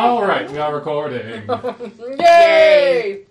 All right, we are recording. Yay!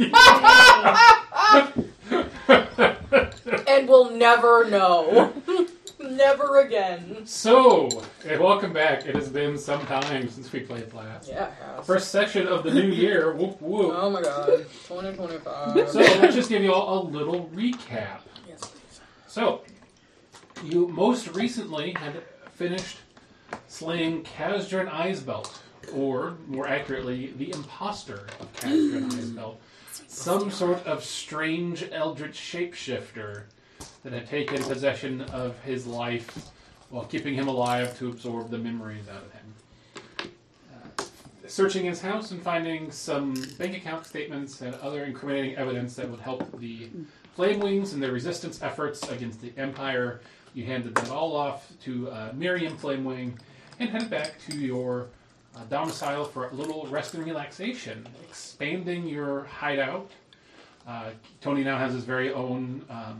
And we'll never know. Never again. So, welcome back. It has been some time since we played last. Yeah, it has. First session of the new year. Whoop whoop. Oh my god. 2025. So, let's just give you all a little recap. Yes, please. So, you most recently had finished slaying Kazdran Icebelt, or more accurately, the imposter of Kazdran Icebelt. Some sort of strange eldritch shapeshifter that had taken possession of his life while keeping him alive to absorb the memories out of him. Searching his house and finding some bank account statements and other incriminating evidence that would help the Flame Wings and their resistance efforts against the Empire, you handed that all off to Miriam Flamewing and headed back to your domicile for a little rest and relaxation, expanding your hideout. Tony now has his very own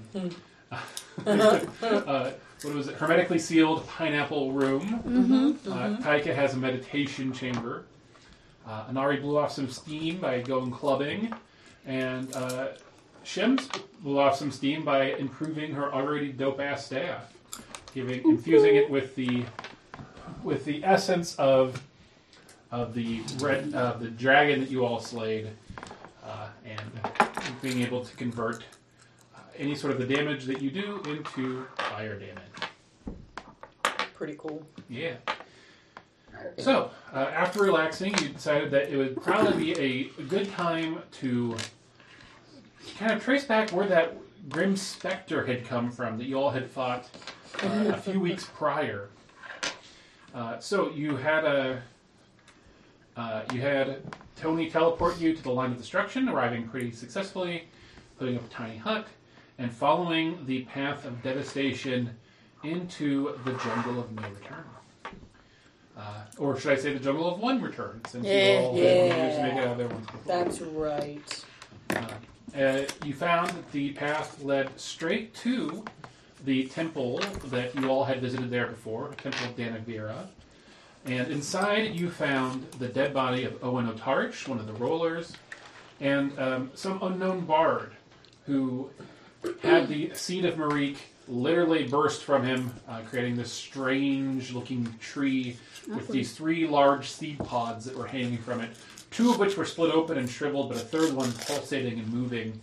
what was it? Hermetically sealed pineapple room. Taika has a meditation chamber. Inari blew off some steam by going clubbing, and Shims blew off some steam by improving her already dope-ass staff, infusing it with the essence of the dragon that you all slayed, and being able to convert any sort of the damage that you do into fire damage. Pretty cool. Yeah. So, after relaxing, you decided that it would probably be a good time to kind of trace back where that Grim Spectre had come from that you all had fought a few weeks prior. So you had Tony teleport you to the line of destruction, arriving pretty successfully, putting up a tiny hut, and following the path of devastation into the jungle of no return. Or should I say the jungle of one return, since you all managed to make it out of there once before. That's right. You found that the path led straight to the temple that you all had visited there before, the Temple of Danavira. And inside you found the dead body of Owen Otarch, one of the rollers, and some unknown bard who had the seed of Marique literally burst from him, creating this strange-looking tree with these 3 large seed pods that were hanging from it, 2 of which were split open and shriveled, but a third one pulsating and moving.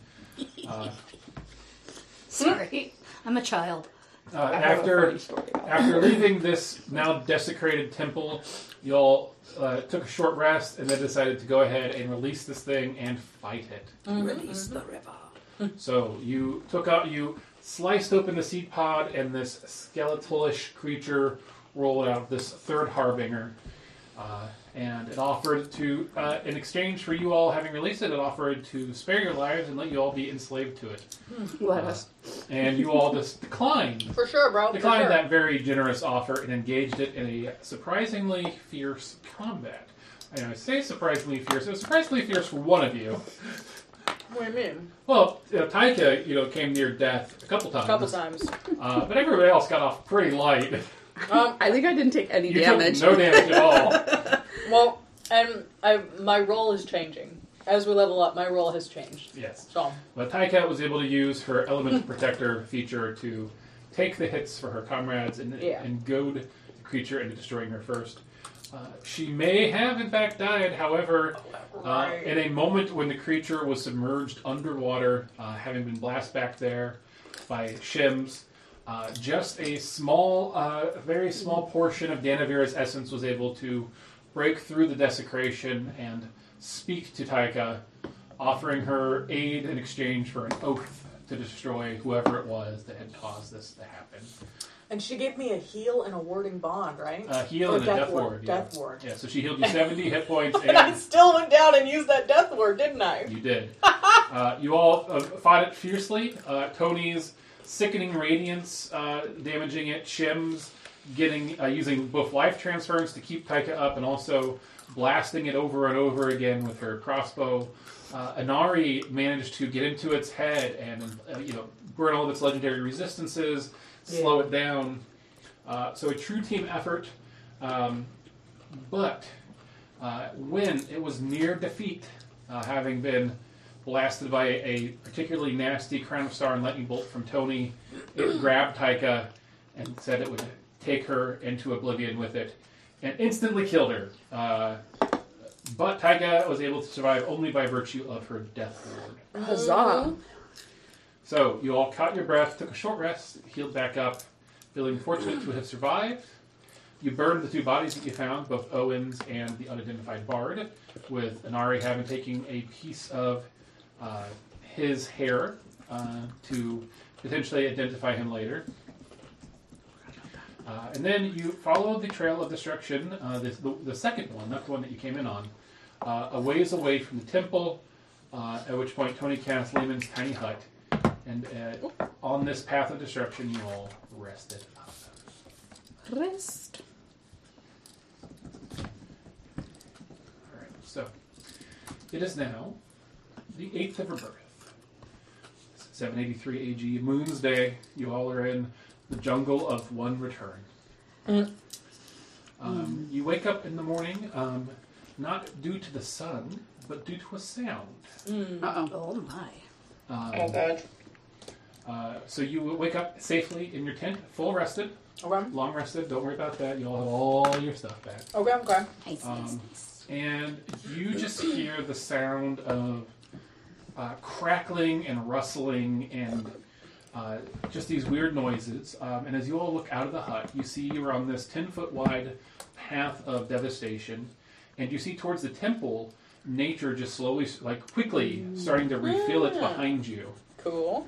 Sorry, I'm a child. After leaving this now desecrated temple, you all took a short rest and then decided to go ahead and release this thing and fight it. Release the river. So you sliced open the seed pod, and this skeletalish creature rolled out this third harbinger. And it offered to, in exchange for you all having released it, it offered to spare your lives and let you all be enslaved to it. Let us. And you all just declined. For sure, bro. Declined that very generous offer and engaged it in a surprisingly fierce combat. I say surprisingly fierce. It was surprisingly fierce for one of you. What do you mean? Well, Taika, came near death a couple times. But everybody else got off pretty light. I think I didn't take any You damage. took no damage at all. Well, and my role is changing. As we level up, my role has changed. Yes. So. But Taika was able to use her Elemental Protector feature to take the hits for her comrades and goad the creature into destroying her first. She may have, in fact, died, however, in a moment when the creature was submerged underwater, having been blasted back there by Shims, just a very small portion of Danavira's essence was able to break through the desecration and speak to Taika, offering her aid in exchange for an oath to destroy whoever it was that had caused this to happen. And she gave me a heal and a warding bond, right? Heal and a death ward. Death ward. Yeah, so she healed you 70 hit points. And I still went down and used that death ward, didn't I? You did. You all fought it fiercely. Tony's sickening radiance damaging it. Shims using both life transference to keep Taika up and also blasting it over and over again with her crossbow. Inari managed to get into its head and burn all of its legendary resistances, slow it down. So a true team effort. But when it was near defeat, having been blasted by a particularly nasty Crown of Star and Lightning Bolt from Tony, it grabbed Taika and said it would take her into oblivion with it, and instantly killed her. But Taika was able to survive only by virtue of her Death Ward. Huzzah! So, you all caught your breath, took a short rest, healed back up, feeling fortunate to have survived. You burned the 2 bodies that you found, both Owen's and the unidentified bard, with Inari having taken a piece of his hair to potentially identify him later. And then you followed the trail of destruction, the second one, not the one that you came in on, a ways away from the temple, at which point Tony cast Lehman's tiny hut. And on this path of destruction, you all rested up. Rest. Alright, so it is now the 8th of Rebirth. 783 AG, Moon's Day. You all are in the jungle of one return. You wake up in the morning, not due to the sun, but due to a sound. Uh-oh. Oh my. Oh, God. So you wake up safely in your tent, full rested, Okay. long rested. Don't worry about that. You'll have all your stuff back. Okay. Nice. And you just hear the sound of crackling and rustling and just these weird noises. And as you all look out of the hut, you see you're on this 10-foot wide path of devastation. And you see towards the temple, nature just slowly, quickly starting to refill it behind you. Cool.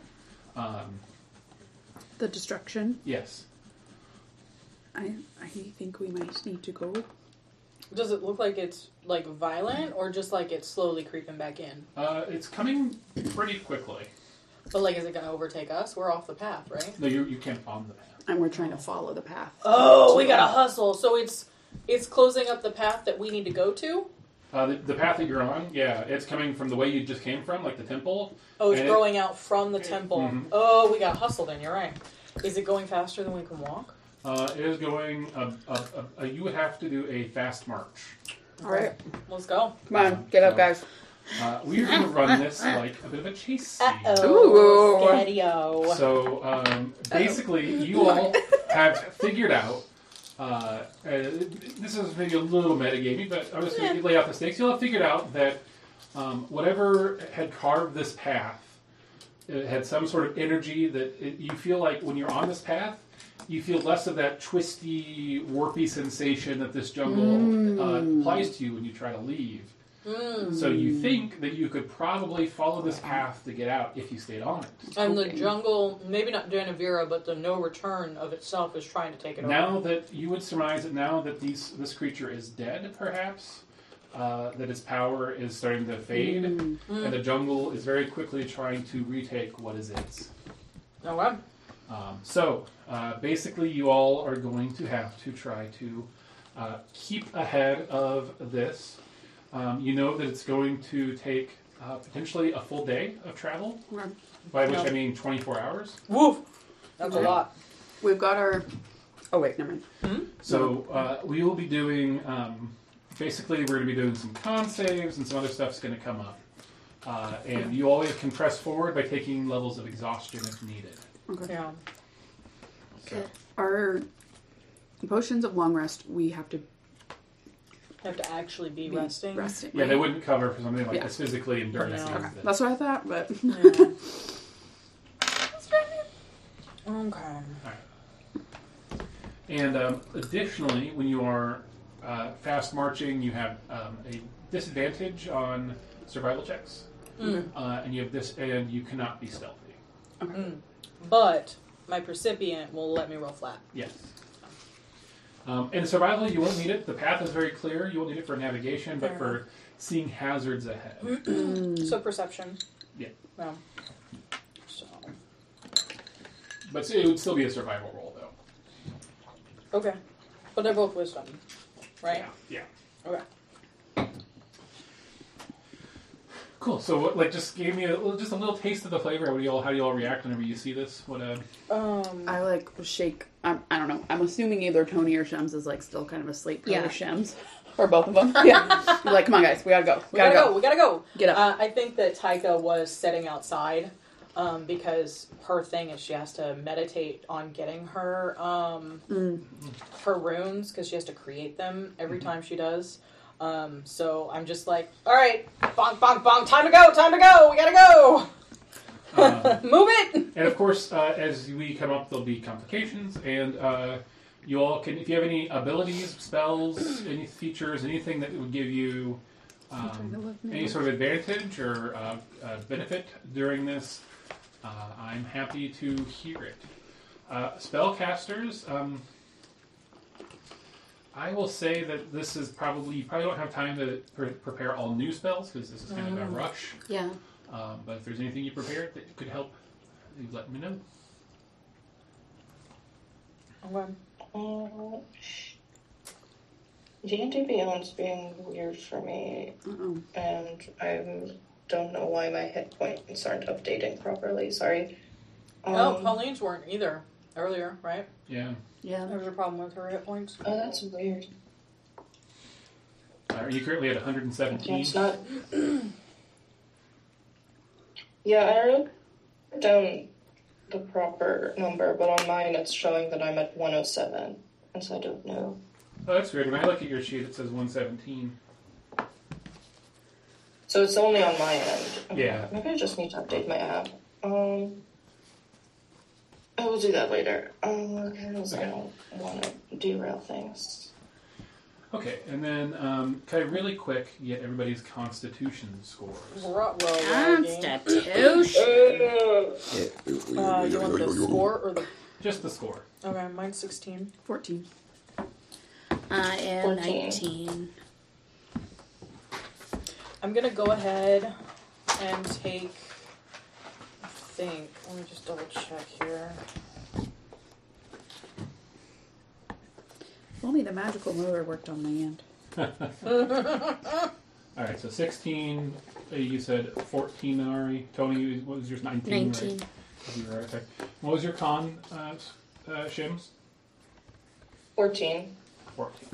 The destruction. Yes. I think we might need to go. Does it look like it's violent, or just like it's slowly creeping back in? It's coming pretty quickly. But is it gonna overtake us? We're off the path, right? No, you can't on the path. And we're trying to follow the path. Oh, we gotta hustle. So it's closing up the path that we need to go to. The path that you're on, yeah, it's coming from the way you just came from, like the temple. Oh, it's And growing out from the temple. Mhm. Oh, we gotta hustle then. You're right. Is it going faster than we can walk? It is going. You would have to do a fast march. All right. Let's go. Come on, get up, guys. We're going to run this like a bit of a chase scene. Uh-oh. Scary-o. So basically, you all have figured out. This is maybe a little metagaming, but I'm just going to lay out the stakes. You'll have figured out that whatever had carved this path, it had some sort of energy that you feel like when you're on this path, you feel less of that twisty, warpy sensation that this jungle applies to you when you try to leave. So you think that you could probably follow this path to get out if you stayed on it. And the jungle, maybe not Danavira, but the no return of itself is trying to take it over. Now that you would surmise that now that this creature is dead, perhaps, that its power is starting to fade, and the jungle is very quickly trying to retake what is its. Okay. So basically, you all are going to have to try to keep ahead of this. You know that it's going to take potentially a full day of travel, by which I mean 24 hours. Woof! That's a lot. We've got our... Oh, wait, never mind. So we will be doing... basically, we're going to be doing some con saves, and some other stuff's going to come up. And you always can press forward by taking levels of exhaustion if needed. Okay. Yeah. So, Our potions of long rest, we have to Have to actually be be resting. resting. yeah, they wouldn't cover for something like Yeah. this physically endurance. No. things Okay. that- That's what I thought, but... Yeah. Okay. And additionally, when you are fast marching, you have a disadvantage on survival checks, and you have this, and you cannot be stealthy. But my percipient will let me roll flat. Yes. In survival, you won't need it. The path is very clear. You won't need it for navigation, but Fair for seeing hazards ahead. So perception. Yeah. Yeah. So. But it would still be a survival roll, though. Okay. But they're both wisdom, right? Yeah. Okay. Cool. So, what, just gave me just a little taste of the flavor. How do you all react whenever you see this? What? I shake. I don't know. I'm assuming either Tony or Shems is still kind of asleep. Yeah. Probably Shems. Or both of them. Yeah. You're like, come on, guys. We gotta go. We gotta go. Get up. I think that Taika was sitting outside because her thing is she has to meditate on getting her her runes because she has to create them every time she does. So I'm just like, all right, bonk, bonk, bonk, time to go, we gotta go. Move it. And of course, as we come up, there'll be complications, and you all can, if you have any abilities, spells, any features, anything that would give you any sort of advantage or benefit during this, I'm happy to hear it. Spellcasters, I will say that this is probably, you probably don't have time to prepare all new spells, because this is kind of a rush. Yeah. But if there's anything you prepared that could help, you let me know. D&D Beyond's being weird for me, and I don't know why my hit points aren't updating properly. Sorry. No, Pauline's weren't either earlier, right? Yeah. Yeah. There was a problem with her hit points. Oh, that's weird. Are you currently at 117? It's not. Yeah, I wrote down the proper number, but on mine it's showing that I'm at 107, and so I don't know. Oh, that's weird. When I look at your sheet, it says 117. So it's only on my end. Yeah. Maybe I just need to update my app. I will do that later. Because I don't want to derail things. Okay, and then can I really quick get everybody's Constitution scores? Constitution. You want the score or the... Just the score. Okay, mine's 16. 14. I am 14. 19. I'm gonna go ahead and take... I think... Let me just double check here. If only the magical motor worked on my end. Alright, so 16, you said 14, Ari. Tony, what was yours? 19, 19. right? You were right there. What was your con, Shims? 14. 14.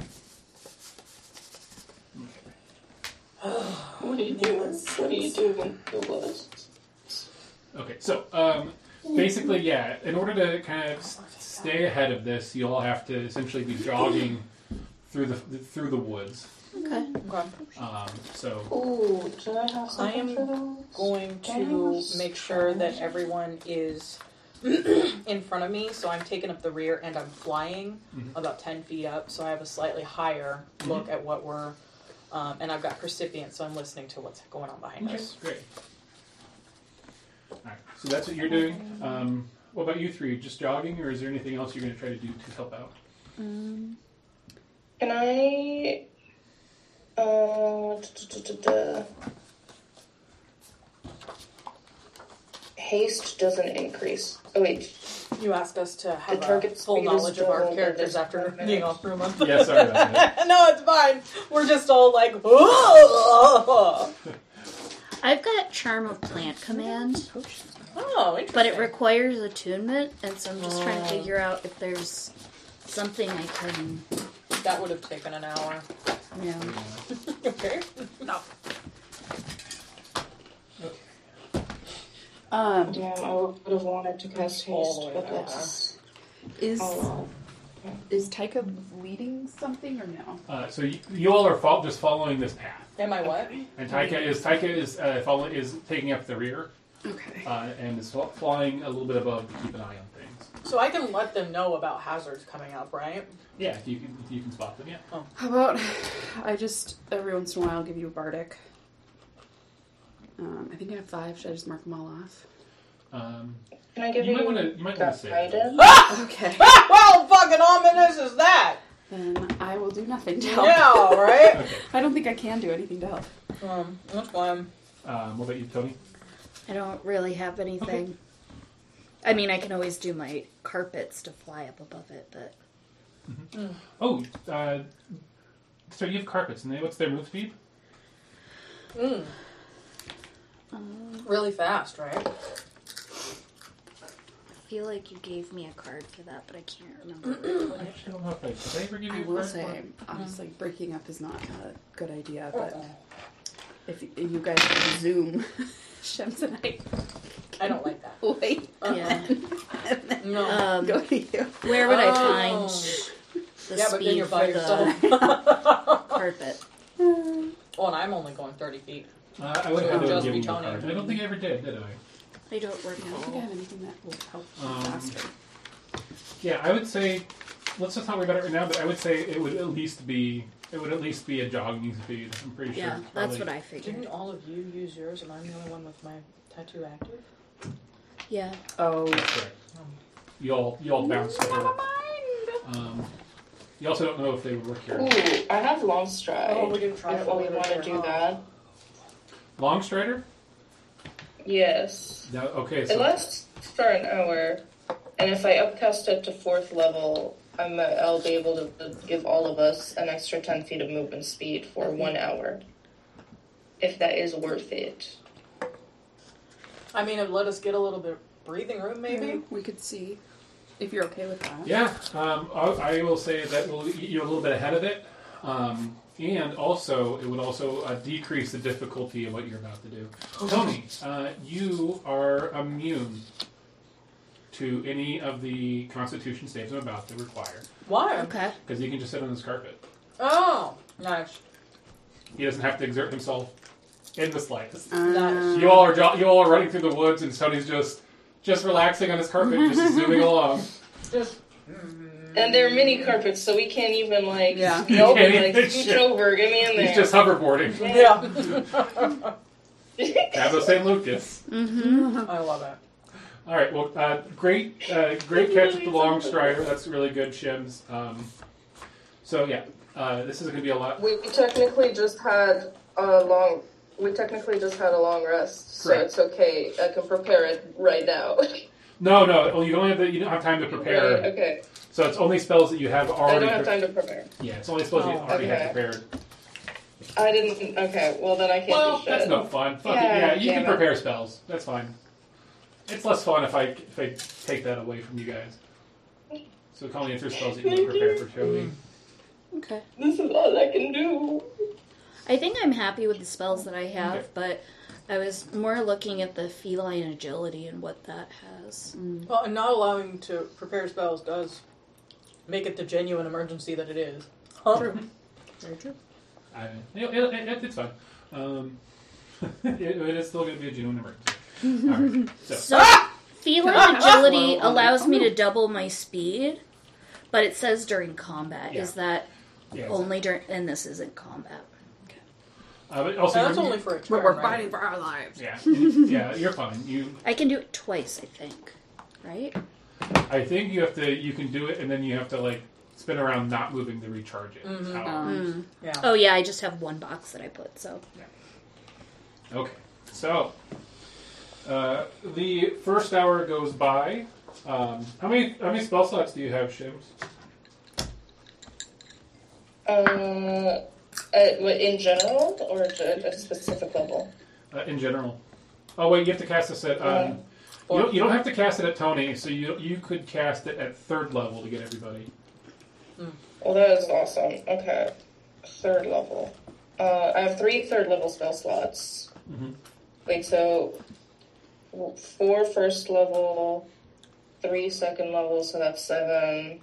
What do you do? What do you do when it was? Okay, so basically, yeah, in order to kind of stay ahead of this, you all have to essentially be jogging through the woods. Okay. Okay. So Ooh, do I have I something am for those? going to make sure that everyone is in front of me, so I'm taking up the rear and I'm flying about 10 feet up, so I have a slightly higher look at what we're, and I've got percipient, so I'm listening to what's going on behind us. great. All right, so that's what you're doing. What about you three? Just jogging, or is there anything else you're going to try to do to help out? Can I... Haste doesn't increase. Oh wait, You asked us to have The target full speed is knowledge of our doubled characters every after 5 being off for a month. Yeah, sorry about that. No, it's fine. We're just all like, oh, I've got Charm of Plant Command, interesting. but it requires attunement, and so I'm just trying to figure out if there's something I can, That would have taken an hour. you know. Okay. No. damn, I would have wanted to cast All the haste, way but down. that's... Is Oh Taika bleeding something or no? So you all are just following this path, Am I what? and Taika is taking up the rear Okay. and is flying a little bit above to keep an eye on things. So I can let them know about hazards coming up, right? Yeah, if you can spot them. Yeah. How about I just every once in a while give you a bardic? I think I have 5. Should I just mark them all off? Can I give you, You might want to say. guidance? Okay. How fucking ominous is that? Then I will do nothing to help. Yeah, right? Okay. I don't think I can do anything to help. That's fine. What about you, Tony? I don't really have anything. I mean, I can always do my carpets to fly up above it, but... Oh, so you have carpets, and what's their move speed? Really fast, right? feel like you gave me a card for that, but I can't remember. I don't know if did I ever give I you a will card say, for it? honestly, breaking up is not a good idea, but if you guys can Zoom, Shems and I don't like that. wait, Yeah. No. go to you. Where would I Oh. find the Yeah, but then speed you're for by the yourself. carpet? Well, and I'm only going 30 feet. I would So have it'd to just give be you a Tony. card. I don't think I ever did I? I don't I don't think I recall. have anything that will help Um, faster. Yeah, I would say, let's just not worry about it right now, but I would say it would at least be a jogging speed. I'm pretty sure. Yeah, it's that's probably- what I figured. Didn't all of you use yours and I'm the only one with my tattoo active? Yeah. Oh, That's correct. You all bounce together. You also don't know if they would work here. Ooh, I have long stride. Oh, we didn't try if it while we we were want to here, do huh? that. Long strider? Yes. No, okay, It so lasts for an hour, and if I upcast it to 4th level, I'll be able to give all of us an extra 10 feet of movement speed for 1 hour. If that is worth it. I mean, it let us get a little bit of breathing room, maybe? we could see if you're okay with that. yeah, I will say that will get you a little bit ahead of it. And also, it would also decrease the difficulty of what you're about to do. Tony, you are immune to any of the Constitution saves I'm about to require, Why? Okay. because he can just sit on this carpet. Oh, nice. He doesn't have to exert himself in the slightest. Nice. You all are running through the woods, and Tony's just relaxing on his carpet, just zooming along. Just. And they're mini carpets, so we can't even, like, Yeah. nope, Can't like, even scooch shit. over, get me in there. He's just hoverboarding. Yeah. Cabo St. Lucas. I love it. All right. Well, great catch with the long strider. That's really good, Shims. So yeah, this is going to be a lot. We technically just had a long rest, so Correct. it's okay. I can prepare it right now. No. Well, you don't have time to prepare. Right, okay. So it's only spells that you have I already. don't have time to prepare. Yeah, it's only spells you already okay. have prepared. I didn't. Okay, well then I can't Well, do shit. that's no fun. Fuck it. Yeah, Yeah, you can damn it. prepare spells. That's fine. It's less fun if I take that away from you guys. So call me through spells that you can prepare for Tony. Okay. This is all I can do. I think I'm happy with the spells that I have, Okay. but I was more looking at the feline agility and what that has. Well, and not allowing to prepare spells does make it the genuine emergency that it is. Huh? True. Very true. It's fine. It is still going to be a genuine emergency. All right. So, So, feline agility Whoa. allows me to double my speed, but it says during combat. Yeah. Is that yeah, only during... And this isn't combat. but also And that's you're- only for a But turn, we're right? fighting for our lives. Yeah, yeah, you're fine. I can do it twice, I think. Right? I think you have to. You can do it, and then you have to like spin around, not moving to recharge it. Mhm. How it works. Yeah. Oh, yeah, I just have one box that I put, so... Okay, so the first hour goes by. How many spell slots do you have, Shims? In general, or at a specific level? In general. Oh wait, you have to cast this at. You don't have to cast it at Tony, so you could cast it at 3rd level to get everybody. Well, that is awesome. Okay. 3rd level. I have 3 3rd level spell slots. Mhm. Wait, so 4 1st level, 3 2nd level, so that's 7.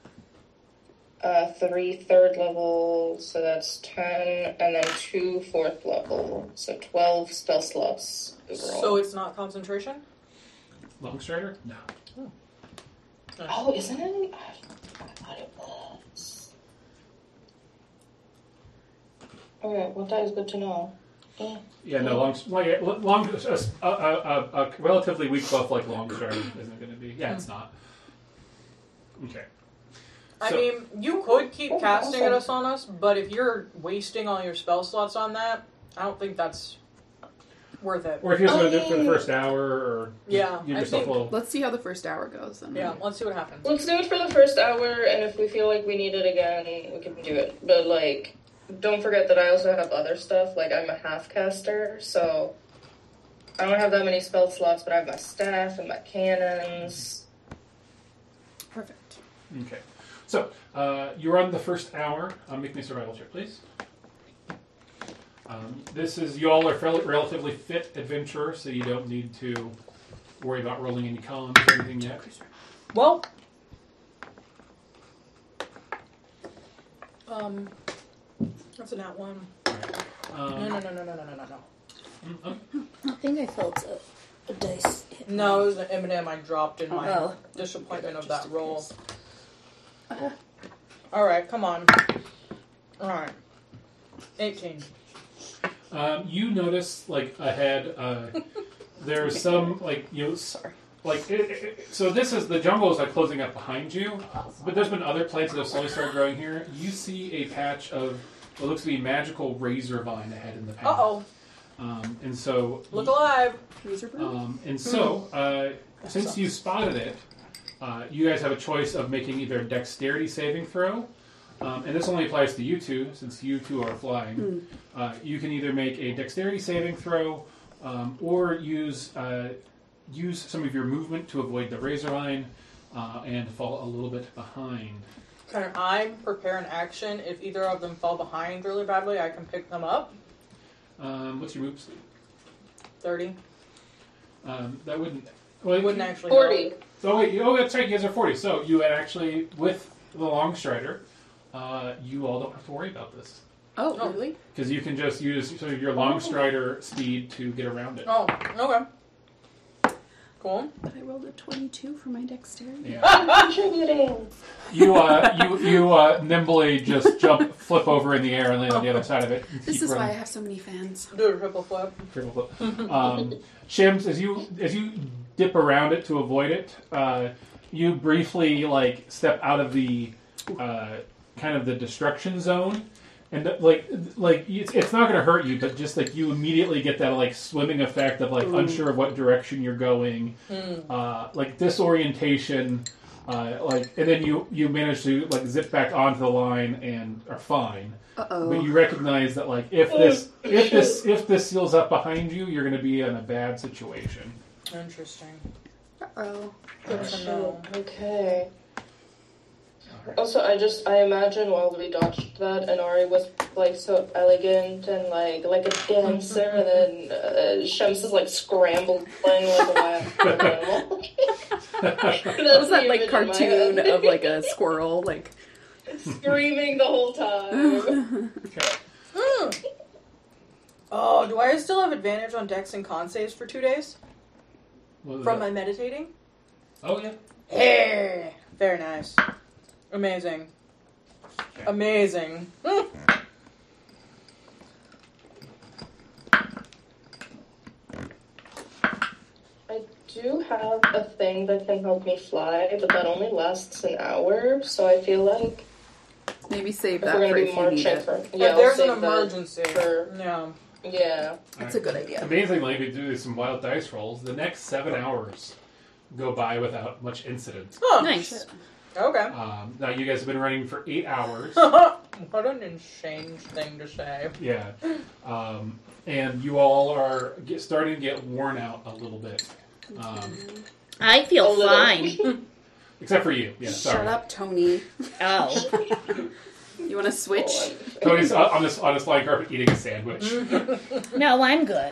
3 3rd level, so that's 10, and then 2 4th level, so 12 spell slots overall. So it's not concentration? Long strider? No. Oh, isn't it? I thought it was. Okay, well that is good to know. Yeah. Yeah, no. A relatively weak buff like long strider isn't going to be. Yeah, it's not. Okay. I So- mean, you could keep Oh, casting awesome. it on us, but if you're wasting all your spell slots on that, I don't think that's worth it. Or if you're just going to do it for the first hour, or Yeah, give I yourself a think- little. Let's see how the first hour goes. Then. Yeah, let's see what happens. Let's do it for the first hour, and if we feel like we need it again, we can do it. But, like, don't forget that I also have other stuff. Like, I'm a half caster, so I don't have that many spell slots, but I have my staff and my cannons. Okay. So, you're on the first hour. Make me a survival check, please. This is, you all are relatively fit adventurers, so you don't need to worry about rolling any cons or anything yet. Well, that's a nat one. No. I think I felt a dice. hit No, me. it was an M&M I dropped in my Oh. disappointment of that roll. Alright, come on. Alright. 18. You notice, like, ahead, there's some, like, like, so this is, the jungle is, like, closing up behind you, but there's been other plants that have slowly started growing here. You see a patch of what looks to be magical razor vine ahead in the path. Uh-oh. And so... Look alive. Since you spotted it, you guys have a choice of making either a dexterity saving throw, and this only applies to you two, since you two are flying. You can either make a dexterity saving throw, or use some of your movement to avoid the razor line, and fall a little bit behind. Can I prepare an action? If either of them fall behind really badly, I can pick them up. What's your move speed? 30. That wouldn't... Well, it wouldn't actually 40. That's right, you guys are 40. So you had actually, with the long strider, you all don't have to worry about this. Oh, really? Because you can just use sort of your long strider speed to get around it. Oh, okay. Cool. But I rolled a 22 for my dexterity. Yeah. Contributing. You nimbly just flip over in the air and land on the other side of it. And This keep is why I running. have so many fans. Do a triple flip. Triple flip. Shims, as you dip around it to avoid it, you briefly step out of the kind of the destruction zone, and it's not going to hurt you, but just you immediately get that swimming effect of unsure of what direction you're going, disorientation, and then you manage to zip back onto the line and are fine. Uh-oh. But you recognize that if this seals up behind you, you're going to be in a bad situation. Interesting. Uh-oh. Good to know. Okay. Also, I imagine while we dodged that, Inari was so elegant and like a dancer, and then Shems is scrambling like a wild animal. Was that cartoon of a squirrel screaming the whole time? Oh, do I still have advantage on Dex and Con saves for 2 days from my meditating? Oh yeah. Hey, very nice. Amazing. Okay. Amazing. I do have a thing that can help me fly, but that only lasts an hour, so I feel like Maybe save if that we're for going to be if you need marching it. for... If Yeah, there's I'll an save that emergency. for... Yeah. That's a good idea. Amazingly, we do some wild dice rolls. The next 7 hours go by without much incident. Huh. Nice. Okay. Now you guys have been running for 8 hours. What an insane thing to say. Yeah. And you all are starting to get worn out a little bit. I feel A little. fine. Except for you. Yeah, sorry. Shut up, Tony. Oh. You want to switch? Tony's on a slide carpet eating a sandwich. No, I'm good.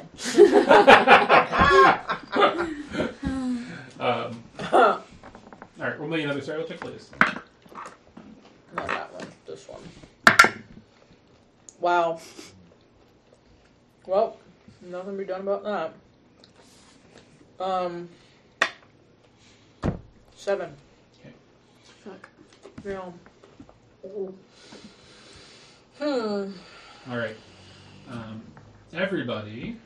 Alright, roll me another survival check, please. Not that one. This one. Wow. Well, nothing to be done about that. 7. Fuck. Yeah. Alright. Everybody,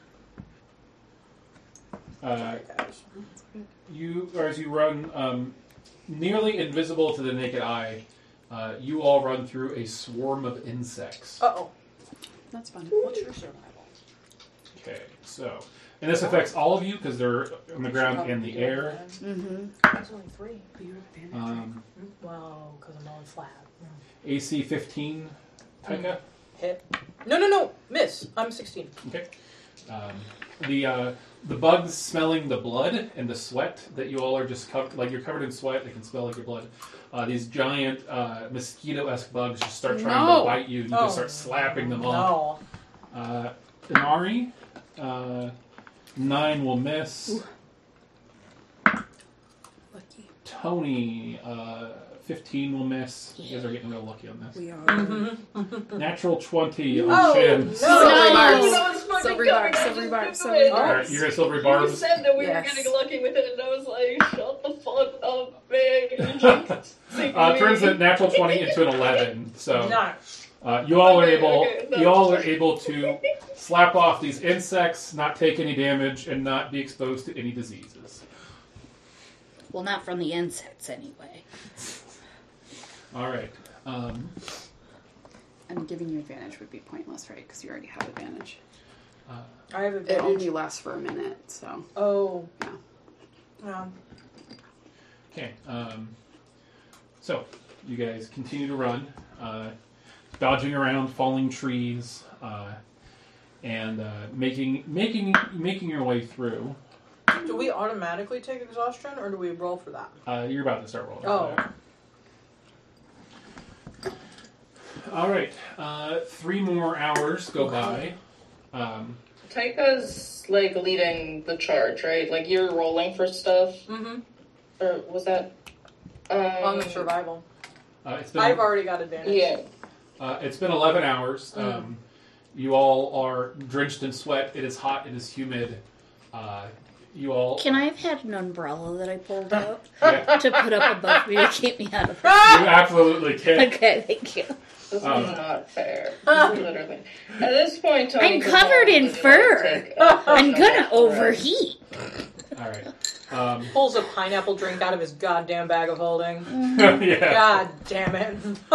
as you run nearly invisible to the naked eye, you all run through a swarm of insects. Uh-oh. That's fun. What's your survival? Okay, so... And this affects all of you because they're on the ground and the air. Mm-hmm. That's only 3. Well, because I'm on flat. AC 15, Taika. Hit. No. Miss. I'm 16. Okay. The bugs smelling the blood and the sweat that you all are just covered, like you're covered in sweat. They can smell like your blood. These giant mosquito-esque bugs just start trying to bite you, and you just start slapping them off. No. Inari, 9 will miss. Lucky. Tony, 15 will miss. You guys are getting real lucky on this. We are. Natural 20 on Oh, Shin. no. Silvery barbs. That was fucking Silvery coming, barbs, I silvery just barbs, knew silvery it. barbs. Alright, you're gonna silvery You barbs. said that we Yes. were getting lucky with it, and I was like, shut the fuck up, man. Turns the natural 20 into an 11. So Nice. you all are Okay, able okay, that's you all are fine. able to slap off these insects, not take any damage, and not be exposed to any diseases. Well, not from the insects anyway. Alright. And giving you advantage would be pointless, right? Because you already have advantage. I have It advantage. only lasts for a minute, so. Oh. Yeah. Yeah. Okay. So you guys continue to run, dodging around falling trees, and making your way through. Do we automatically take exhaustion, or do we roll for that? You're about to start rolling. Oh. All right. 3 more hours go by. Taika's like leading the charge, right? Like you're rolling for stuff, Mm-hmm. or was that? On the survival. It's been, I've already got advantage. Yeah. It's been 11 hours. You all are drenched in sweat. It is hot. It is humid. You all. Can I have had an umbrella that I pulled out Yeah, to put up above me to keep me out of it? you absolutely can. Okay, thank you. This is not fair. Literally. At this point, Tony I'm covered in fur. Take I'm gonna overheat. All right. Pulls a pineapple drink out of his goddamn bag of holding. Yeah. God damn it.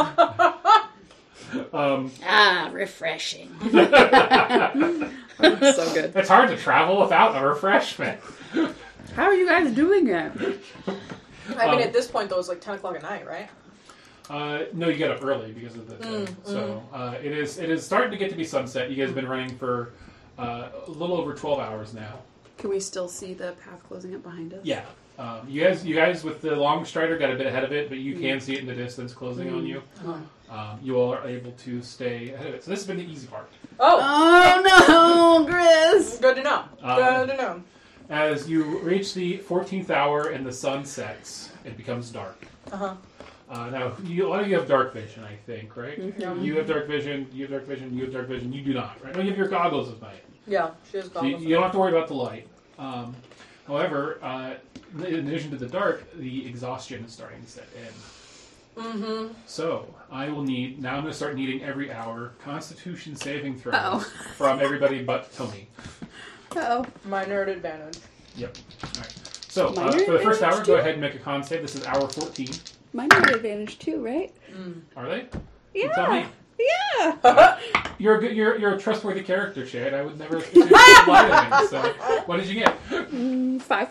Refreshing. So good. It's hard to travel without a refreshment. How are you guys doing it? I mean, at this point, though, it's like 10 o'clock at night, right? No, you got up early because of the so it is starting to get to be sunset. You guys have been running for a little over 12 hours now. Can we still see the path closing up behind us? Yeah. You guys with the long strider got a bit ahead of it, but you can see it in the distance closing on you. You all are able to stay ahead of it. So this has been the easy part. Oh, Oh no, Grizz! good to know. Good to know. As you reach the 14th hour and the sun sets, it becomes dark. Uh-huh. Now, a lot of you have dark vision, I think, right? Yeah. You have dark vision, you have dark vision, you have dark vision, you do not, right? No, you have your goggles of night. Yeah, she has So you goggles. don't have to worry about the light. However, in addition to the dark, the exhaustion is starting to set in. Mm-hmm. So, I will need, now I'm going to start needing every hour Constitution saving throws Uh-oh. from everybody but Tony. Oh. Minor at advantage. Yep. Alright. So, Minor for the first hour, advantage go too? ahead and make a con save. This is hour 14. Mine had advantage too, right? Are they? Yeah. Tell me. Yeah. You're a good, you're a trustworthy character, Shade. I would never assume you lie to me. So, what did you get? 5.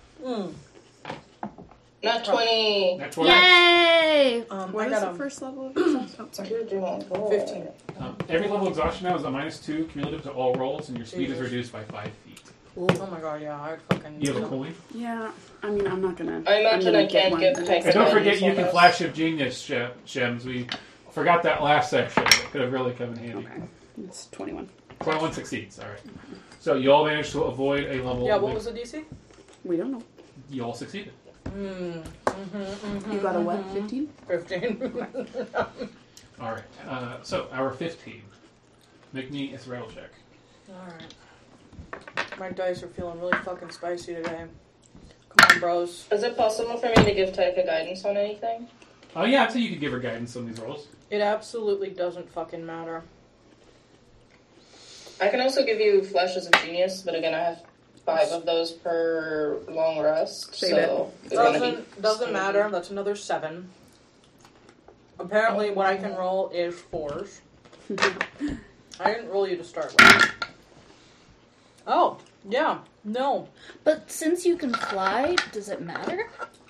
Not 20. That's 20. Yay! What I is got the a first level of exhaustion? Oh, sorry. You're doing good. 15. Every level of exhaustion now is a -2 cumulative to all rolls, and your speed is Jesus. reduced by 5 feet. Oh my god, yeah, I'd fucking... You have a coin? Yeah. I mean, I'm not gonna. I imagine I'm gonna I can't one get the the next And don't Yeah, forget, use you one can of flash of genius, Shems. We forgot that last section. It could have really come in handy. Okay. It's 21. 21 succeeds. All right. So you all managed to avoid a level. Yeah, what was the DC? We don't know. You all succeeded. You got a what? 15? 15. All right. So hour 15. Make me a rattle check. Alright. My dice are feeling really fucking spicy today. Come on, bros. Is it possible for me to give Taika guidance on anything? Oh yeah, I'd say you could give her guidance on these rolls. It absolutely doesn't fucking matter. I can also give you flashes of genius, but again, I have 5 of those per long rest, Save so it's gonna be Doesn't matter. That's another 7. Apparently, what I can roll is 4s. I didn't roll you to start with. Oh, yeah. No. But since you can fly, does it matter?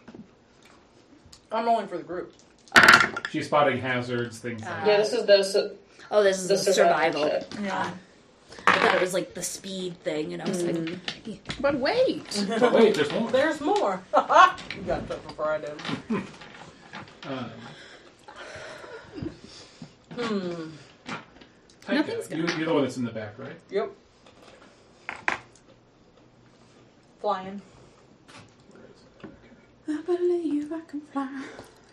I'm rolling for the group. She's spotting hazards, things like Yeah, this is the Oh, this is the the survival. check. Yeah. I thought it was like the speed thing, and I was like, But wait! But wait, there's more. There's more. You got that before I did. Taika, Nothing's gonna you're the one that's in the back, right? Yep. Flying. Where is it? Okay. I believe I can fly.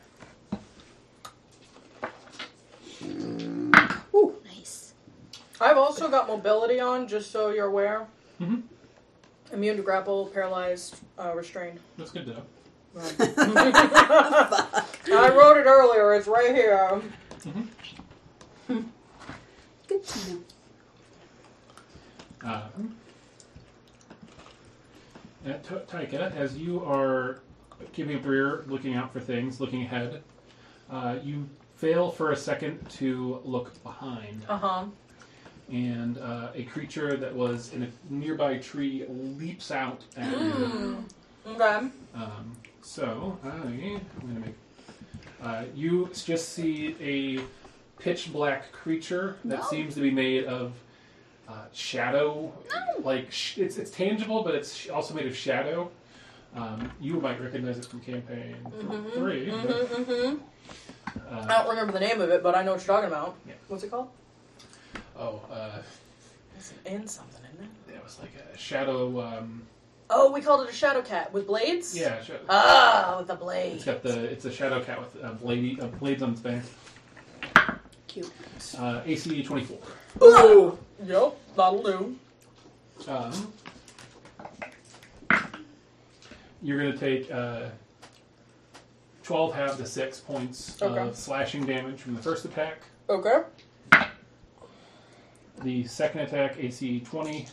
nice. I've also got mobility on, just so you're aware. Mhm. Immune to grapple, paralyzed, restrained. That's good to know. I wrote it earlier. It's right here. Good to know. Taika, as you are keeping up the rear, looking out for things, looking ahead, you fail for a second to look behind. And a creature that was in a nearby tree leaps out at you. Okay. So, I'm going to make... you just see a pitch black creature that seems to be made of shadow. Like, it's tangible, but it's also made of shadow. You might recognize it from campaign 3. I don't remember the name of it, but I know what you're talking about. Yeah. What's it called? It's in something, isn't it? it was like a shadow... Oh, we called it a shadow cat with blades? yeah, shadow. With the blades. It's a shadow cat with blades on its back. Cute. AC 24. Ooh! Yep, that'll do. You're going to take 12 half to 6 points Okay. of slashing damage from the first attack. Okay. The second attack, AC 20.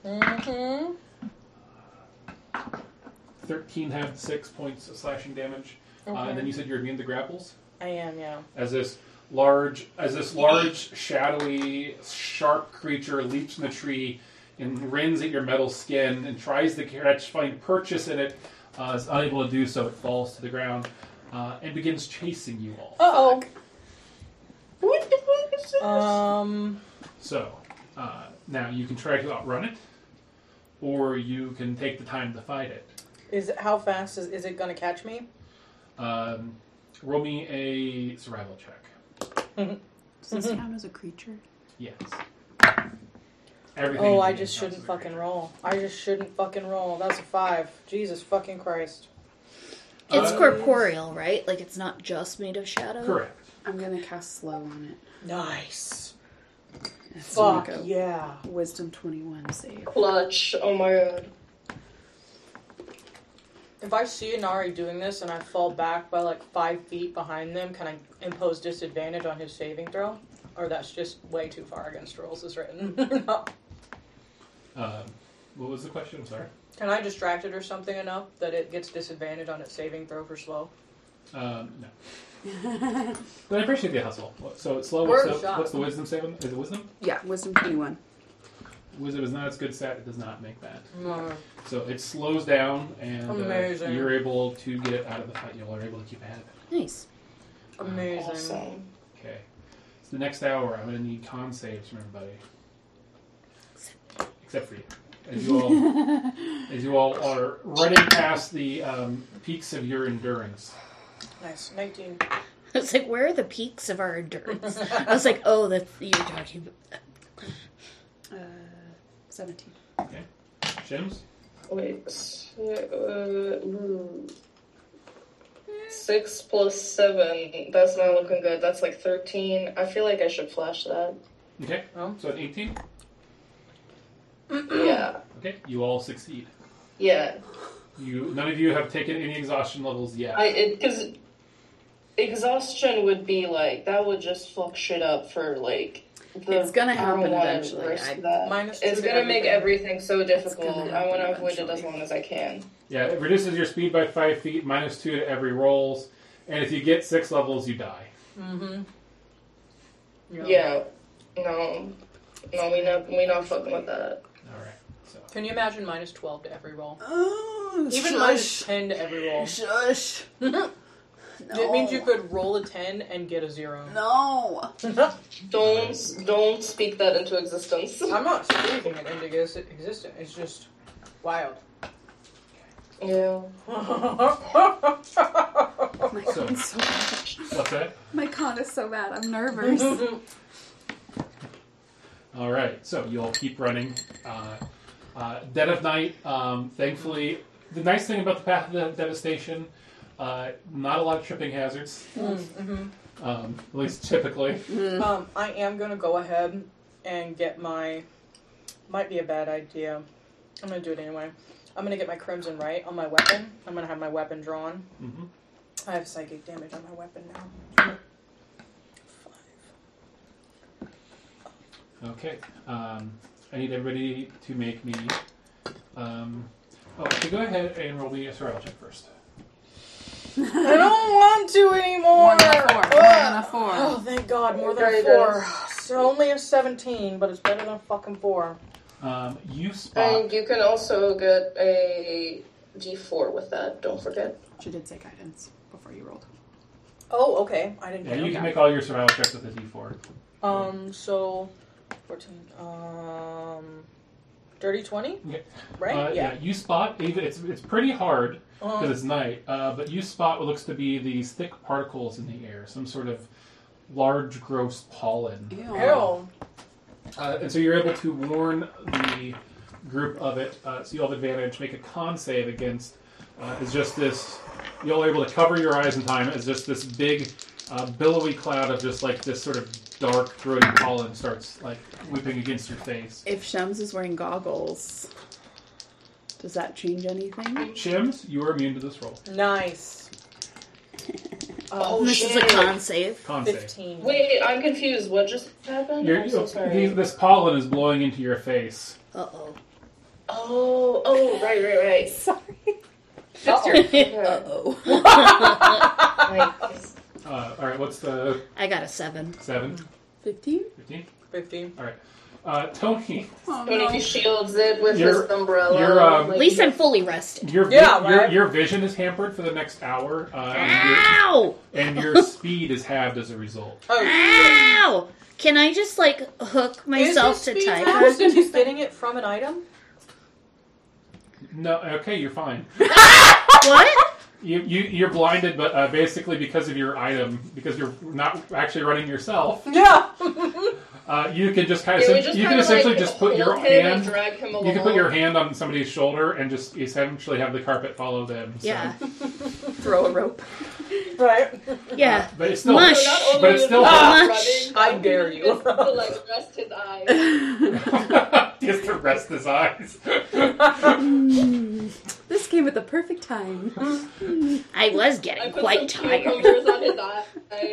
13 half to 6 points of slashing damage. And then you said you're immune to grapples? I am, yeah. As this large, shadowy, sharp creature leaps from the tree and rends at your metal skin and tries to find purchase in it, is unable to do so. It falls to the ground and begins chasing you all. Uh-oh. What the fuck is this? So, now you can try to outrun it, or you can take the time to fight it. How fast is it going to catch me? Roll me a survival check. Does this count as a creature? Yes. Everything. Oh, I you just do shouldn't counts as a fucking creature. roll. I just shouldn't fucking roll. That's a 5. Jesus fucking Christ. It's corporeal, right? Like it's not just made of shadow? Correct. I'm gonna cast slow on it. Nice. That's Fuck gonna go. yeah. Wisdom 21 save. Clutch. Oh my god. If I see Inari doing this and I fall back by like 5 feet behind them, can I impose disadvantage on his saving throw? Or that's just way too far against rules as written. What was the question? I'm sorry. Can I distract it or something enough that it gets disadvantage on its saving throw for slow? No. But I appreciate the hustle. So it's slow. Word What's shot. the wisdom saving? Is it wisdom? Yeah, wisdom 21. Wisdom is not its good stat. It does not make that. No. So it slows down, and Amazing. you're able to get it out of the fight. You're able to keep ahead of it. Nice. Amazing. Awesome. Okay. So the next hour, I'm going to need con saves from everybody, except for you. As you all are running past the peaks of your endurance. Nice. 19. I was like, where are the peaks of our endurance? I was like, oh, that's you're talking about. 17. Okay. Shims? Wait. 6 plus 7. That's not looking good. That's like 13. I feel like I should flash that. Okay. Oh. So at 18? Yeah. Okay. You all succeed. Yeah. None of you have taken any exhaustion levels yet. Because exhaustion would be like, that would just fuck shit up for like. It's gonna happen I don't wanna eventually. risk that. Minus 2 It's to gonna make everything. everything so difficult. gonna I want to happen avoid it as eventually. long as I can. Yeah, it reduces your speed by 5 feet, minus 2 to every rolls, and if you get 6 levels, you die. Mm-hmm. Yeah. No, we not fucking with that. Alright, so. Can you imagine minus 12 to every roll? Oh, Even minus 10 to every roll. Shush. It means you could roll a 10 and get a 0. No. Don't speak that into existence. I'm not speaking it into existence. It's just wild. Yeah. My con's so bad. What's that? My con is so bad. I'm nervous. All right, so you'll keep running. Dead of night. Thankfully, the nice thing about the Path of Devastation, not a lot of tripping hazards. At least typically. I am going to go ahead and get my... Might be a bad idea. I'm going to do it anyway. I'm going to get my Crimson Right on my weapon. I'm going to have my weapon drawn. I have psychic damage on my weapon now. 5. Okay. I need everybody to make me. So go ahead and roll me a survival check first. I don't want to anymore! More than a 4. More than a 4. Oh, thank God, more than a Okay, 4. So only a 17, but it's better than a fucking 4. You spot. And you can also get a D4 with that, don't forget. She did say guidance before you rolled. Oh, okay. I didn't Yeah, know you that. can make all your survival checks with a D4. So 14. Dirty 20? Yeah. Right? Yeah, you spot. It's pretty hard because Uh, it's night, but you spot what looks to be these thick particles in the air, some sort of large, gross pollen. Ew. And so you're able to warn the group of it. So you'll have advantage. Make a con save against. It's just this. You'll be able to cover your eyes in time. It's just this big, billowy cloud of just like this sort of dark, throaty pollen starts like whipping against your face. If Shems is wearing goggles, does that change anything? Shims, you are immune to this roll. Nice. Oh, This is a shit. con save. Con save. 15. Wait, I'm confused. What just happened? I'm so sorry. This pollen is blowing into your face. Uh-oh. Oh, right. Sorry. Okay. Uh-oh. Nice. All right, what's the I got a 7. 7? 15? 15? 15. All right. Tony, Oh, Tony no. shields it with You're- his umbrella. you're, At least I'm fully rested. your Yeah, right. your vision is hampered for the next hour, Ow! and your speed is halved as a result. Oh, Ow! Can I just, like, hook myself to Is Tiger? Did you getting it from an item? No, okay, you're fine. What? You're blinded, but basically because of your item, because you're not actually running yourself, Yeah. you can just kind Yeah, we of just you can kinda, essentially like, just put your hold him and hand. drag him You along. can put your hand on somebody's shoulder and just essentially have the carpet follow them. So. Yeah. Throw a rope. Right. Yeah. But it's still, Mush. So not only but it's is still he hard. running, I dare you. He gets to, like, rest his eyes. he has to rest his eyes. This came at the perfect time. I was I getting put quite some tired. cucumbers on his eyes.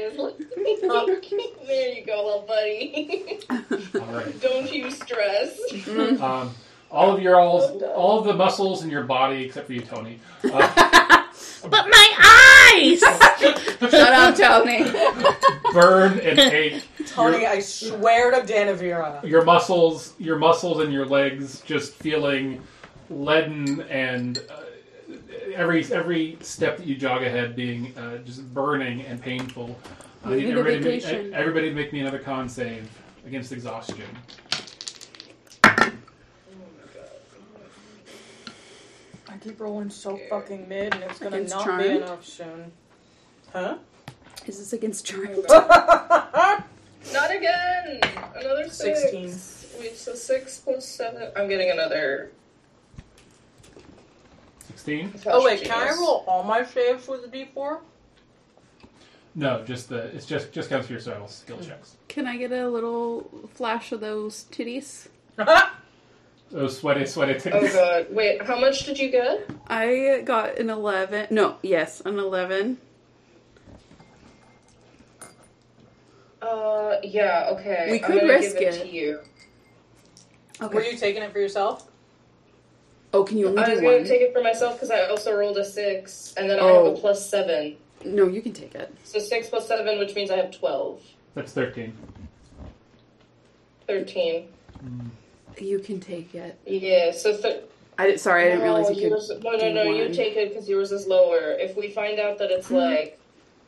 There you go, little buddy. All right. Don't you stress. All of the muscles in your body, except for you, Tony, But my eyes! Shut up, Tony. burn and ache. Tony, I swear to Danavira. Your muscles and your legs just feeling leaden, and every step that you jog ahead being just burning and painful. We need a vacation. Everybody make me another con save against exhaustion. I keep rolling so fucking mid, and it's gonna Against not Charmed? be enough soon. Huh? Is this against Charmed? Not again! Another 6. 16. Wait, so 6 plus 7. I'm getting another. 16? Oh wait, can I roll all my saves with a D4? No, just it's just counts for your survival skill checks. Can I get a little flash of those titties? Those sweaty Oh titties. god. Wait, how much did you get? I got an 11. No, yes, an 11. Yeah, okay. We I'm could gonna risk give it it. to you. Okay. Were you taking it for yourself? Oh, can you only I was do going one? to take it for myself because I also rolled a 6, and then I have Oh. a plus 7. No, you can take it. So 6 plus 7, which means I have 12. That's 13. 13. You can take it. Yeah, so... Sorry, I didn't realize you could. No, do you one. take it because yours is lower. If we find out that it's like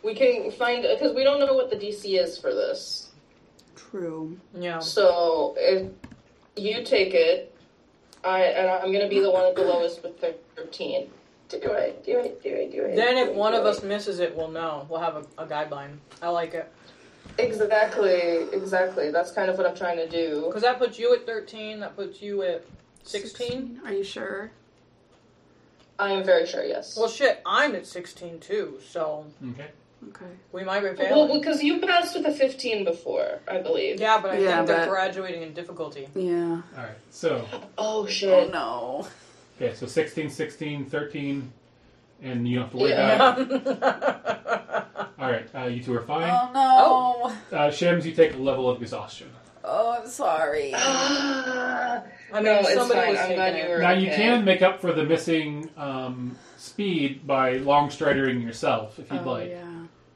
We can find, because we don't know what the DC is for this. True. Yeah. So if you take it, and I'm gonna be the one at the lowest with 13. Do it. Then if one of us misses it, we'll know. We'll have a guideline. I like it. Exactly. That's kind of what I'm trying to do. Because that puts you at 13, that puts you at 16. Are you sure? I am very sure, yes. Well, shit, I'm at 16 too, so Okay. Okay. we might be Well, failing. because you passed with a 15 before, I believe. Yeah, but I Yeah, think they're but- graduating in difficulty. Yeah. All right. So, Oh, Oh shit. no. okay. So 16, 16, 13, and you don't have to worry Yeah. about it. All right. You two are fine. Oh no. Shims, you take a level of exhaustion. Oh, I'm sorry. I I mean, no, it's somebody fine. was I'm taking glad it. you were Now okay. you can make up for the missing speed by long striding yourself if you'd like, Yeah.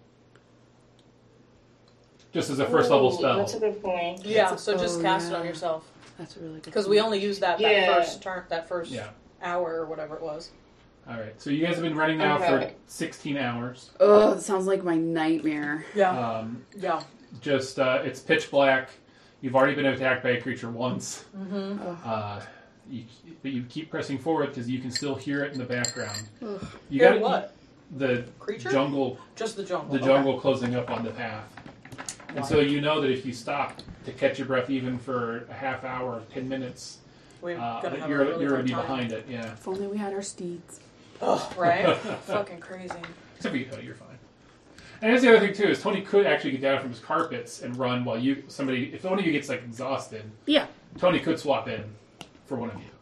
just as a first level Ooh, spell. That's a good point. Yeah, so just Oh, cast it yeah. on yourself. That's a really good. Because we only used that Yeah. first turn, that first Yeah. hour or whatever it was. All right. So you guys have been running now for Okay. 16 hours. Oh, that sounds like my nightmare. Yeah. Yeah. Just it's pitch black. You've already been attacked by a creature once. Mm-hmm. But you keep pressing forward because you can still hear it in the background. Ugh. You Hear got what? the Creature? jungle, Just the jungle. the Okay. jungle closing up on the path, and so you know that if you stop to catch your breath even for a half hour, 10 minutes, We're gonna that have you're a really going to hard be time. behind it. Yeah. If only we had our steeds. Ugh, right? Fucking crazy. Except for you, Tony, you're fine. And here's the other thing too: is Tony could actually get down from his carpets and run while if one of you gets like exhausted, Yeah. Tony could swap in for one of you.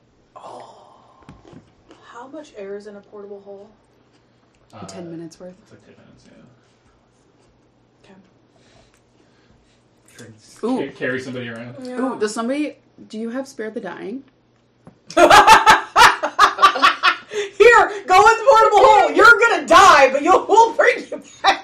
How much air is in a portable hole? 10 minutes worth. It's like 10 minutes, yeah. Okay. Sure, Ooh. carry somebody around. Ooh, does somebody? Do you have Spare the Dying? Here, go in the portable hole. You're gonna die, but we'll bring you back.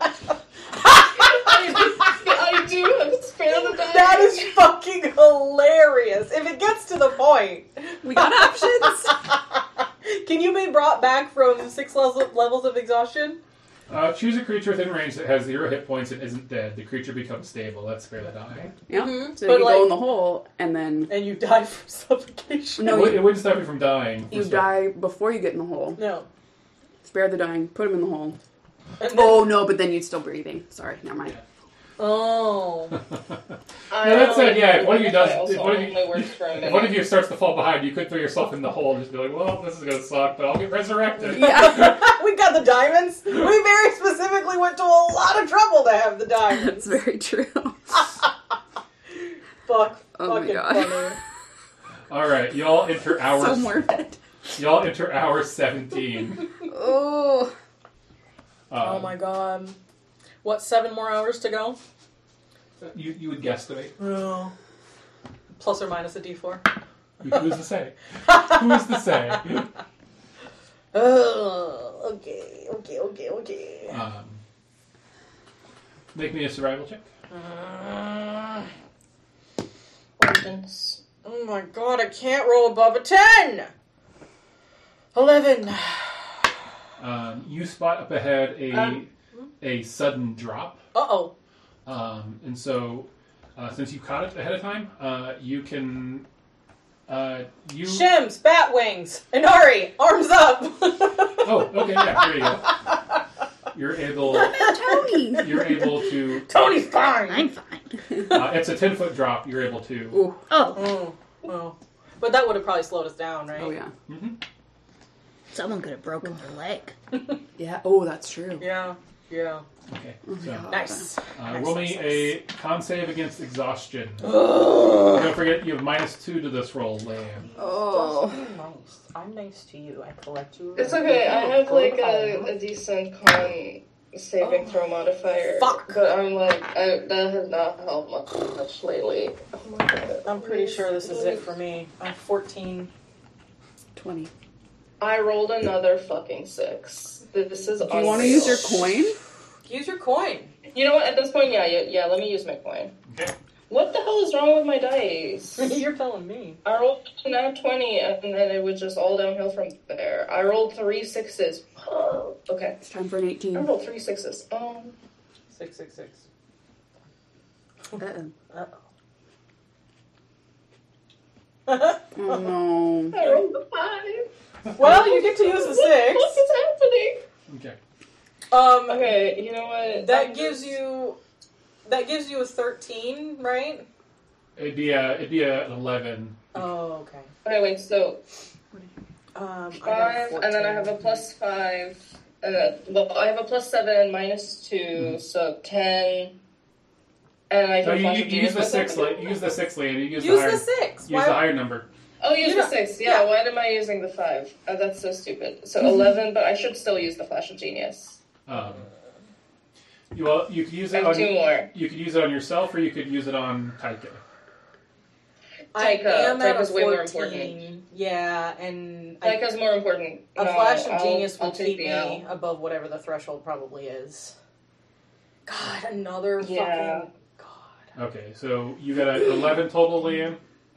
I do have spare the die. That is fucking hilarious. If it gets to the point. We got options. Can you be brought back from 6 levels of exhaustion? Choose a creature within range that has 0 hit points and isn't dead. The creature becomes stable. That's spare the dying. Yeah. Mhm. So But, you can like- go in the hole and then And you die from suffocation. No, it wouldn't stop you from dying. you die before you get in the hole. No. Spare the Dying. Put him in the hole. And then- Oh no, but then you're still breathing. Sorry, never mind. Oh. That said, yeah, if one of you does, Also if one of you, only works for a if minute. one of you starts to fall behind, you could throw yourself in the hole and just be like, well, this is going to suck, but I'll get resurrected. Yeah, We got the diamonds. We very specifically went to a lot of trouble to have the that's diamonds. very true. Fuck. Oh my Fucking God. funny. All right, y'all enter hour. So morbid. Y'all enter hour 17. Oh. Oh my god. What, 7 more hours to go? You would guesstimate. No. Plus or minus a d4. Who's to say? Who's to say? Oh, okay. Make me a survival check. Origins. Oh my god, I can't roll above a 10! 11. You spot up ahead a sudden drop. Uh-oh. And so, since you caught it ahead of time, you can... Shims, bat wings. Inari, arms up. Oh, okay, yeah, there you go. You're able... Tony. You're able to... Tony's fine. I'm fine. it's a 10-foot drop. You're able to... Ooh. Oh, Oh. But that would have probably slowed us down, right? Oh yeah. someone could have broken their leg. Yeah. Oh, that's true. Yeah. Okay, so... Nice. roll me a con save against exhaustion. Don't forget, you have -2 to this roll, Lamb. Oh. Nice. I'm nice to you. I collect you. It's okay. I have like a decent con saving throw modifier. Fuck. But I'm like, that has not helped much lately. Oh my god. I'm pretty sure this is it for me. I'm 14. 20. I rolled another fucking 6. This is Do you want to use your coin? Use your coin. You know what? At this point, yeah. Let me use my coin. Okay. What the hell is wrong with my dice? You're telling me. I rolled a 20, and then it was just all downhill from there. I rolled 3 6s. Oh, okay. It's time for an I 18. rolled 3 6s. 666. Uh-oh. Uh-oh. Oh no. I rolled a 5. Well, you get to use the 6. What is happening? Okay. Okay, you know what? That gives you a 13, right? It'd be a 11. Oh, okay. Okay, wait, so I got 5, and then I have a 14. +5, and then, well, I have a +7, -2, so 10, and I No, can you use the 6. You use the 6, Leanne. You use, Use the higher. the 6. Use the higher number. Oh, use You the don't- 6. yeah. Yeah, why am I using the 5? Oh, that's so stupid. So 11, but I should still use the Flash of Genius. You could use I it have on 2 more. you could use it on yourself, or you could use it on Taika. I Taika. am at a Taika's way more 14. Yeah, and Taika's more important. a No, flash of I'll- genius will I'll take keep the me L. above whatever the threshold probably is. God, another Yeah. fucking God. Okay, so you got an 11 total, Leanne.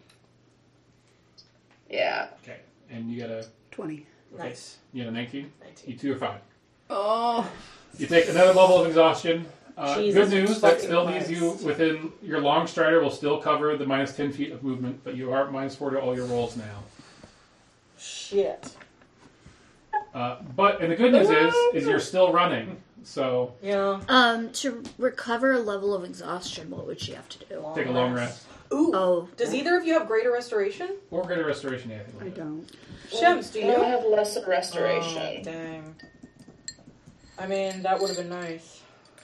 Yeah. Okay, and you got a 20. okay. Nice. You got a 19. 19. You 2 or 5. Oh. You take another level of exhaustion. Jesus Good news, that fucking still leaves you Christ. within your long strider will still cover the minus 10 feet of movement, but you are at -4 to all your rolls now. Shit. But and the good news is you're still running, so Yeah. To recover a level of exhaustion, what would she have to do? take a long rest. Ooh. Oh, Does either of you have greater restoration? Or greater restoration, yeah, I think. I don't. Shems, do you? No, I have lesser Oh, restoration. dang. I mean, that would have been nice.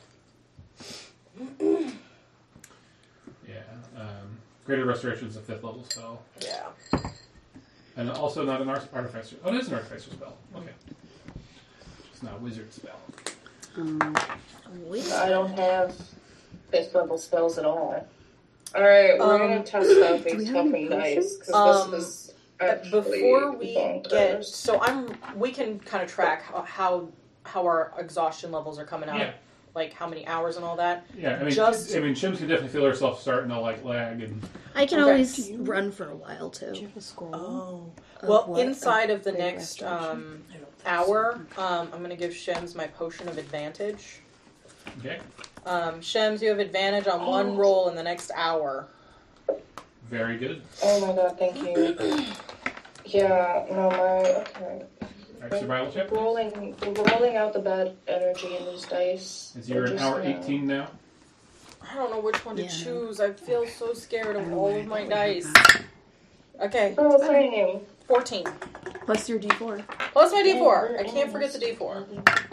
Yeah. Greater restoration is a 5th level spell. Yeah. And also not an artificer. Oh, it is an artificer spell. Okay. It's not a wizard spell. wait. I don't have 5th level spells at all. Alright, we're gonna test out we these have any fucking dice, potions? because this is actually Before we bonkers. get, so we can kind of track how our exhaustion levels are coming out. Yeah. Like how many hours and all that. Yeah, I mean, Just- Shims can definitely feel herself starting to like lag, and I can Okay. always run for a while Do you too. have a scroll? Oh. Of Well, what? inside of the Great next restoration? hour, I'm going to give Shems my potion of advantage. okay, Shems, you have advantage on one roll in the next hour. very good. Oh my god, thank you. Yeah, no, okay. All right, survival check. Rolling out the bad energy in these dice. Is you're They're in just, hour 18 now. I don't know which one to Yeah. choose. I feel so scared I of don't all know of my why I dice. thought we had Okay, Oh, what's my name? 14. that. Plus your D4. Plus my D4. I can't forget the D4.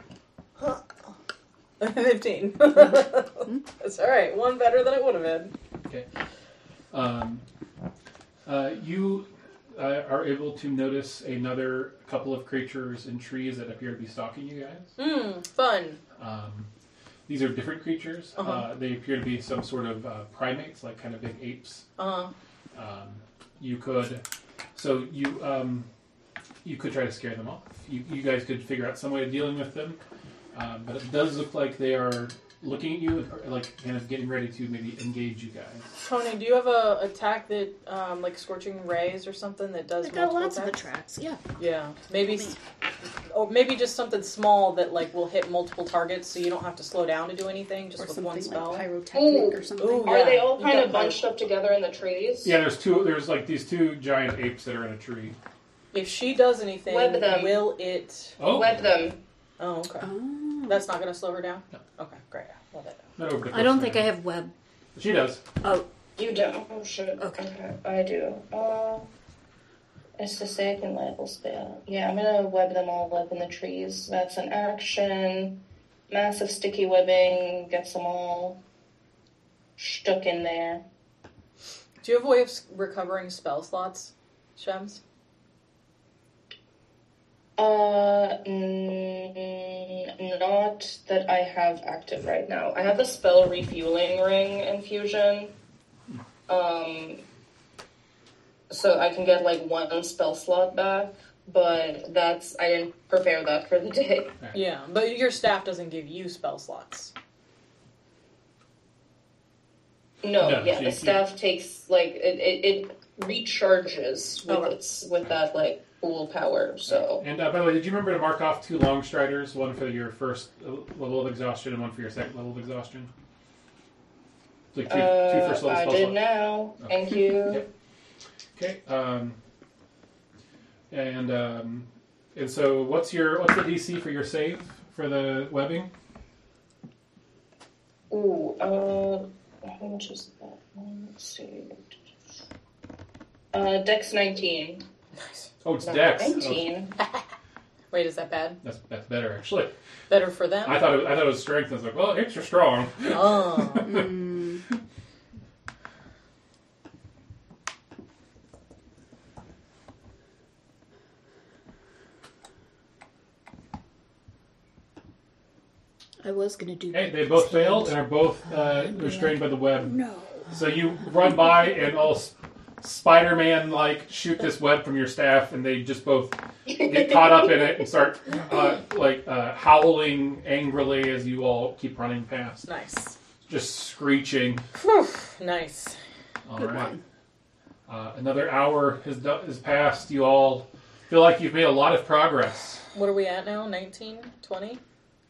15. That's alright. One better than it would have been. Okay. You are able to notice another couple of creatures in trees that appear to be stalking you guys. Fun. These are different creatures. Uh-huh. They appear to be some sort of primates, like kind of big apes. Uh-huh. You could try to scare them off. You guys could figure out some way of dealing with them. But it does look like they are looking at you, like kind of getting ready to maybe engage you guys. Tony, do you have a attack that, like Scorching Rays or something that does I got multiple lots of attacks? attracts. Yeah. Yeah, maybe, or maybe just something small that like will hit multiple targets, so you don't have to slow down to do anything, just Or with something one spell. like pyrotechnic or something. Ooh, Are yeah. they all You kind got of bunched up together in the trees? Yeah, there's like these 2 giant apes that are in a tree. If she does anything, Web them. will it? Oh, Web them. Oh, okay. Oh. That's not going to slow her down. No. Okay, great. Love it. not over the I don't course think of I the have web. night. She does. Oh, You don't. Oh shit. Okay. I do. It's the second level spell. Yeah, I'm gonna web them all up in the trees. That's an action. Massive sticky webbing gets them all stuck in there. Do you have a way of recovering spell slots, Shems? Not that I have active right now. I have the spell refueling ring infusion. So I can get like 1 spell slot back, but I didn't prepare that for the day. Yeah, but your staff doesn't give you spell slots. No, No, yeah, so the you- staff takes like it recharges with Okay. with that like pool power. So And by the way, did you remember to mark off 2 long striders, one for your first level of exhaustion and one for your second level of exhaustion? Like two first level I spell did slots. now. Okay. Thank you. Yep. Okay. And so what's the DC for your save for the webbing? Ooh, how much is that? Let's see. Dex 19. Oh, it's No, Dex. 19. Wait, is that bad? That's better actually. Better for them? I thought it was strength. I was like, well, extra strong. Oh. I was gonna do. Hey, they both failed and are both restrained by the web. No. So you run by and all Spider-Man like shoot this web from your staff, and they just both get caught up in it and start howling angrily as you all keep running past, Nice. just screeching. Whew, nice. All Good right. one. Another hour has passed. You all feel like you've made a lot of progress. What are we at now? 19? 20?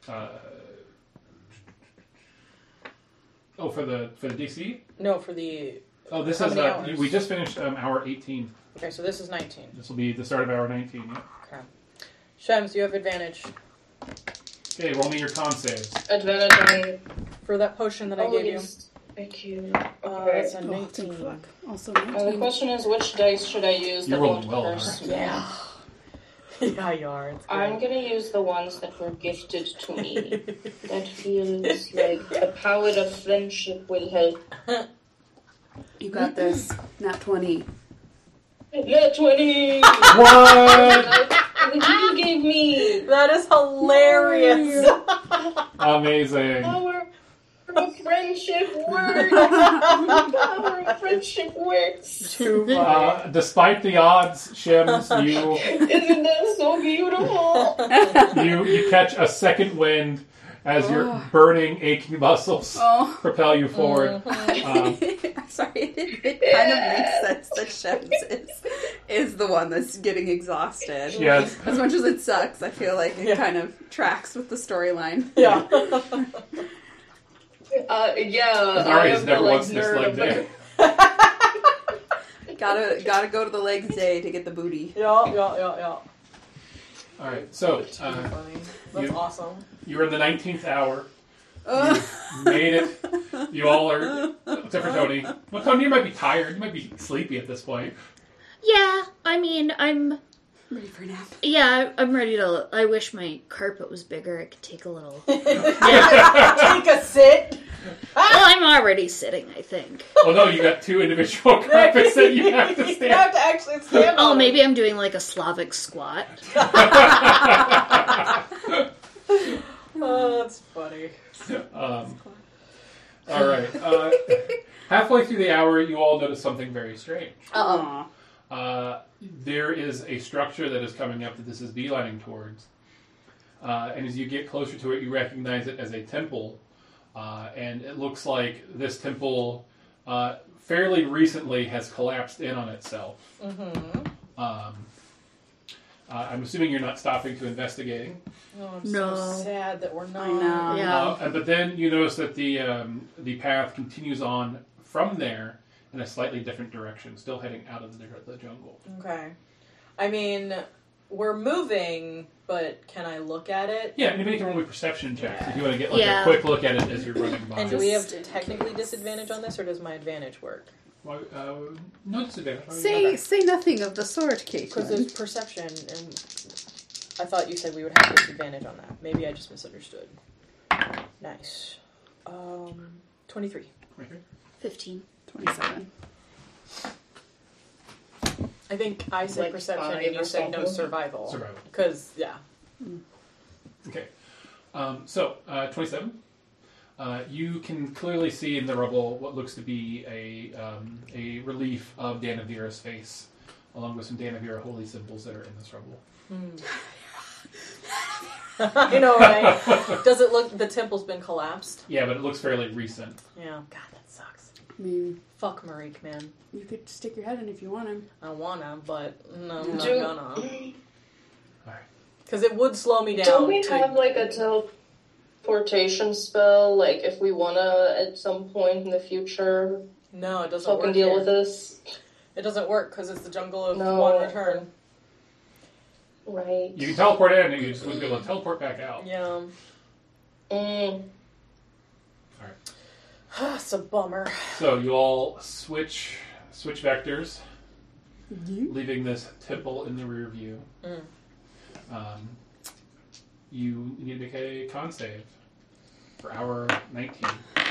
For the DC. No, for the... Oh, this How is many hours? we just finished hour 18. Okay, so this is 19. This will be the start of hour 19. Yeah. Okay. Shems, you have advantage Okay, roll me your con saves. Advantage for that potion that I on. gave you. Yes. Thank you. That's a Oh, 19. thank fuck. Also The 19. question is, which dice should I use You're that rolling won't well, curse? Yeah. Yeah, you are. It's great. I'm gonna use the ones that were gifted to me. That feels like the power of friendship will help. You got this. Nat 20. Net 20! What? You gave me That is hilarious. Amazing. power of friendship works. Power of friendship works. Too funny. Despite the odds, Shims, Isn't that so beautiful? you catch a second wind as your burning, aching muscles Oh. propel you forward. I'm sorry, it kind of makes sense that Shems is the one that's getting exhausted. Yes. As much as it sucks, I feel like it Yeah. kind of tracks with the storyline. Yeah. Yeah. Ari I has am never the, once nerd of disliked the- it. Gotta go to the legs day to get the booty. Yeah. All right, so Funny. That's you- awesome. you're in the 19th hour. You made it. You all are, except for Tony. Well, Tony, you might be tired. You might be sleepy at this point. Yeah, I mean, I'm Ready for a nap. I'm ready to. I wish my carpet was bigger. I could take a little. Take a sit. Well, I'm already sitting, I think. Oh no, you got 2 individual carpets that you have to You stand. have to actually stand Oh, on maybe I'm doing like a Slavic squat. it. Oh, that's funny. All right. Halfway through the hour, you all notice something very strange. Aw. There is a structure that is coming up that this is beelining towards. And as you get closer to it, you recognize it as a temple. And it looks like this temple fairly recently has collapsed in on itself. I'm assuming you're not stopping to investigating. Oh, I'm No. so sad that we're not. I know. Yeah. But then you notice that the path continues on from there in a slightly different direction, still heading out of the jungle. Okay. I mean, we're moving, but can I look at it? Yeah, anybody can roll me perception checks if you want to get like Yeah. a quick look at it as you're running by. And do we have technically disadvantage on this, or does my advantage work? Why, no disadvantage. Why would you Say have that? say nothing of the sort, Because Caitlin. there's perception, and I thought you said we would have disadvantage on that. Maybe I just misunderstood. Nice. 23. Right here. 15. 27. I think I said Like perception, 5 and you or said no something. survival. Survival. Because, yeah. Okay. 27. You can clearly see in the rubble what looks to be a relief of Danavira's face, along with some Danavira holy symbols that are in this rubble. I know, right? Does it look, the temple's been collapsed? Yeah, but it looks fairly recent. Yeah. God, that sucks. I mean, Fuck Marique, man. you could stick your head in if you want him. I wanna, but no, I'm Yeah. not Do- gonna. Alright. Because it would slow me down. Don't we to- have like a teleportation spell? Like if we wanna at some point in the future No, it doesn't fucking work. deal here. with this? It doesn't work because it's the jungle of No. one return. Right. You can teleport in, and you just wouldn't be able to teleport back out. Yeah. Mm. It's a bummer. So you all switch vectors, You? leaving this temple in the rear view. Mm. You need to make a con save for hour 19.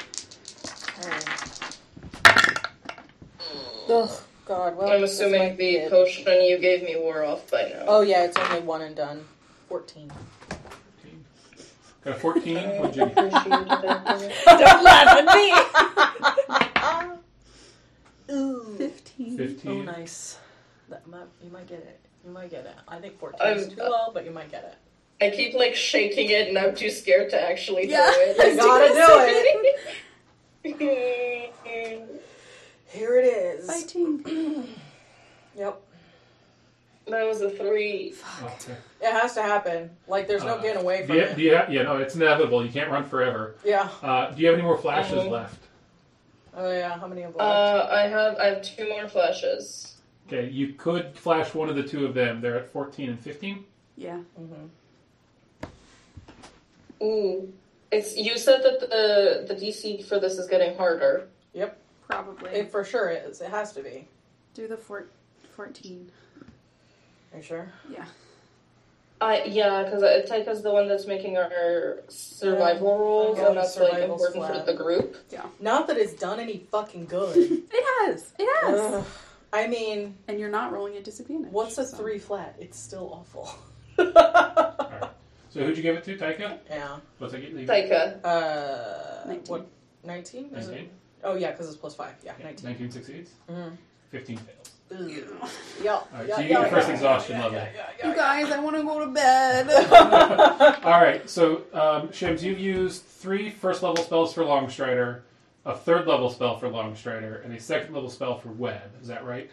Oh, God. Well, I'm this assuming might be the it. potion you gave me wore off by now. Oh, yeah, it's only one and done. 14. 14. Got a 14. What'd you get? Appreciate it. Don't laugh at me! Ooh. 15. 15. Oh, nice. You might get it. You might get it. I think 14 is too low, but you might get it. I keep like shaking it, and I'm too scared to actually Yeah. throw it. You gotta do it. Here it is. Fighting. Yep. That was a 3. Okay. It has to happen. Like, there's no getting away from Yeah, it. yeah, no, it's inevitable. You can't run forever. Yeah. Do you have any more flashes Uh-huh. left? Oh, yeah. How many of left? I have 2 more flashes. Okay, you could flash one of the two of them. They're at 14 and 15. Yeah. Mm-hmm. Ooh. You said that the DC for this is getting harder. Yep. Probably. It for sure is. It has to be. Do the 14. Are you sure? Yeah. Yeah, because Taika's the one that's making our survival rolls, Yeah, and that's like survival's important flat. for the group. Not that it's done any fucking good. It has. It has. Ugh. I mean, And you're not rolling a disadvantage. what's a so. 3 flat? It's still awful. Alright. So who'd you give it to, Taika? Yeah. What's that get you? Taika. 19. What? 19? Is 19? it? Oh, yeah, because it's plus 5. Yeah, Yeah, 19. 19 succeeds. Mm-hmm. 15 fails. Yeah. Alright, so you get your first exhaustion level. You guys, I want to go to bed. Alright, so Shims, you've used 3 first level spells for Longstrider, a 3rd level spell for Longstrider, and a 2nd level spell for Web. Is that right?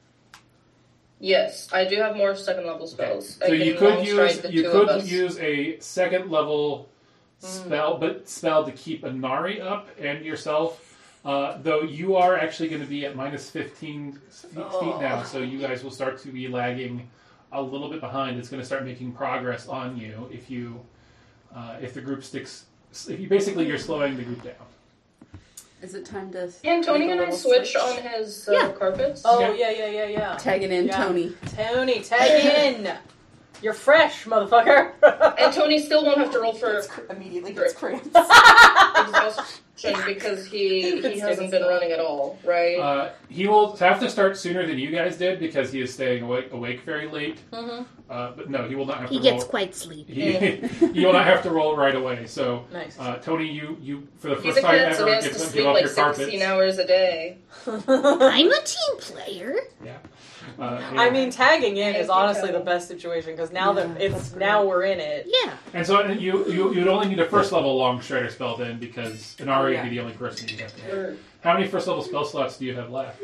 Yes, I do have more second level spells. So I you can could long use stride the two of us. a 2nd level spell to keep Inari up and yourself. Though you are actually going to be at minus 15 feet now, so you guys will start to be lagging a little bit behind. It's going to start making progress on you if the group sticks. If you basically you're slowing the group down. Is it time to... Can Tony make a and I little switch switch? on his Yeah. carpets? Oh, yeah. Tagging in Yeah. Tony. Tony, tag in! You're fresh, motherfucker! And Tony still won't have to roll for Immediately gets cramps. exhaustion because he hasn't been running at all, right? He will have to start sooner than you guys did because he is staying awake very late. Mm-hmm. But no, he will not have He to gets roll. quite sleepy. He will not have to roll right away. So, Nice. Tony, you for the He's first a time kid, so he ever has to give sleep up like your carpets. 16 hours a day. I'm a team player. Yeah. I mean, tagging in Thank is you, honestly Tony. the best situation because now Yeah, that it's that's great. now we're in it. Yeah. and so you'd only need a first level long strider spell then because Inari Yeah. would be the only person you have to have. Sure. How many first level spell slots do you have left?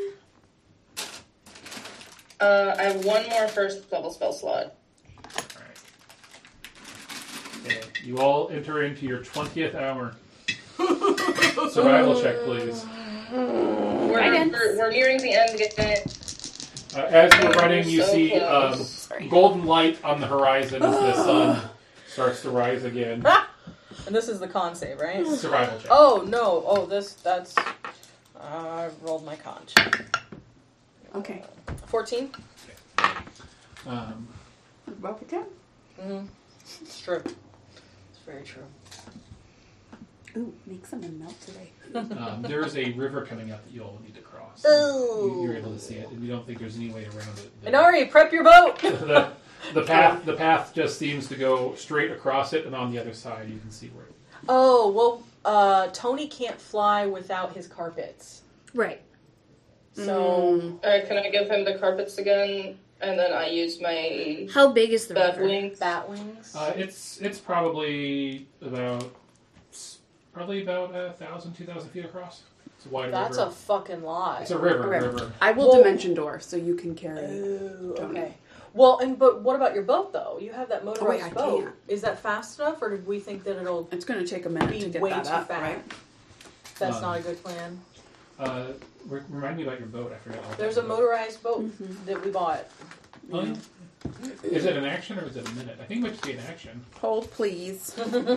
I have 1 more first level spell slot. Alright. Okay, you all enter into your 20th hour. Survival check, please. We're nearing the end again. As you're running, you So see close. golden light on the horizon as the sun starts to rise again. And this is the con save, right? Survival check. Oh, no. Oh, that's... I rolled my con check. Okay. 14? Um, About the 10. Mm-hmm. It's true. It's very true. Ooh, make someone melt today. there is a river coming up that you all need to cross. Ooh. You're able to see it, and you don't think there's any way around it. Inari, prep your boat! The path just seems to go straight across it, and on the other side you can see where. Oh, well, Tony can't fly without his carpets. Right. So, Alright, can I give him the carpets again? And then I use my How big is the bat river? wings. bat wings. It's probably about 1,000, 2,000 feet across. It's a wide That's river. a fucking lot. It's a river. Okay. River. I will Well- dimension door so you can carry. Ooh, Tony. okay. Well, but what about your boat though? You have that motorized I boat. can't. Is that fast enough, or did we think that it'll? It's going to take a minute Be to get way that too up, fast. right? That's not a good plan. Remind me about your boat. I forgot. all There's a about the boat. motorized boat that we bought. Oh, yeah. Is it an action or is it a minute? I think it might just be an action. Hold, please.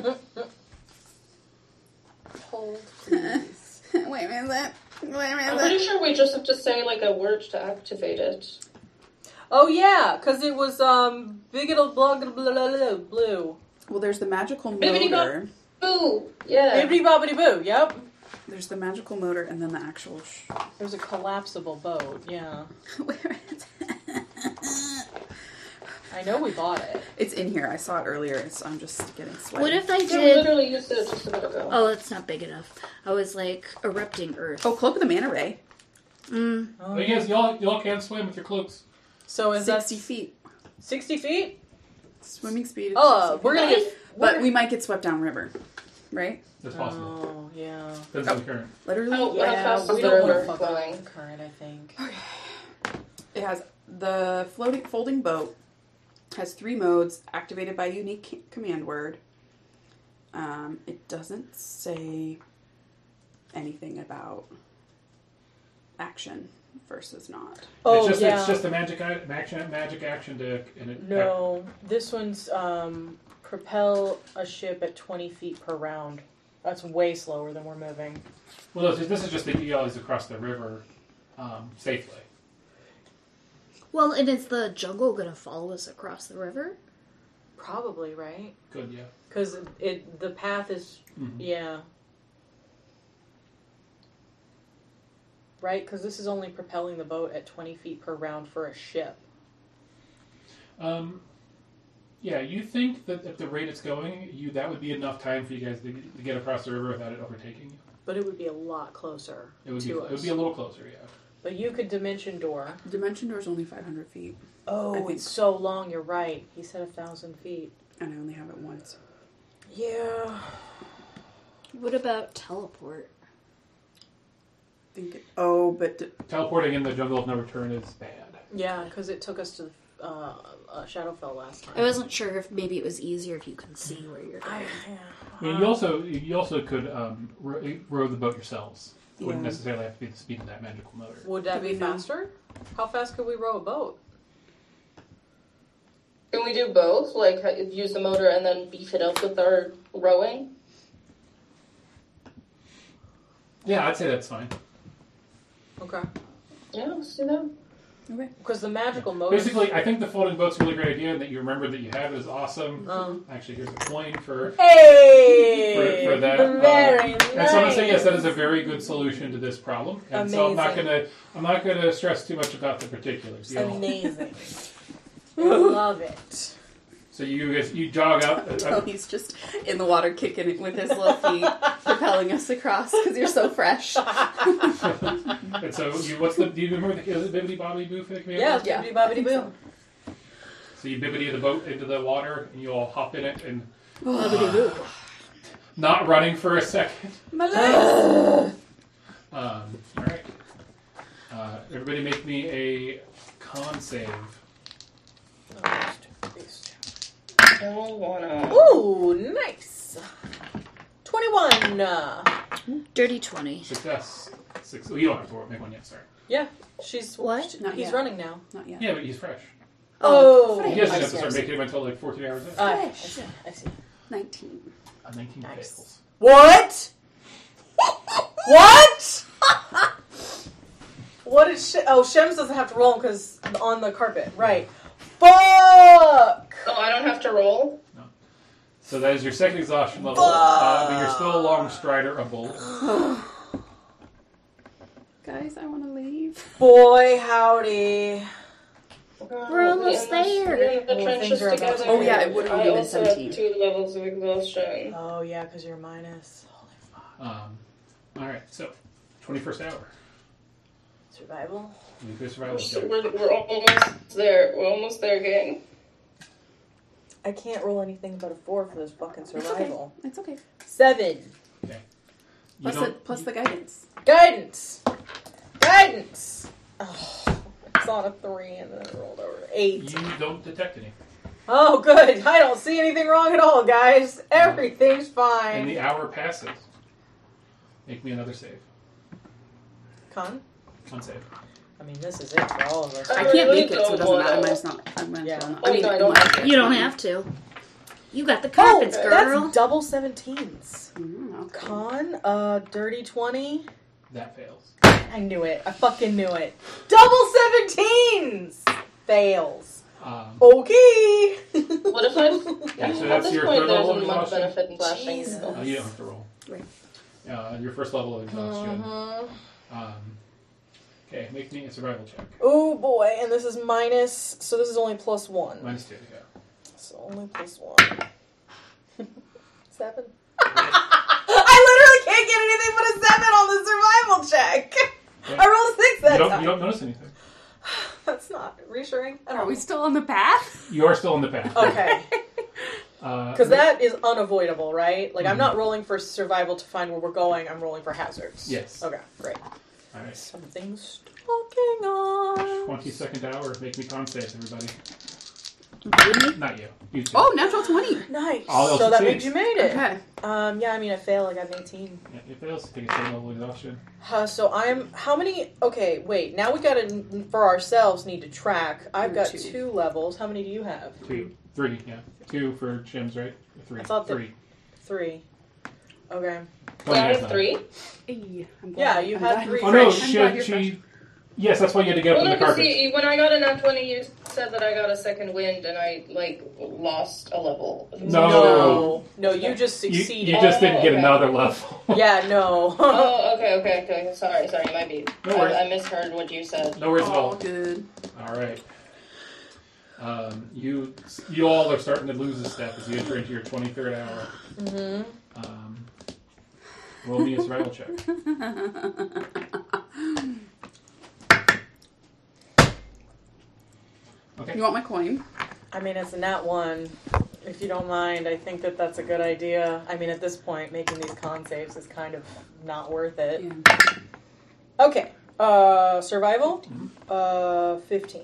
Hold, please. Wait a minute. I'm pretty sure we just have to say like a word to activate it. Oh yeah, because it was big little blue. Well, there's the magical Bibbidi motor. Ooh, yeah. Bibbidi bobbidi boo. Yep. There's the magical motor and then the actual. It was a collapsible boat. Yeah. Where is it? I know we bought it. It's in here. I saw it earlier, so I'm just getting sweaty. What if I Yeah, we did? literally used it just a bit ago. Oh, it's not big enough. I was like erupting Earth. Oh, Cloak of the Manta Ray. Oh, yes, y'all can swim with your cloaks. So is that 60 feet. 60 feet? Swimming speed. Is Oh, 60 we're feet. gonna get. But we might get swept downriver, right? That's possible. Oh yeah. Depends on the current. Literally. How Yeah, fast we is the don't want to river fuck flowing? up the current. I think. It has the folding boat. Has 3 modes activated by unique command word. It doesn't say anything about action versus not. Oh it's yeah. just a magic action to. And it, No, this one's propel a ship at 20 feet per round. That's way slower than we're moving. Well, this is just that you always across the river safely. Well, and is the jungle gonna follow us across the river? Probably, right? Good, yeah. Because the path is, yeah. Right? Because this is only propelling the boat at 20 feet per round for a ship. Yeah, you think that at the rate it's going, that would be enough time for you guys to get across the river without it overtaking you. But it would be a lot closer It would to be. us. It would be a little closer, yeah. But you could dimension door. Dimension door is only 500 feet, I Oh, think. it's so long. You're right. He said 1,000 feet. and I only have it once. Yeah. What about teleport? But Teleporting in the jungle of no return is bad. Yeah, because it took us to Shadowfell last time. I wasn't sure if maybe it was easier if you can see where you're going. I mean, you also could row the boat yourselves. It wouldn't Yeah. necessarily have to be the speed of that magical motor. Would that Do be we know? faster? How fast could we row a boat? Can we do both? Like use the motor and then beef it up with our rowing? Yeah, I'd say that's fine. Okay. Yeah, let's do that. okay. Because the magical motor. Basically, I think the floating boat's a really great idea, and that you remember that you have it is awesome. Actually, here's a coin for Hey! for that. Very nice. And so I'm gonna say yes, that is a very good solution to this problem. And so I'm not gonna stress too much about the particulars. You know. Amazing. Love it. So you jog up. Tony's just in the water kicking it with his little feet, propelling us across because you're so fresh. And so do you remember the Bibbidi Bobbidi Boo for the command? Yeah, Yeah, bibbidi I bobbidi think boo. so. So you bibbidi the boat into the water, and you all hop in it, and Bobbidi-boo. not running for a second. My legs! All right. Everybody make me a con save. Don't wanna. Ooh, nice. 21. Dirty 20. Success. Well, you don't have to make one yet, sorry. Yeah, she's What? Not he's yet. running now. Not yet. Yeah, but he's fresh. Oh, He doesn't have to I start see. making him until like 14 hours in. I see. I see. 19. 19 Nice. fails. What? What? What is Shems doesn't have to roll because on the carpet, right? Fuck! Oh, I don't have to roll? So that is your second exhaustion level, but you're still a long strider-able. Guys, I want to leave. Boy, howdy. We're almost there. We're in the Oh, trenches things are about together. to Oh, yeah, it would have I been also 17. have 2 levels of exhaustion. Oh yeah, because you're minus. Holy fuck. All right, so 21st hour. Survival. Nuclear survival. We're almost there. We're almost there, gang. I can't roll anything but a 4 for this fucking survival. It's okay. 7. Plus the guidance. Guidance. Oh, I saw a 3 and then it rolled over. 8. You don't detect any. Oh, good. I don't see anything wrong at all, guys. Everything's And fine. the hour passes. Make me another save. Con? Con save. I mean, this is it for all of us. I can't make it, so it doesn't matter. Mine's not. I might Yeah. as well not. Oh, no, I don't like it. You don't have to. You got the carpets, girl. That's double 17s. Okay. Con, dirty 20. That fails. I knew it. I fucking knew it. Double 17s! Fails. Okay. What if I... Yeah, so At that's this your point, third there's level of a much exhaustion. benefit in flashing. Jesus. So. You don't have to roll. Right. Your first level of exhaustion. Uh-huh. Okay, make me a survival check. Oh boy, and this is minus, so this is only +1. -2, yeah. So only +1. 7. I literally can't get anything but a 7 on the survival check. Yeah. I rolled a 6 that time. You don't notice anything. That's not reassuring. I Are don't we know. still on the path? You are still in the path. Okay. Because that is unavoidable, right? Like, I'm Mhm. not rolling for survival to find where we're going. I'm rolling for hazards. Yes. Okay, great. All right. Something's stalking on. 22nd hour. Make me con save, everybody. Not you. You two. Oh, natural 20. Nice. All else So that succeeds. means you made it. Okay. Yeah, I mean, I failed. I got an 18. Yeah, it fails. Take a second level of exhaustion. So I'm, how many, okay, wait, now we gotta, for ourselves, need to track. I've got 2. 2 levels. How many do you have? 2. 3, yeah. 2 for Jim's, right? 3. I thought that- 3. 3. Okay. Tony I has have none. 3. Hey, I'm Yeah, glad- you I'm had glad- 3. Oh no, Fresh. I'm glad you're she... Yes, that's why you had to get up Well, on no, the because carpet. when I got a nat 20, you said that I got a second wind and I, like, lost a level. No. No, you just You succeeded. just didn't get okay. another level. Yeah, no. Oh, okay. Sorry, my bad. No worries. I misheard what you said. No worries at Oh, all. good. All right. You all are starting to lose a step as you enter into your 23rd hour. Mm-hmm. Roll me a survival check. Okay. You want my coin? I mean, it's a nat 1. If you don't mind, I think that that's a good idea. I mean, at this point, making these con saves is kind of not worth it. Yeah. Okay. Survival? 15.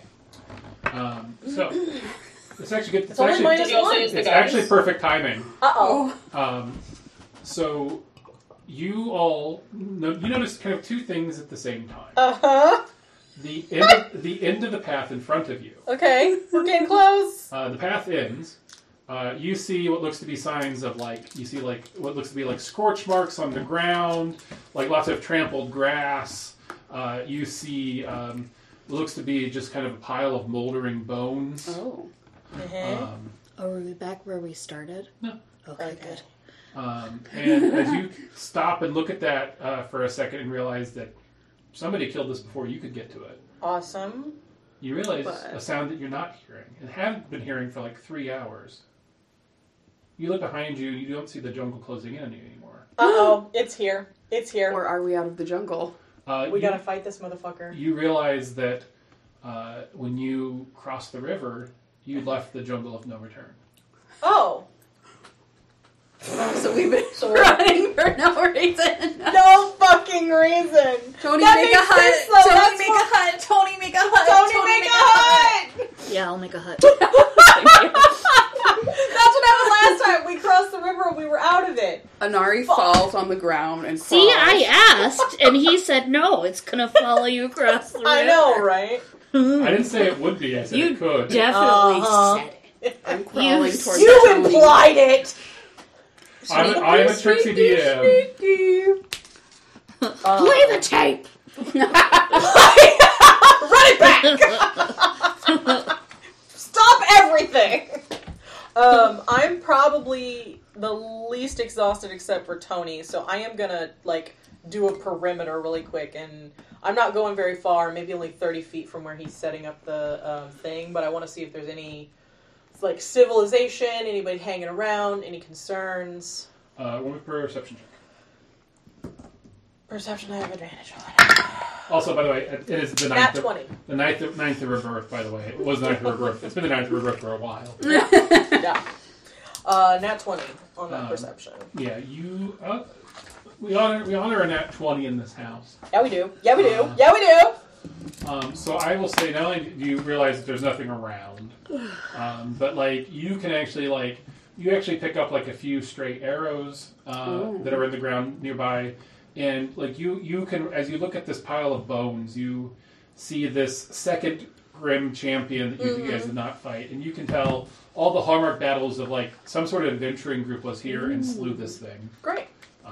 So, it's actually good. It's only minus Did you also 1. use the It's guidance? actually perfect timing. Uh-oh. So, you all you notice kind of 2 things at the same time. Uh-huh. The end of the path in front of you. Okay. We're getting close. The path ends. You see what looks to be signs of what looks to be like scorch marks on the ground, like lots of trampled grass. You see what looks to be just kind of a pile of moldering bones. Oh. Uh-huh. Are we back where we started? No. Okay, good. And as you stop and look at that for a second and realize that somebody killed this before you could get to it, Awesome. you realize But- a sound that you're not hearing and haven't been hearing for like 3 hours. You look behind you, you don't see the jungle closing in on you anymore. Uh-oh. It's here. It's here. Or are we out of the jungle? We gotta fight this motherfucker. You realize that when you crossed the river, you left the jungle of no return. Oh. So we've been So running for no reason. No fucking reason. Tony, That make a makes hut. sense, though. Tony, That's make what- a hut. Tony, make a hut. Tony, make a hut! Yeah, I'll make a hut. That's what happened last time. We crossed the river and we were out of it. Anari falls on the ground and See, I asked, and he said no. It's gonna follow you across the river. I know, right? I didn't say it would be, I said You it could. definitely Uh-huh. said it. I'm crawling towards You Tony. implied it. I'm a tricksy DM. Play the tape. Run it back. Stop everything. I'm probably the least exhausted except for Tony, so I am gonna do a perimeter really quick, and I'm not going very far, maybe only 30 feet from where he's setting up the thing, but I want to see if there's any civilization, anybody hanging around, any concerns. One perception check. Perception, I have advantage on. Also, by the way, it is the Nat ninth. 20. The ninth of rebirth, by the way. It was the ninth of rebirth. It's been the ninth of rebirth for a while. Yeah. Nat 20 on that perception. Yeah, you. we honor a nat 20 in this house. Yeah, we do. Yeah, we do. Yeah, we do. So I will say, not only do you realize that there's nothing around, but like you can actually you actually pick up like a few stray arrows that are in the ground nearby, and like you can, as you look at this pile of bones, you see this second grim champion that you guys did not fight, and you can tell all the hallmark battles of like some sort of adventuring group was here and slew this thing. Great.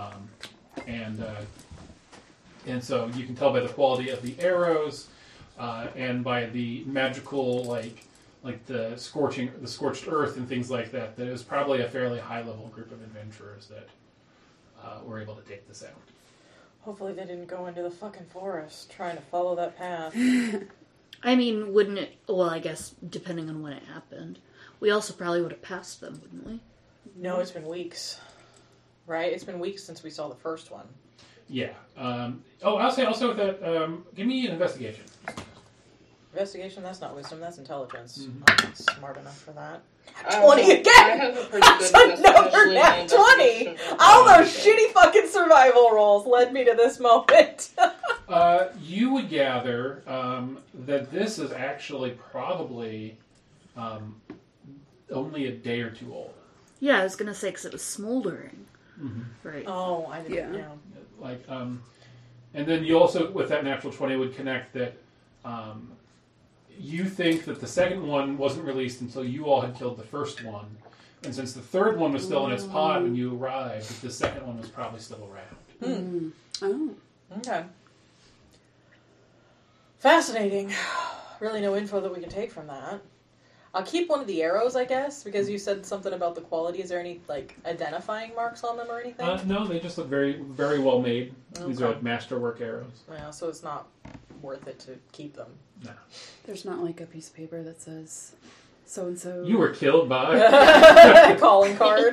And so you can tell by the quality of the arrows and by the magical like the scorched earth and things like that, that it was probably a fairly high level group of adventurers that were able to take this out. Hopefully they didn't go into the fucking forest trying to follow that path. I mean, wouldn't it... Well, I guess, depending on when it happened. We also probably would have passed them, wouldn't we? No, it's been weeks. Right? It's been weeks since we saw the first one. Yeah. I'll say also with that, give me an investigation. Investigation, that's not wisdom, that's intelligence. Mm-hmm. I'm not smart enough for that. 20 again! I have a pretty good That's another especially nat 20! investigation. All those shitty fucking survival rolls led me to this moment. You would gather that this is actually probably only a day or two old. Yeah, I was going to say, because it was smoldering. Mm-hmm. Right. Oh, I didn't know. Like, and then you also, with that natural 20, would connect that you think that the second one wasn't released until you all had killed the first one. And since the third one was still in its pod when you arrived, that the second one was probably still around. Oh. Okay. Fascinating. Really no info that we can take from that. I'll keep one of the arrows, I guess, because you said something about the quality. Is there any, like, identifying marks on them or anything? No, they just look very, very well made. These are Okay. like masterwork arrows. Yeah, so it's not worth it to keep them. No. There's not like a piece of paper that says so and so. You were killed by... Calling card.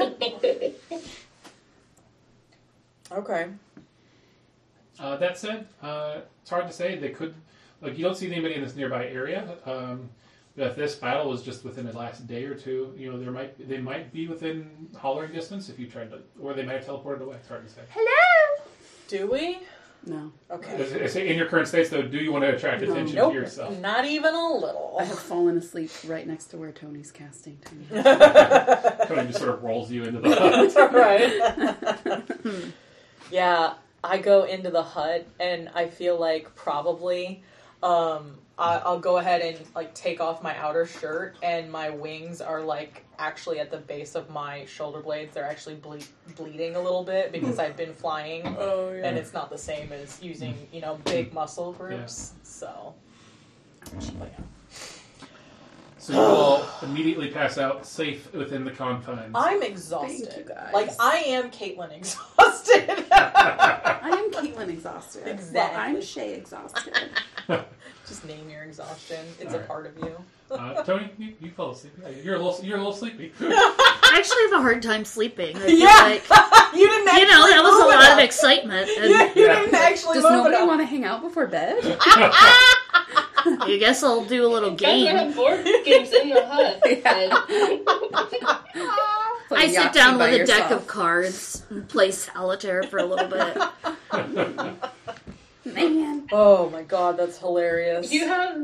Okay. That said, it's hard to say. They could... Like, you don't see anybody in this nearby area. If this battle was just within the last day or two, you know, they might be within hollering distance if you tried to, or they might have teleported away. It's hard to say. Hello! Do we? No. Okay. I say, in your current states, though, do you want to attract attention Nope. to yourself? Not even a little. I have fallen asleep right next to where Tony's casting. Tony just sort of rolls you into the hut. Right. Yeah, I go into the hut, and I feel like probably I'll go ahead and like take off my outer shirt, and my wings are like actually at the base of my shoulder blades. They're actually bleeding a little bit because I've been flying, and it's not the same as using big muscle groups. So, but yeah. So you all immediately pass out safe within the confines. I'm exhausted. Thank you, guys. Like I am Caitlin exhausted. I am Caitlin exhausted. Exactly. Well, I'm Shay exhausted. Just name your exhaustion. It's All a right. part of you. Tony, you fell asleep. Yeah, you're a little sleepy. I actually have a hard time sleeping. I feel Yeah. like, You didn't actually that was a move lot of enough. excitement. And Yeah, you didn't actually Does move nobody enough. want to hang out before bed? I guess I'll do a little Guys, we game. have board games in the hut. Play I sit Yahtzee down by with a deck yourself. of cards and play solitaire for a little bit. Man. Oh my god, that's hilarious. You have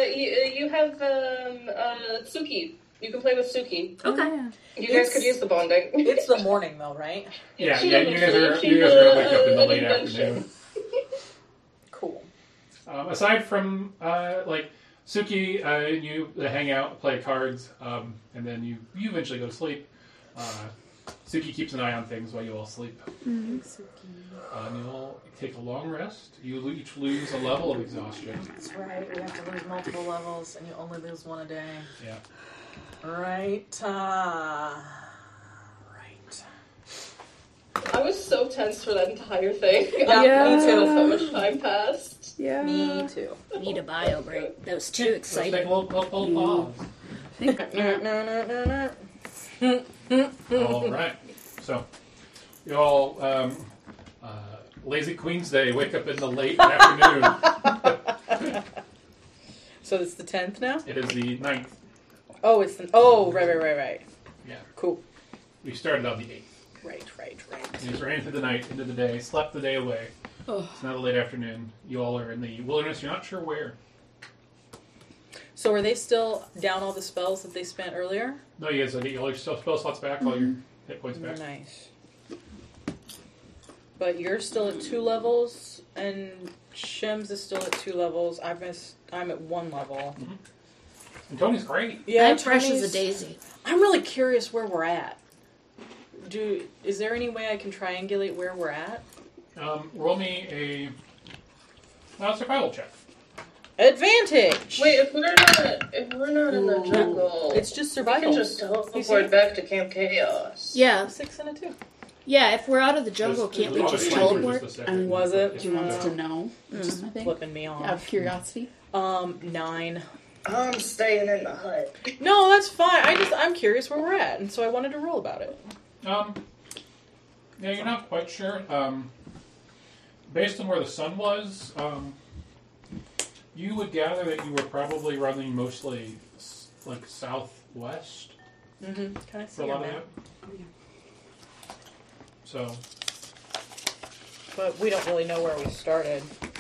Suki. You can play with Suki. Okay. You guys could use the bonding. It's the morning though, right? Yeah, She you doesn't guys are sleep. going to wake up in the She's late an invention. afternoon. Cool. Aside from Suki, you hang out, play cards, and then you eventually go to sleep. Suki keeps an eye on things while you all sleep. You all take a long rest. You each lose a level of exhaustion. That's right. We have to lose multiple levels, and you only lose one a day. Yeah. Right. Right. I was so tense for that entire thing. Yeah, me Until too. so much time passed. Yeah. Me too. Need a bio break. That was too Let's take a exciting. little pause. All right. So, you all, lazy Queen's Day, wake up in the late afternoon. So it's the 10th now? It is the 9th. Oh, it's the... Oh, right. Yeah. Cool. We started on the 8th. You just ran into the night, into the day, slept the day away. Oh. It's now the late afternoon. You all are in the wilderness. You're not sure where. So are they still down all the spells that they spent earlier? No, you guys get all your spell slots back, all your hit points back. Nice. But you're still at 2 levels, and Shems is still at 2 levels. I'm at 1 level. And Tony's great. Yeah, I'm fresh as a Tony's- daisy. I'm really curious where we're at. Is there any way I can triangulate where we're at? Roll me a survival check. Advantage! Wait, if we're not in the jungle, It's just we survival. can just teleport back to Camp Chaos. Yeah, 6 and a 2. yeah. If we're out of the jungle, can't we just teleport? Was it? She wants to know. I think. Flipping me Out of off. curiosity. 9. I'm staying in the hut. No, that's fine. I'm curious where we're at, and so I wanted to roll about it. Yeah, you're not quite sure. Based on where the sun was, you would gather that you were probably running mostly like southwest Mm-hmm. Can I for see a your lot of map? it. So, But we don't really know where we started.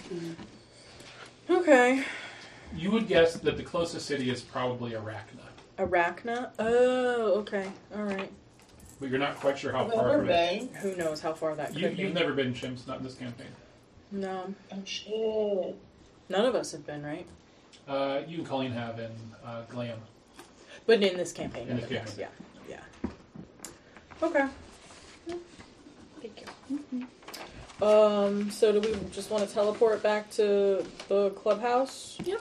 Okay. you would guess that the closest city is probably Arachna, Arachna? Oh, okay. Alright. but you're not quite sure how I've far never from it. been. Who knows how far that could be. You've never been chimps, not in this campaign. No. Oh shit. None of us have been, right? You and Colleen have in Glam. But in this campaign. In none this of us. campaign. Yeah. Okay. Thank you. So do we just want to teleport back to the clubhouse? Yep.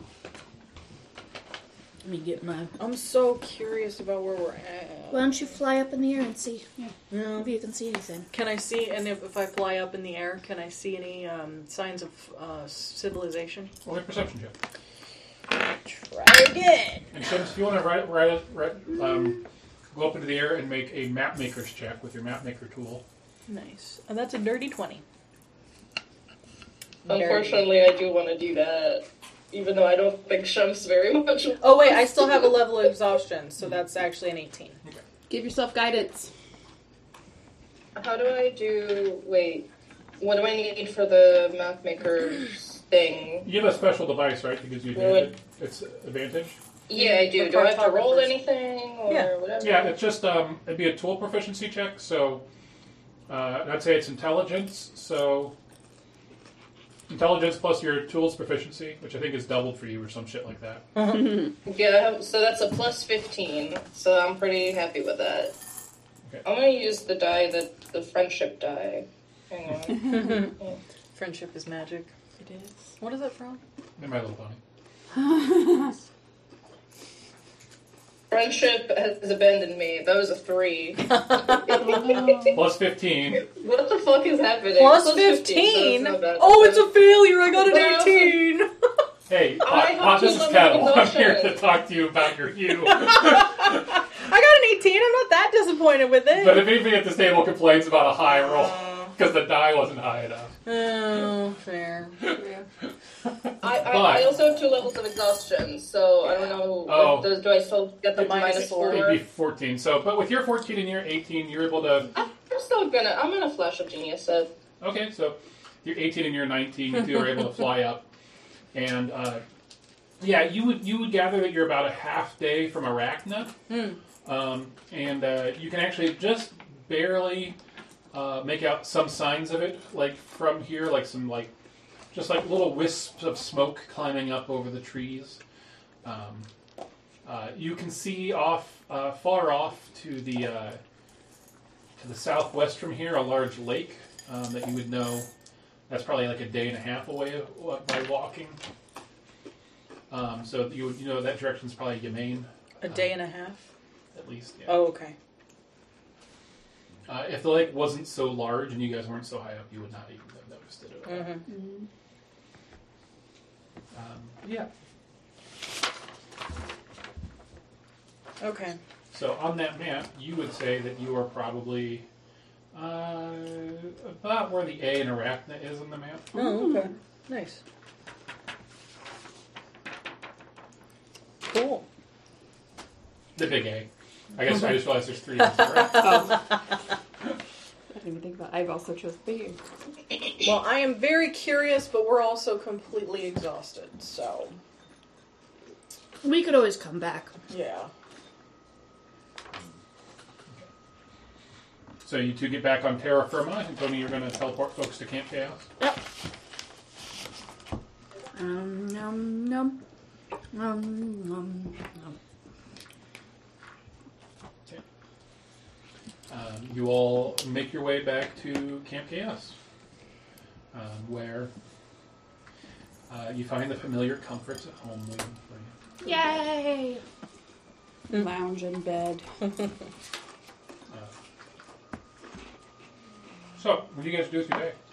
Let me get my. I'm so curious about where we're at. Why don't you fly up in the air and see Yeah. if you can see anything? Can I see, and if I fly up in the air, can I see any signs of civilization? Roll a perception check. Try again. And Chimps, if you want to go up into the air and make a map maker's check with your map maker tool. Nice. And that's a dirty 20. Unfortunately, I do want to do that, even though I don't think Shum's very much. Oh wait, I still have a level of exhaustion, so that's actually an 18. Give yourself guidance. How do I do? Wait, what do I need for the map maker's thing? You have a special device, right? That gives you Well, advantage. It's advantage. Yeah, I do. The Do I have to roll cartographers. anything or Yeah. whatever? Yeah, it's just it'd be a tool proficiency check. So I'd say it's intelligence. So intelligence plus your tools proficiency, which I think is doubled for you or some shit like that. Yeah, so that's a plus 15, so I'm pretty happy with that. Okay. I'm gonna use the die, the friendship die. Hang on. Friendship is magic. It is. What is that from? In My Little Pony. Friendship has abandoned me. That was a 3. Plus 15. What the fuck is happening? Plus 15, 15? so it's not bad. Oh, it's a failure! I got an But 18! Hey, I Pot, have this to is limit Kettle. I'm exhaustion. here to talk to you about your hue. I got an 18, I'm not that disappointed with it. But if anybody at this table complains about a high roll, because the die wasn't high enough. Oh, fair. I also have 2 levels of exhaustion, so I don't know. Oh. Do I still get the minus 4? It'd be 14. So, but with your 14 and your 18, you're able to. I'm gonna flash of genius it. Okay, so you're 18 and you're 19. You two are able to fly up, and yeah, you would gather that you're about a half day from Arachna, and you can actually just barely make out some signs of it, like from here, like some just like little wisps of smoke climbing up over the trees. You can see far off to the southwest from here, a large lake that you would know. That's probably like a day and a half away by walking. So you know that direction's probably Yemaine. A day and a half? At least, yeah. Oh, okay. If the lake wasn't so large and you guys weren't so high up, you would not even have noticed it at all. Mm-hmm. Yeah. Okay. So on that map, you would say that you are probably about where the A in Arachna is on the map. Oh, okay. Nice. Cool. The big A. I guess I just realized there's 3 A's, right? I didn't even think about it. I've also chose B. Well, I am very curious, but we're also completely exhausted, so We could always come back. yeah. So you two get back on terra firma, and Tony, you're going to teleport folks to Camp Chaos? Yep. Nom, nom. Nom, nom, nom. You all make your way back to Camp Chaos, where you find the familiar comforts at home waiting for you. Yay! Lounge in bed. So, what do you guys do with your day?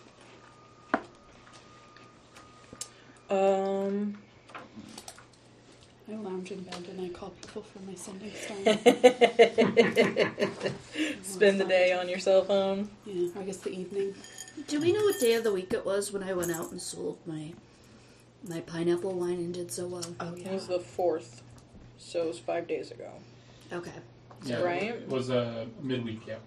I lounge in bed and I call people for my sending stone. Spend the day on your cell phone. Yeah, I guess the evening. Do we know what day of the week it was when I went out and sold my pineapple wine and did so well? Oh, It yeah. was the 4th, so it was 5 days ago. Okay. Yeah, Right? It was midweek, yeah.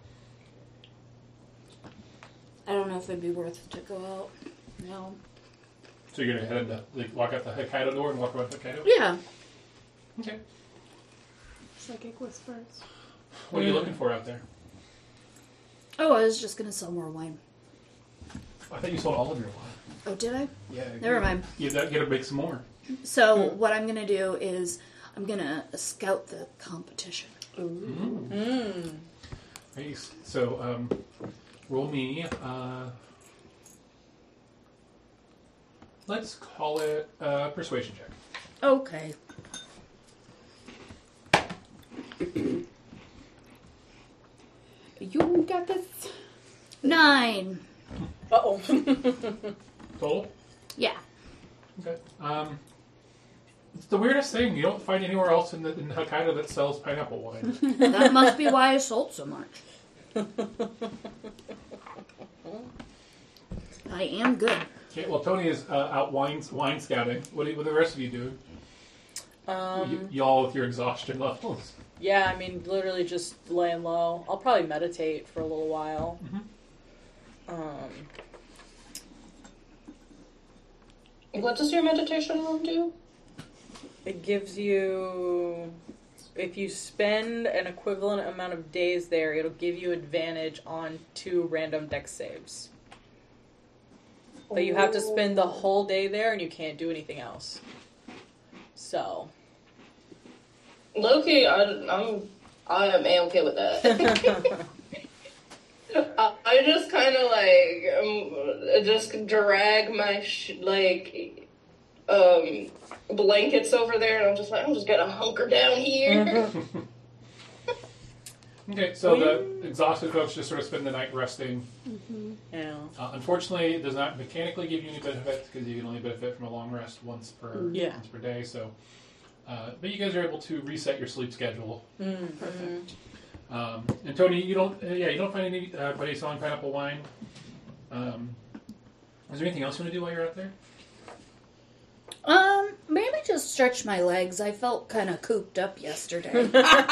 I don't know if it'd be worth it to go out. No. So you're going to head walk out the Hokkaido door and walk around Hokkaido? Yeah. Okay. Psychic whispers. What are you looking for out there? Oh, I was just gonna sell more wine. I thought you sold all of your wine. Oh, did I? Yeah. Never mind. You got to make some more. So what I'm gonna do is I'm gonna scout the competition. Nice. So, roll me. Let's call it a persuasion check. Okay. You got this. 9. Uh-oh. Total. Yeah. Okay. It's the weirdest thing. You don't find anywhere else in Hokkaido that sells pineapple wine. That must be why I sold so much. I am good. Okay. Well, Tony is out wine scouting. What are the rest of you doing? Y'all with your exhaustion levels. Yeah, I mean, literally just laying low. I'll probably meditate for a little while. What does your meditation room do? It gives you, if you spend an equivalent amount of days there, it'll give you advantage on 2 random dex saves. But you have to spend the whole day there and you can't do anything else. So. Loki, I am A-okay with that. I just kind of just drag my blankets over there, and I'm just gonna hunker down here. Okay, so the exhausted folks just sort of spend the night resting. Yeah. Unfortunately, it does not mechanically give you any benefits because you can only benefit from a long rest once per day. So, but you guys are able to reset your sleep schedule. Perfect. And Tony, you don't find anybody selling pineapple wine. Is there anything else you want to do while you're out there? Maybe just stretch my legs. I felt kind of cooped up yesterday.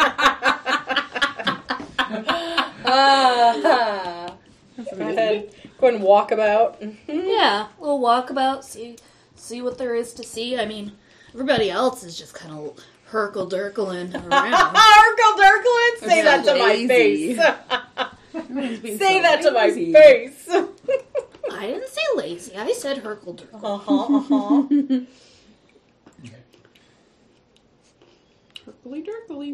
Go ahead. Go ahead and walk about. Yeah, a little walkabout, see what there is to see. I mean, everybody else is just kind of hurkle-durkling around. Urkel-durkling? Say that to my Lazy. face. Say that to my face. I didn't say lazy. I said hurkle-durkle. Okay. Hercly Durkly.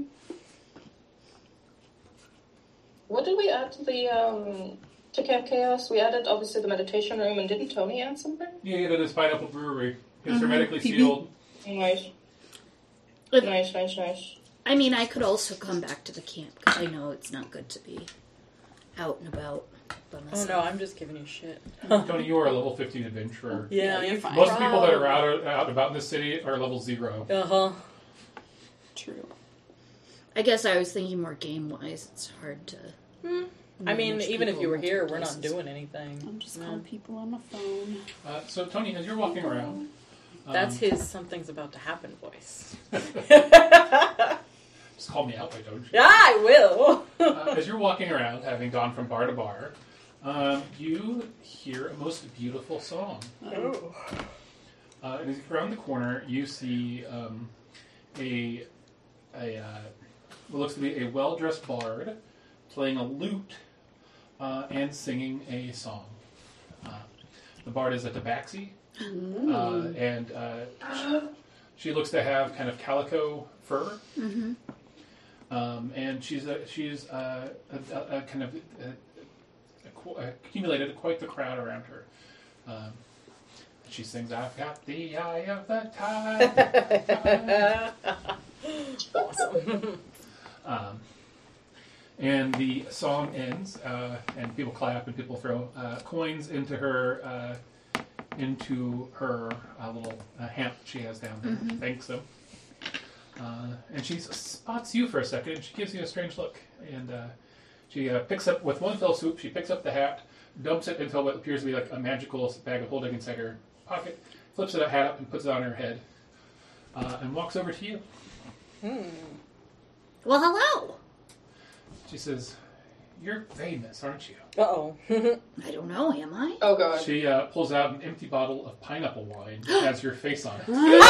What did we add to Camp Chaos? We added obviously the meditation room, and didn't Tony add something? Yeah, it is Pineapple Brewery. It's hermetically sealed. Nice. If- Nice. I mean, I could also come back to the camp because I know it's not good to be out and about by Oh myself. no, I'm just giving you shit. Tony, you are a level 15 adventurer. Yeah, you're you fine. Most people that are out and about in this city are level 0. Uh-huh. True. I guess I was thinking more game-wise. It's hard to... I mean, manage even if people you were in here, multiple we're not places. doing anything. I'm just calling people on my phone. So, Tony, as you're walking around... That's his something's about to happen voice. Just call me out, why don't you? Yeah, I will. As you're walking around, having gone from bar to bar, You hear a most beautiful song. Oh. And as you go around the corner, you see what looks to be a well-dressed bard playing a lute and singing a song. The bard is a tabaxi, and she looks to have kind of calico fur, and she's a kind of accumulated quite the crowd around her. She sings, "I've got the eye of the tiger." Awesome. And the song ends, and people clap and people throw coins into her little hamp she has down there. Thanks them. And she spots you for a second, and she gives you a strange look. And she picks up, with one fell swoop, she picks up the hat, dumps it into what appears to be like a magical bag of holding inside her pocket, flips that hat up and puts it on her head, and walks over to you. Well, hello. She says, "You're famous, aren't you?" Uh-oh. I don't know, am I? Oh god. She pulls out an empty bottle of pineapple wine that has your face on it.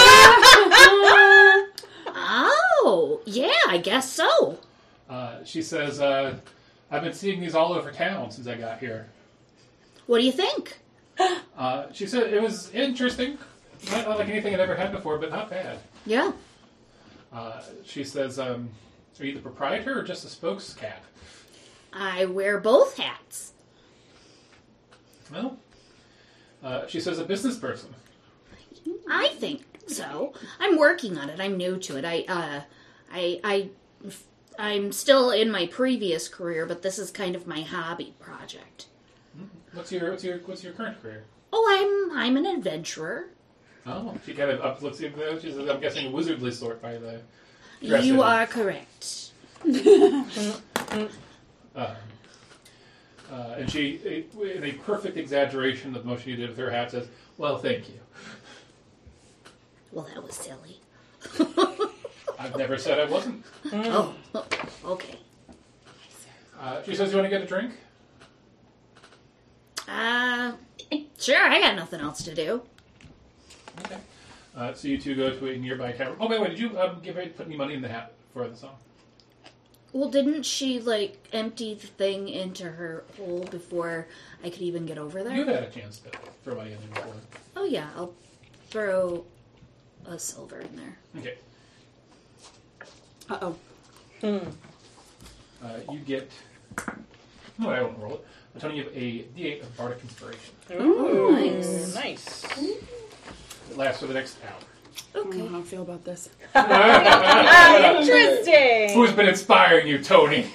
Oh, yeah, I guess so. She says, "I've been seeing these all over town since I got here." What do you think? She said it was interesting. Not like anything I'd ever had before, but not bad. Yeah. She says, "Are you the proprietor or just a spokes cat?" I wear both hats. Well, she says, "A business person." I think so. I'm working on it. I'm new to it. I'm still in my previous career, but this is kind of my hobby project. What's your current career? Oh, I'm an adventurer. Oh, she kind of looks at you. She says, "I'm guessing a wizardly sort by the dress." You are correct. And she, in a perfect exaggeration of the motion you did with her hat, says, "Well, thank you. Well, that was silly. I've never said I wasn't." Oh, okay. She says, "You want to get a drink?" Sure, I got nothing else to do. Okay. So you two go to a nearby tavern. Oh, wait, did you put any money in the hat for the song? Well, didn't she, empty the thing into her hole before I could even get over there? You've had a chance to throw money in there before. Oh, yeah, I'll throw a silver in there. Okay. Uh-oh. You get... No, I won't roll it. Tony, you have a D8 of Bardic Inspiration. Ooh, Nice. Nice. It lasts for the next hour. I don't know Okay. how I feel about this. Interesting. Who's been inspiring you, Tony?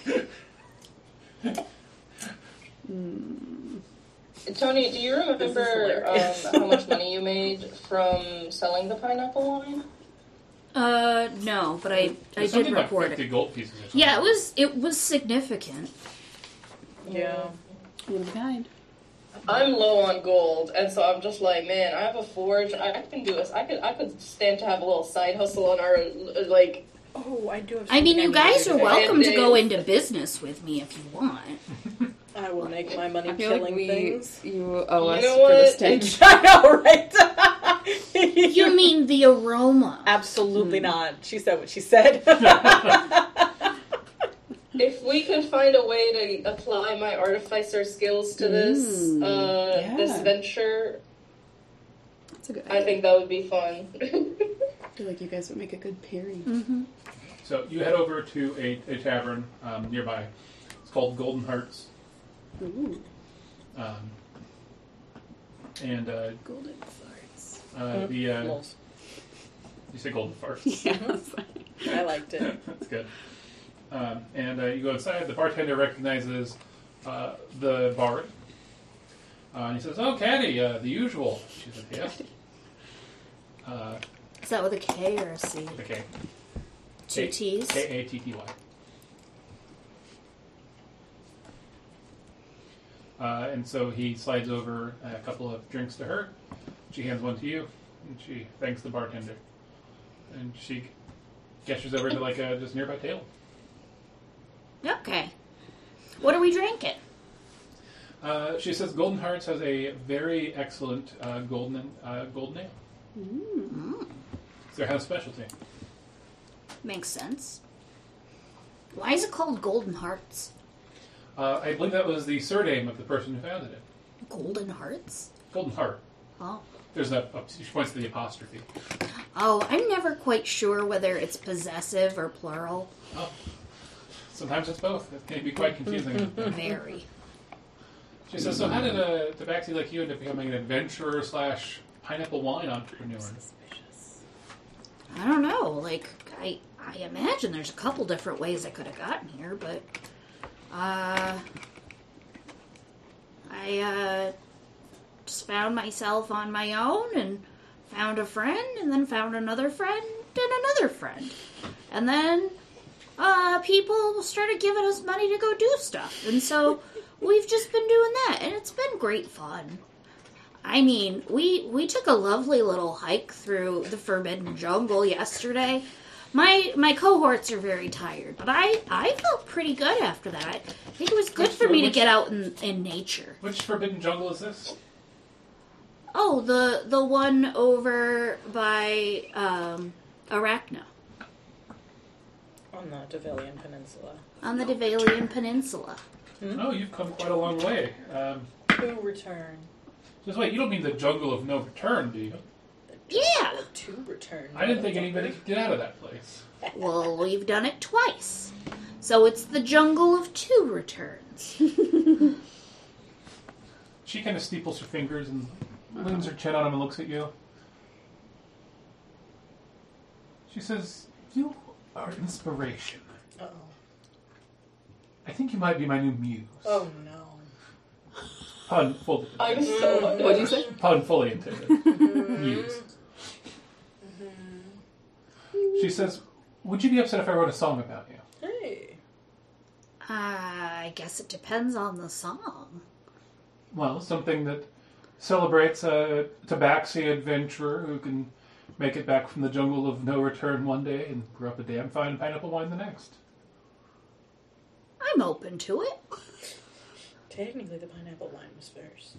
Tony, do you remember how much money you made from selling the pineapple wine? No, but I did Something like report 50 it. gold pieces or something. Yeah, it was significant. Yeah. One of a kind. I'm low on gold, and so I'm just like, man, I have a forge. I can do this. I could stand to have a little side hustle on our Oh, I do have I mean, something you need guys do are today. welcome to go into business with me if you want. I will make my money I feel killing like things. you owe us You know for the what? stage. I know, right? You mean the aroma? Absolutely not. She said what she said. If we could find a way to apply my artificer skills to this this yeah. venture, That's a good idea. I think that would be fun. I feel like you guys would make a good pairing. Mm-hmm. So you head over to a tavern nearby. It's called Golden Hearts. Ooh. And Golden farts. Lols. you say Golden Farts. Yeah. I liked it. That's good. And you go inside. The bartender recognizes the bard. And he says, "Oh, Caddy, the usual." She says, "Yes." Is that with a K or a C? The K. Two T's? Katty. And so he slides over a couple of drinks to her. She hands one to you, and she thanks the bartender. And she gestures over to just nearby table. Okay. What are we drinking? She says Golden Hearts has a very excellent gold nail. It's their house specialty. Makes sense. Why is it called Golden Hearts? I believe that was the surname of the person who founded it. Golden Hearts? Golden Heart. Oh. There's she points to the apostrophe. Oh, I'm never quite sure whether it's possessive or plural. Oh. Sometimes it's both. It can be quite confusing. Very. She says, so how did a tabaxi like you end up becoming an adventurer / pineapple wine entrepreneur? I don't know. Like, I imagine there's a couple different ways I could have gotten here, but I just found myself on my own and found a friend and then found another friend and another friend. And then people started giving us money to go do stuff. And so we've just been doing that, and it's been great fun. I mean, we took a lovely little hike through the Forbidden Jungle yesterday. My cohorts are very tired, but I felt pretty good after that. I think it was good for me to get out in nature. Which Forbidden Jungle is this? Oh, the one over by Arachno. On the Devilian Peninsula. On the Devalian Peninsula. Oh, you've come quite a long way. To return. Just wait, you don't mean the Jungle of No Return, do you? Yeah. To return. I didn't think anybody could get out of that place. Well, we've done it twice. So it's the Jungle of Two Returns. She kind of steeples her fingers and leans her chin on him and looks at you. She says, you are inspiration. Uh-oh. I think you might be my new muse. Oh, no. Pun fully intended. I'm so... What'd you say? Pun fully intended. Muse. She says, would you be upset if I wrote a song about you? Hey. I guess it depends on the song. Well, something that celebrates a tabaxi adventurer who can make it back from the jungle of no return one day and brew up a damn fine pineapple wine the next. I'm open to it. Technically, the pineapple wine was first.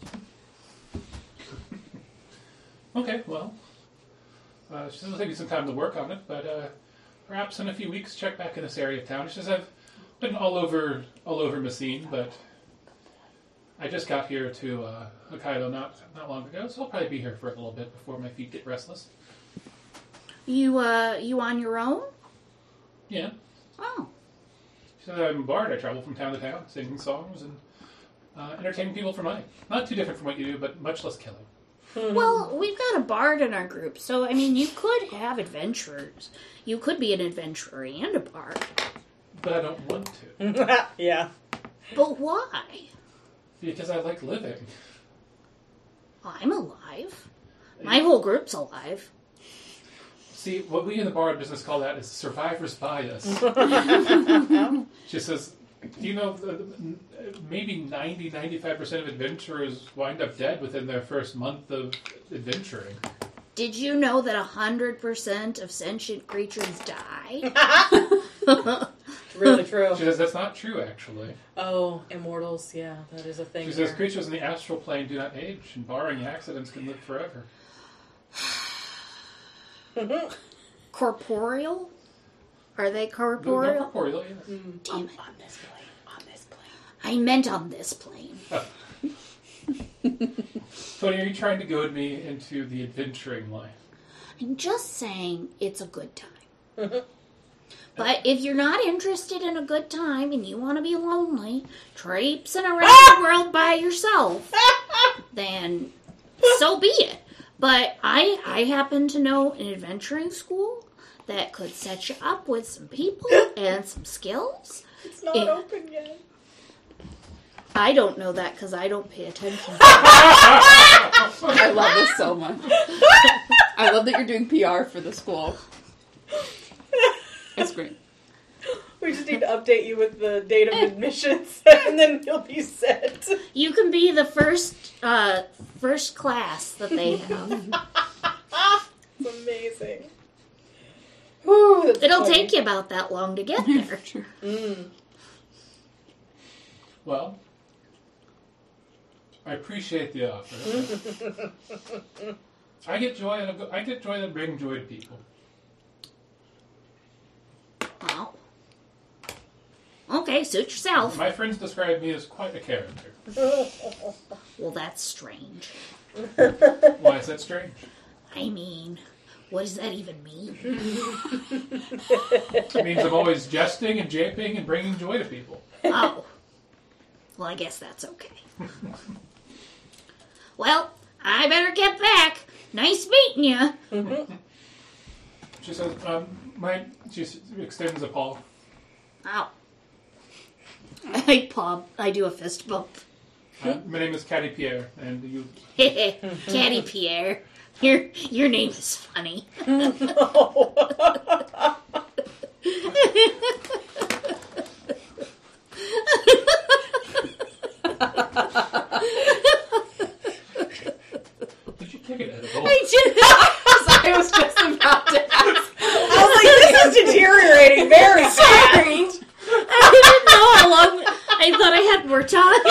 Okay, well, she says it'll take you some time to work on it, but perhaps in a few weeks check back in this area of town. She says I've been all over Messine, but I just got here to Hokkaido not long ago, so I'll probably be here for a little bit before my feet get restless. You on your own? Yeah. Oh. She says I'm a bard. I travel from town to town, singing songs and entertaining people for money. Not too different from what you do, but much less killing. Well, we've got a bard in our group, so, I mean, you could have adventurers. You could be an adventurer and a bard. But I don't want to. Yeah. But why? Because I like living. I'm alive. My whole group's alive. See, what we in the bard business call that is survivor's bias. She says, do you know, maybe 90-95% of adventurers wind up dead within their first month of adventuring. Did you know that 100% of sentient creatures die? Really true. She says, that's not true, actually. Oh, immortals, yeah, that is a thing. She says, creatures in the astral plane do not age, and barring accidents can live forever. Corporeal? Are they No corporeal? corporeal, yes. Damn it. On this plane. On this plane. I meant on this plane. Tony, are you trying to goad me into the adventuring life? I'm just saying it's a good time. But if you're not interested in a good time and you want to be lonely, traipsing around the world by yourself, then so be it. But I happen to know an adventuring school that could set you up with some people and some skills. It's not open yet. I don't know that because I don't pay attention. I love this so much. I love that you're doing PR for the school. It's great. We just need to update you with the date of admissions, and then you'll be set. You can be the first class that they have. It's amazing. Whew, that's It'll funny. take you about that long to get there. Sure. Well, I appreciate the offer. I get joy out of bringing joy to people. Well, okay, suit yourself. My friends describe me as quite a character. Well, that's strange. Why is that strange? I mean, what does that even mean? It means I'm always jesting and japing and bringing joy to people. Oh. Well, I guess that's okay. Well, I better get back. Nice meeting you. She says, she extends a paw. Oh. I do a fist bump. My name is Caddy Pierre, and you... Caddy Pierre. Your name is funny. Did you take an edible? I did. I was just about to ask. I was like, this is deteriorating very fast. I didn't know how long. I thought I had more time.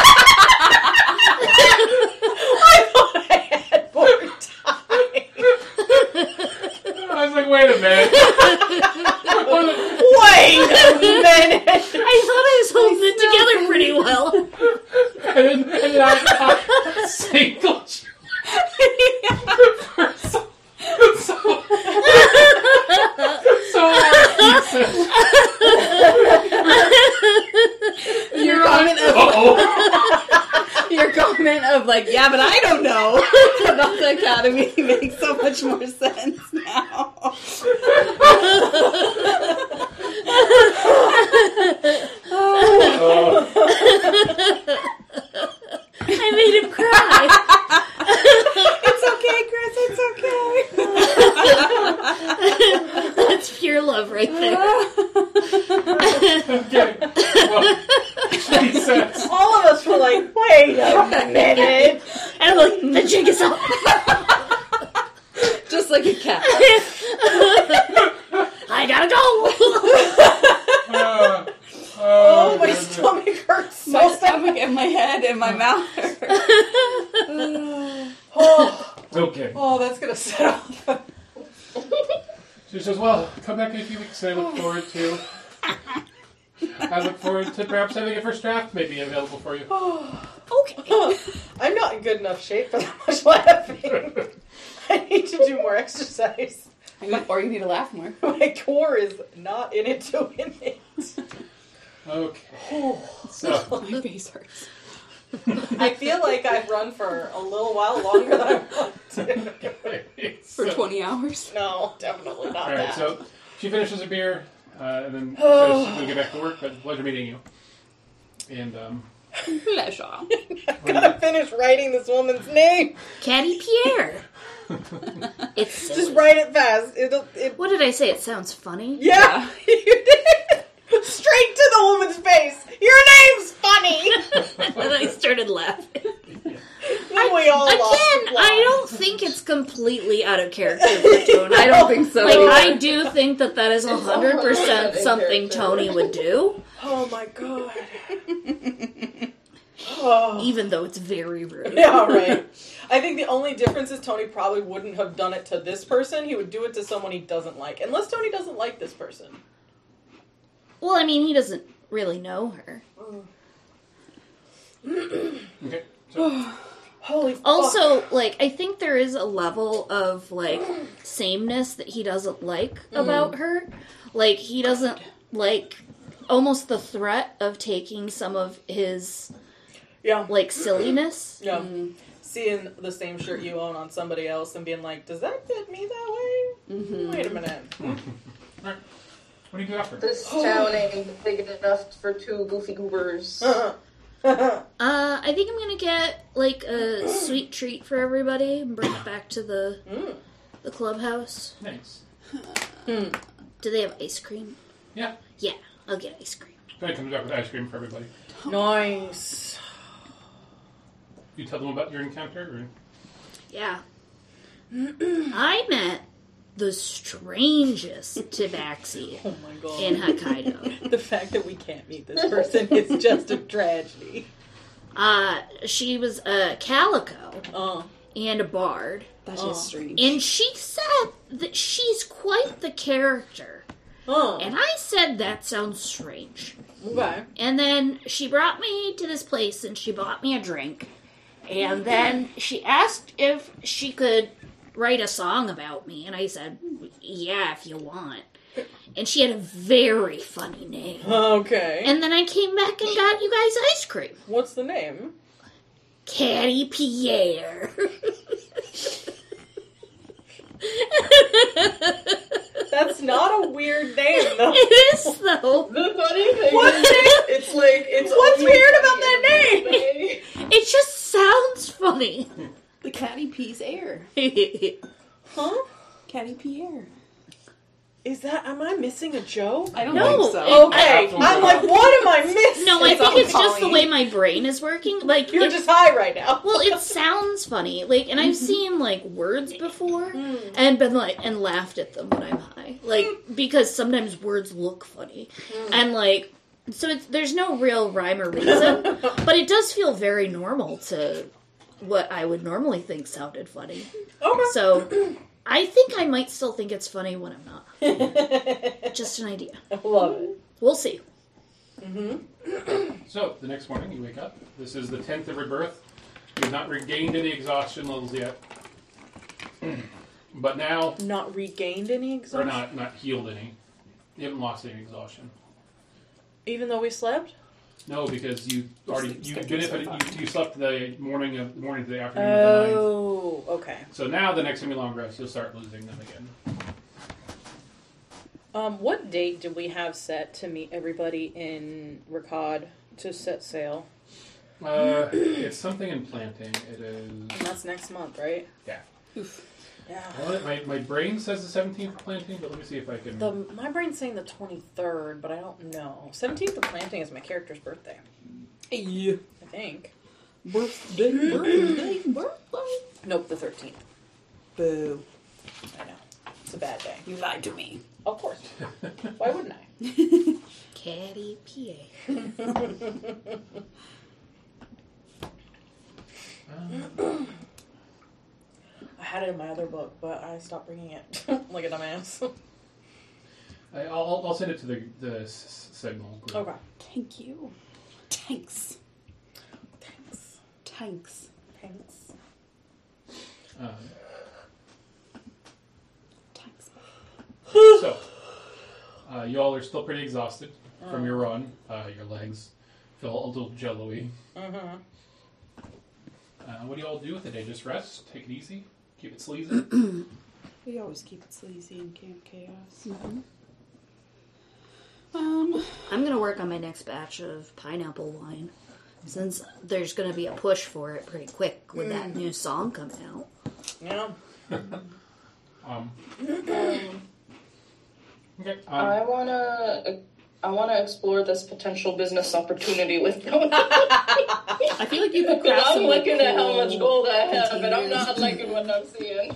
I thought I had more time. I was like, wait a minute. Wait a minute. I thought I was holding it together pretty well. And then I single Your comment of like, yeah, but I don't know about the academy makes so much more sense now. I made him cry. It's okay, Chris. It's okay. That's pure love right there. Okay. Well, she says, All of us were like, wait a minute. And I'm like, the jig is up. Just like a cat. I gotta go. Oh, my goodness. stomach hurts so My bad. stomach and my head and my mouth hurt. Okay. Oh, that's gonna set off. She says, well, come back in a few weeks and I look forward to perhaps having a first draft maybe available for you. Okay. I'm not in good enough shape for that much laughing. I need to do more exercise. Or you need to laugh more. My core is not in it to win it. Okay. So, My face hurts. I feel like I've run for a little while longer than I want to. For 20 hours. No, definitely not Alright, that. so she finishes her beer and then says she's going to get back to work, but pleasure meeting you. And, Pleasure. Gotta finish writing this woman's name. Caddy Pierre. It's silly. Just write it fast. What did I say? It sounds funny. Yeah, you did. Straight to the woman's face. Your name's funny. And I started laughing. We all lost Again, the plot. I don't think it's completely out of character for Tony. I don't think so. Like, either. I do think that is 100% 100% something character. Tony would do, Oh my god. Oh. even though it's very rude. Yeah, right. I think the only difference is Tony probably wouldn't have done it to this person. He would do it to someone he doesn't like. Unless Tony doesn't like this person. Well, I mean, he doesn't really know her. okay. So, Holy fuck. Also, like, I think there is a level of, like, sameness that he doesn't like about her. Like, he doesn't like almost the threat of taking some of his, Yeah. like, silliness. Yeah. Seeing the same shirt you own on somebody else and being like, does that fit me that way? Mm-hmm. Wait a minute. alright. What do you do after? This town ain't big enough for two goofy goobers. I think I'm gonna get, like, a sweet treat for everybody and bring it back to the clubhouse. Nice. Do they have ice cream? Yeah. Yeah, I'll get ice cream. Guy comes back with ice cream for everybody. Nice. You tell them about your encounter? Or? Yeah. I met the strangest tabaxi Oh my god. in Hokkaido. The fact that we can't meet this person is just a tragedy. She was a calico and a bard. That is strange. And she said that she's quite the character. And I said, that sounds strange. Okay. And then she brought me to this place and she bought me a drink. And then she asked if she could write a song about me. And I said, yeah, if you want. And she had a very funny name. Okay. And then I came back and got you guys ice cream. What's the name? Caddy Pierre. That's not a weird name, though. It is, though. The funny thing What's is, it? it's like it's What's only weird funny about that in name? one way. It just sounds funny. The Caddy P's air. Huh? Caddy Pierre. Is that? Am I missing a joke? I don't No, think so. Okay. Absolutely I'm like, not. what am I missing? No, I It's think all it's just the Colleen. way my brain is working. Like, You're it- just high right now. well, it sounds funny. Like, and I've seen like words before and been like and laughed at them when I'm high. Like, because sometimes words look funny, and like, so there's no real rhyme or reason, but it does feel very normal to what I would normally think sounded funny. Okay. So, I think I might still think it's funny when I'm not. Just an idea. Love it. We'll see. So, the next morning you wake up. This is the 10th of rebirth. You've not regained any exhaustion levels yet. But now, Not regained any or exhaustion? not healed any. You haven't lost any exhaustion. Even though we slept? No, because you already you skipped benefited. yourself You slept the morning to the afternoon of the 9th. Oh, okay. So now the next time you long rest, you'll start losing them again. What date did we have set to meet everybody in Ricard to set sail? It's something in planting. It is. And that's next month, right? Yeah. Oof. Yeah. Well, my brain says the 17th for planting, but let me see if I can. My brain's saying the 23rd, but I don't know. 17th of planting is my character's birthday, Hey. I think. Birthday. Nope, the 13th. Boo. I know. It's a bad day. You lied to me. Of course. Why wouldn't I? Caddy Pierre. I had it in my other book, but I stopped bringing it. Like a dumbass. I'll send it to the signal group. Okay. Thank you. Thanks. Thanks. Thanks. Thanks. Thanks. So, you all are still pretty exhausted from your run. Your legs feel a little jello-y. Mm-hmm. What do you all do with the day? Just rest? Take it easy? Keep it sleazy? We always keep it sleazy in Camp Chaos. Mm-hmm. Mm-hmm. I'm going to work on my next batch of pineapple wine. Since there's going to be a push for it pretty quick with that new song coming out. Yeah. Okay. I wanna explore this potential business opportunity with gold. I feel like you could craft I'm some, like, looking at how cool much gold I have, and I'm containers. not liking what I'm seeing.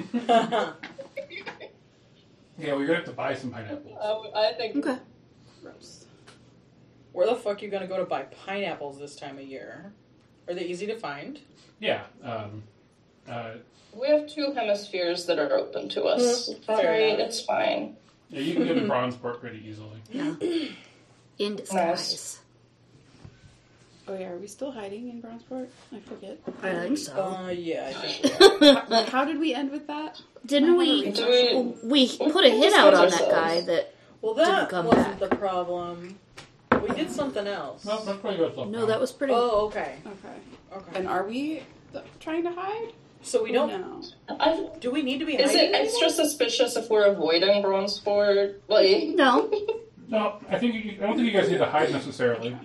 Yeah, well, you're going to have to buy some pineapples. I think Okay. Gross. Where the fuck are you gonna go to buy pineapples this time of year? Are they easy to find? Yeah. we have 2 hemispheres that are open to us. Fair Right, enough. it's fine. Yeah, you can go to Bronzeport pretty easily. Yeah. In disguise. Oh yeah, are we still hiding in Bronzeport? I forget. I think so. Yeah, I think we are. How did we end with that? Didn't I we? never Do We put a hit out on that ourselves. guy that. Well, Didn't that come wasn't back. the problem. We did something else. No, that's probably good stuff. No, that was pretty. Oh, okay. Okay. Okay. And are we trying to hide? So we don't. No. Do we need to be Is hiding it extra suspicious if we're avoiding Bronzeport? Like, No. No, I don't think you guys need to hide necessarily.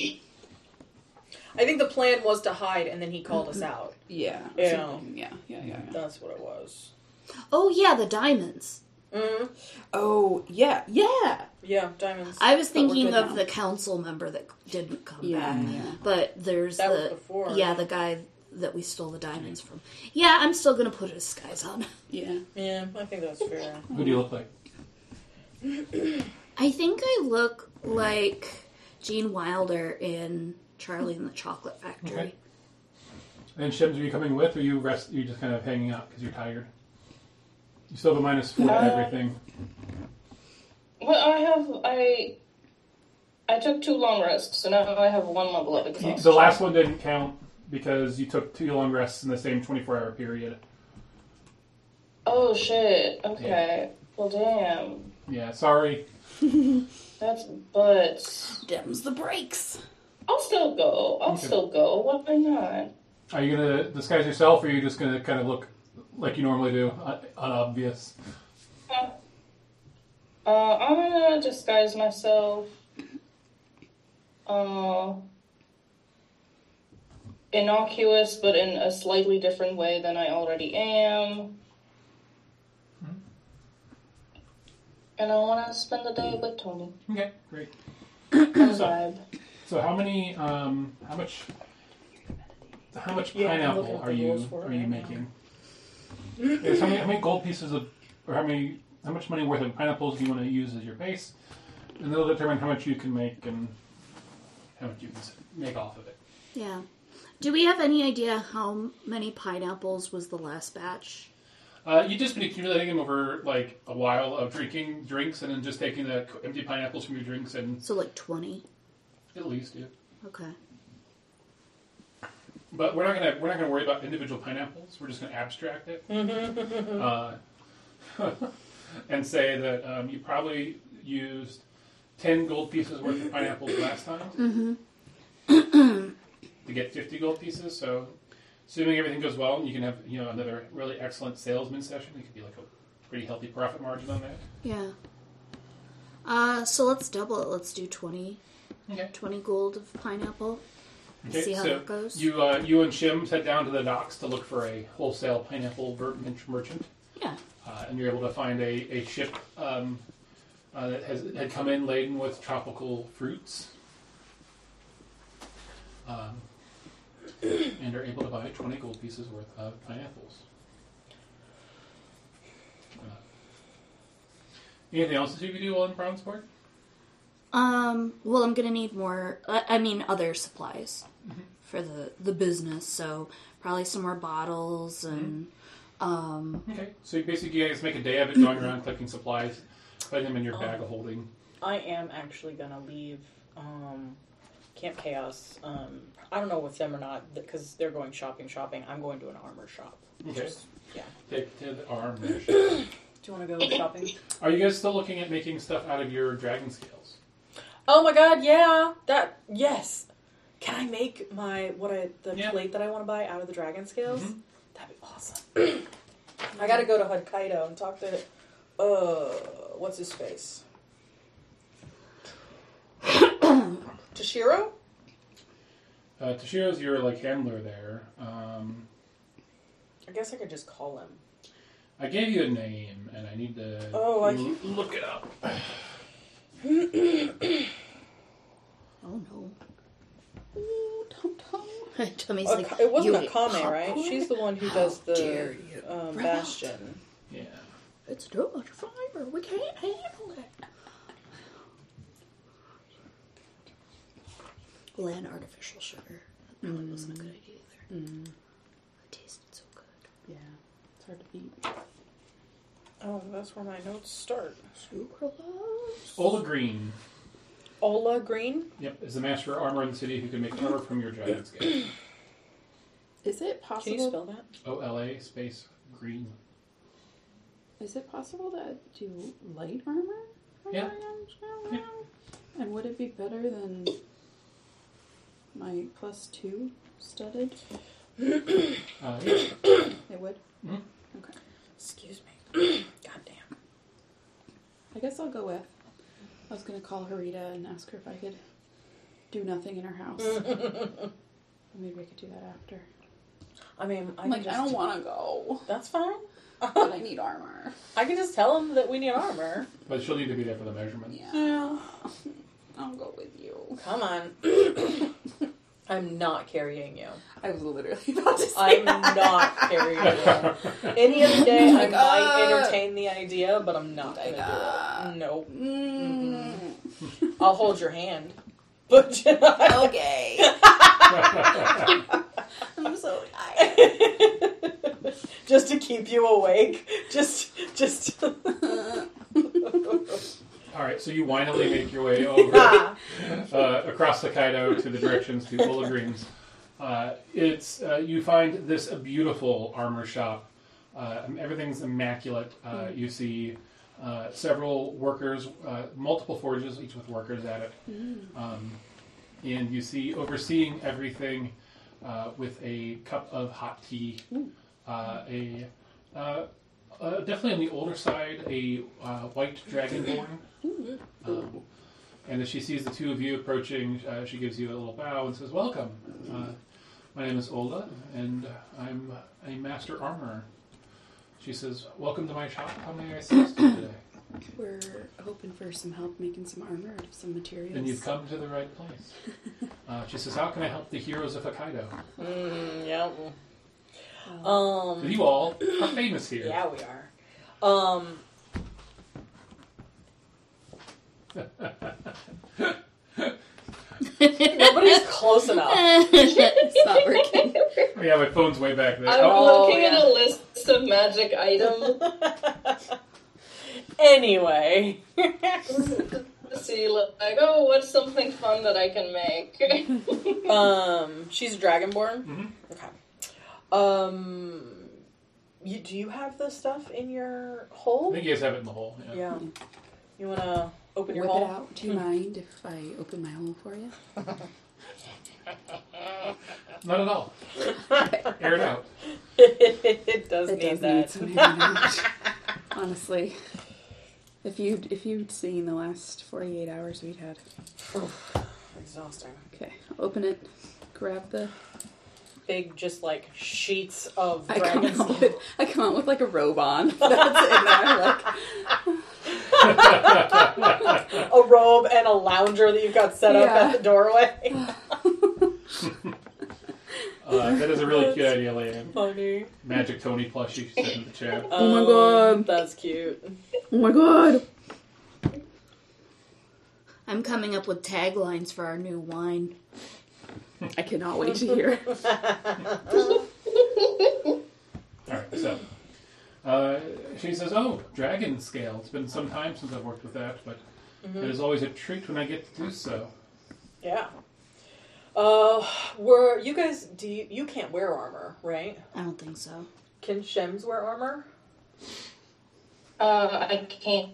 I think the plan was to hide, and then he called us out. Yeah. Yeah. Something. Yeah. That's what it was. Oh yeah, the diamonds. Mm-hmm. Oh yeah. Yeah, diamonds. I was But we're thinking good of now. the council member that didn't come Yeah. back. Yeah. But there's That was the before. the guy that we stole the diamonds from. Yeah, I'm still gonna put a disguise on. Yeah. Yeah, I think that's fair. Who do you look like? I think I look like Gene Wilder in Charlie and the Chocolate Factory. Okay. And Shims, are you coming with, or you just kind of hanging out because you're tired? You still have a -4 to everything. Well, I took 2 long rests, so now I have 1 level of exhaustion. The last one didn't count because you took 2 long rests in the same 24-hour period. Oh shit. Okay. Well, damn. Yeah, sorry. That's butts. Dems the brakes. I'll still go. Why not? Are you going to disguise yourself, or are you just going to kind of look like you normally do, unobvious? I'm gonna disguise myself. Innocuous, but in a slightly different way than I already am. And I want to spend the day with Tony. Okay, great. Vibe. So how much pineapple are you making? Yes, how many gold pieces of, or how much money worth of pineapples do you want to use as your base? And that'll determine how much you can make and how much you can make off of it. Yeah. Do we have any idea how many pineapples was the last batch? You've just been accumulating them over like a while of drinking drinks and then just taking the empty pineapples from your drinks and So like 20. at least, yeah. Okay. But we're not gonna worry about individual pineapples. We're just gonna abstract it and say that you probably used 10 gold pieces worth of pineapples last time to get 50 gold pieces. So, assuming everything goes well, and you can have another really excellent salesman session. It could be like a pretty healthy profit margin on that. Yeah. So let's double it. Let's do 20. Okay. 20 gold of pineapple. Okay, See how so that goes. You and Shims head down to the docks to look for a wholesale pineapple merchant. Yeah. And you're able to find a ship that had come in laden with tropical fruits. And are able to buy 20 gold pieces worth of pineapples. Anything else that you can do while in Brownsport? Well, I'm gonna need more, other supplies for the business, so probably some more bottles and, Okay, so basically you guys make a day of it, going around collecting supplies, putting them in your bag of holding. I am actually gonna leave Camp Chaos. I don't know with them or not because they're going shopping. I'm going to an armor shop. Okay. Yeah. Take to the arm. Do you want to go shopping? Are you guys still looking at making stuff out of your dragon scales? Oh my god, yeah. Yes. Can I make the plate that I want to buy out of the dragon scales? Mm-hmm. That'd be awesome. I gotta go to Hokkaido and talk to what's his face? Toshiro? Toshiro's your handler there. I guess I could just call him. I gave you a name, and I need to look it up. oh no. Ooh, Tum-Tum. Tummy's like, it wasn't you Akame, popcorn? right? She's the one who does the Bastion. Yeah. It's too much fiber. We can't handle it. Land artificial sugar. That probably wasn't a good idea either. It tasted so good. Yeah, it's hard to beat. Oh, that's where my notes start. Super loves. Ola Green. Ola Green? Yep, is the master of armor in the city who can make armor from your dragon scale. Is it possible? Can you spell that? OLA space green. Is it possible to do light armor? Yeah. Yeah. And would it be better than my +2 studded? Yeah. It would? Mm-hmm. Okay. Excuse me. Goddamn. I guess I'll go with. I was going to call Harita and ask her if I could do nothing in her house. Maybe I could do that after. I mean, I don't want to go. That's fine. But I need armor. I can just tell him that we need armor. But she'll need to be there for the measurements. Yeah. I'll go with you. Come on. I'm not carrying you. I was literally about to say I'm that. not carrying you. Any other day, I might entertain the idea, but I'm not going to do it. Nope. I'll hold your hand. But Okay. I'm so tired. just to keep you awake. Just. All right, so you whinily make your way over across the Kaido to the directions to Ola Green's. It's you find this beautiful armor shop. Everything's immaculate. You see several workers, multiple forges, each with workers at it. And you see overseeing everything with a cup of hot tea, definitely on the older side, a white dragonborn. And as she sees the two of you approaching, she gives you a little bow and says, "Welcome. My name is Ola, and I'm a master armorer." She says, "Welcome to my shop. How may I assist you today?" We're hoping for some help making some armor out of some materials. Then you've come to the right place. She says, "How can I help the heroes of Hokkaido?" Yeah. You all are famous here. Yeah, we are. Nobody's close enough. It's not working. Yeah, my phone's way back there. I'm Oh, looking yeah. at a list of magic items. Anyway. See, like, oh, what's something fun that I can make? She's a dragonborn? Mhm. Okay. Do you have the stuff in your I hole? think you guys have it in the hole. Yeah. Yeah. You want to open your Whip hole? it out. Do you mind if I open my hole for you? Not at all. Air it out. It does It need does that. need some airing out. Honestly. If you'd seen the last 48 hours we'd had. Exhausting. Okay, I'll open it. Grab the. Big, just like sheets of I dragon skin. come out with like a robe on. That's in there. Like, A robe and a lounger that you've got set up Yeah. at the doorway. That is a really cute idea, Leanne. Funny. Magic Tony plushie said in the chat. Oh my god. That's cute. oh my god. I'm coming up with taglines for our new wine. I cannot wait to hear. Alright, so. She says, "Oh, dragon scale. It's been some time since I've worked with that, but it is always a treat when I get to do so." Yeah. You guys, you can't wear armor, right? I don't think so. Can Shems wear armor? I can.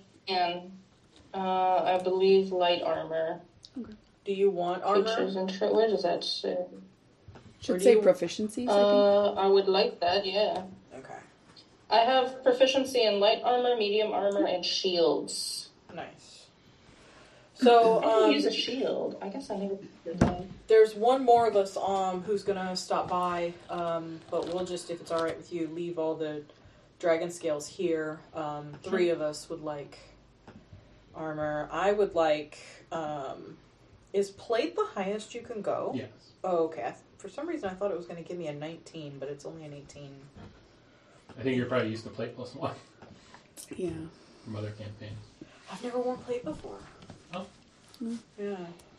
I believe light armor. Do you want armor? Features and where does that say? Or Should do say you- proficiencies, I think. I would like that, yeah. Okay. I have proficiency in light armor, medium armor, and shields. Nice. I So, can use a shield. I guess I never did that. there's one more of us who's gonna stop by, but we'll just, if it's all right with you, leave all the dragon scales here. 3 of us would like armor. I would like. Is plate the highest you can go? Yes. Oh, okay. For some reason, I thought it was going to give me a 19, but it's only an 18. I think you're probably used to plate +1 Yeah. from other campaigns. I've never worn plate before. Oh. Yeah.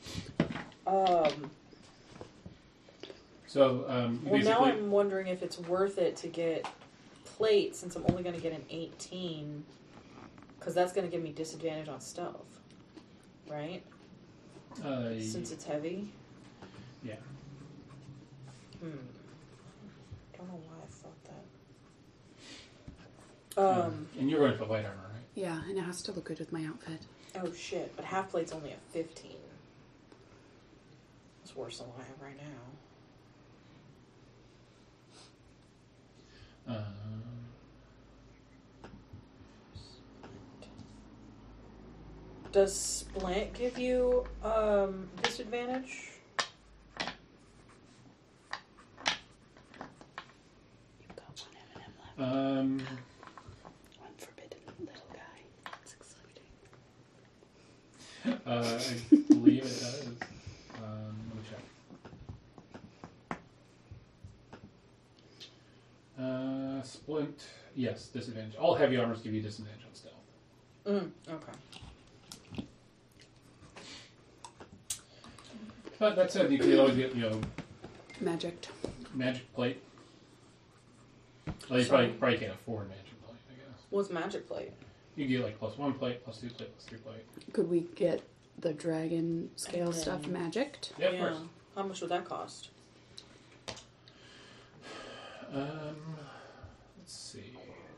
So, Well, basically, now I'm wondering if it's worth it to get plate since I'm only going to get an 18, because that's going to give me disadvantage on stealth, right? Since it's heavy. yeah. Don't know why I thought that. And you're going for light armor, right? Yeah, and it has to look good with my outfit. Oh shit! But half plate's only a 15. It's worse than what I have right now. Does Splint give you disadvantage? You've got one M&M left. One forbidden little guy. That's exciting. I believe it does. Let me check. Splint, yes, disadvantage. All heavy armors give you disadvantage on stealth. Okay. But that said, you could always get, Magic. magic plate. Well, you Sorry. probably can't afford magic plate, I guess. What's magic plate? You get like +1 plate, +2 plate, +3 plate. Could we get the dragon scale And then- stuff magicked? Yeah, of course. How much would that cost? Let's see.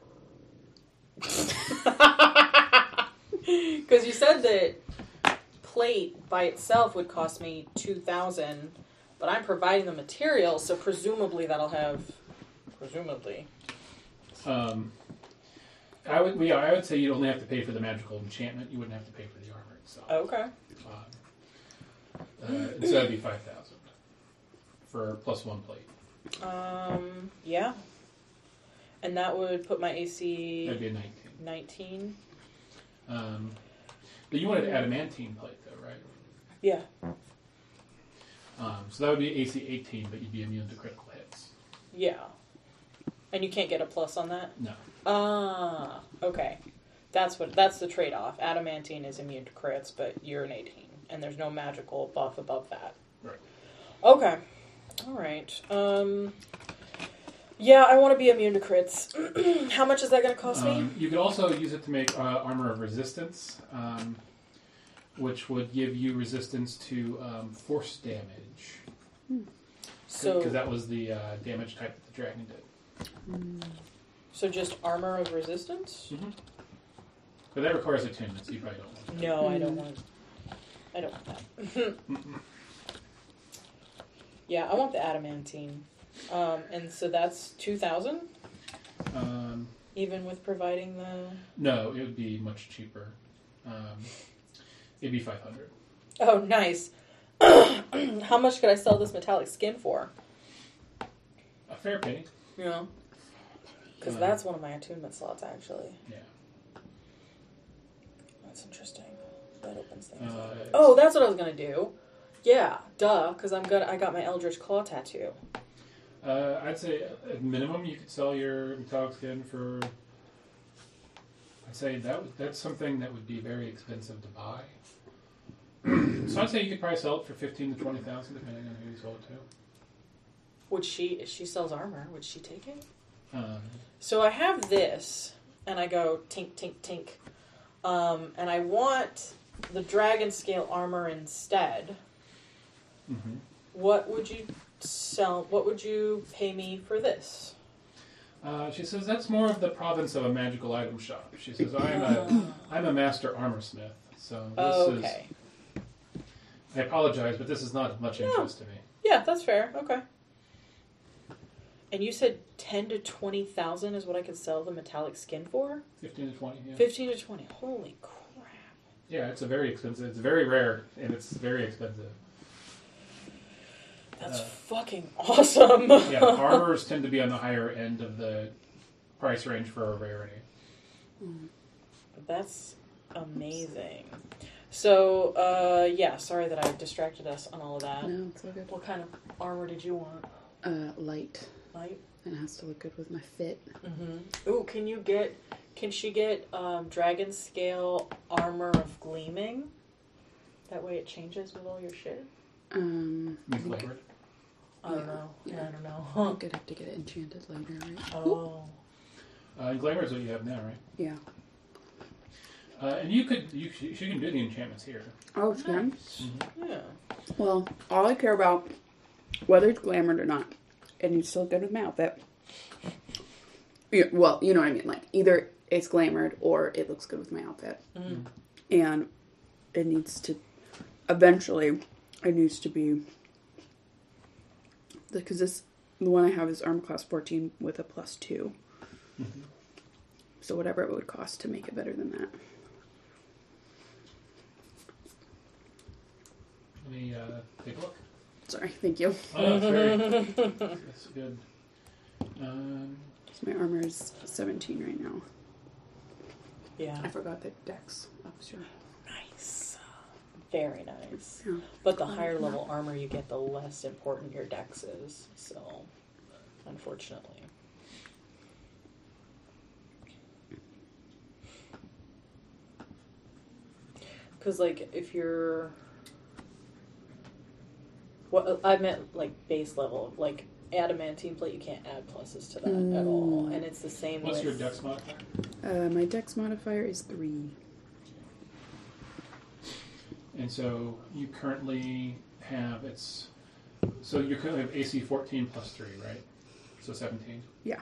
Because you said that plate by itself would cost me 2,000, but I'm providing the material, so presumably that'll have. Presumably. I would say you'd only have to pay for the magical enchantment. You wouldn't have to pay for the armor itself. Okay. So that'd be 5,000 for +1 plate. Yeah. And that would put my AC That'd be a 19. 19. But you wanted adamantine plate, though, right? Yeah. So that would be AC 18, but you'd be immune to critical hits. Yeah. And you can't get a plus on that? No. Ah, okay. That's the trade-off. Adamantine is immune to crits, but you're an 18, and there's no magical buff above that. Right. Okay. All right. Yeah, I want to be immune to crits. How much is that going to cost me? You could also use it to make armor of resistance, which would give you resistance to force damage. So, Because that was the damage type that the dragon did. so just armor of resistance? But that requires attunement, so you probably don't want that. No, I don't want. I don't want that. Yeah, I want the adamantine. And so that's 2,000, even with providing the. No, it would be much cheaper. It'd be 500. Oh, nice. How much could I sell this metallic skin for? A fair penny. You know, because that's one of my attunement slots, actually. Yeah. That's interesting. That opens things up. That's what I was gonna do. Yeah, duh. Because I got my Eldritch Claw tattoo. I'd say at minimum you could sell your metallic skin for. I'd say that's something that would be very expensive to buy. So I'd say you could probably sell it for 15,000 to 20,000, depending on who you sold it to. Would she? If she sells armor, would she take it? Um, So I have this, and I go tink, tink, tink, and I want the dragon scale armor instead. mhm. What would you sell? What would you pay me for this? She says that's more of the province of a magical item shop. She says I'm a master armor smith, so this is. Okay. I apologize, but this is not of much interest to me. Yeah, that's fair. Okay. And you said 10 to 20,000 is what I could sell the metallic skin for? 15 to 20. Yeah. 15 to 20. Holy crap! Yeah, it's a very expensive. It's very rare, and it's very expensive. That's fucking awesome. Yeah, armors tend to be on the higher end of the price range for a rarity. That's amazing. So, yeah, sorry that I distracted us on all of that. No, it's all good. What kind of armor did you want? Light. Light? And it has to look good with my fit. Mm-hmm. Ooh, can she get dragon scale armor of gleaming? That way it changes with all your shit? Flavored. I don't Yeah. know. Yeah, I don't know. I think I'd have to get it enchanted later, right? Oh. And glamour is what you have now, right? Yeah. And you can do the enchantments here. Oh, it's good. Yeah. Well, all I care about, whether it's glamored or not, it needs to look good with my outfit. Yeah, well, you know what I mean. Like, either it's glamored or it looks good with my outfit. Mm. And it needs to, eventually, it needs to be, because the one I have is armor class 14 with a +2. Mm-hmm. So whatever it would cost to make it better than that. Let me take a look. Sorry, thank you. Oh, that's good. My armor is 17 right now. Yeah. I forgot the dex extra. Nice. Very nice. Yeah. But the higher level armor you get, the less important your dex is. So, unfortunately. Because, like, if you're... Well, I meant like base level, like adamantine plate. You can't add pluses to that at all, and it's the same. What's with... your dex modifier? My dex modifier is 3. And so you currently have you currently have AC 14 plus 3, right? So 17. Yeah.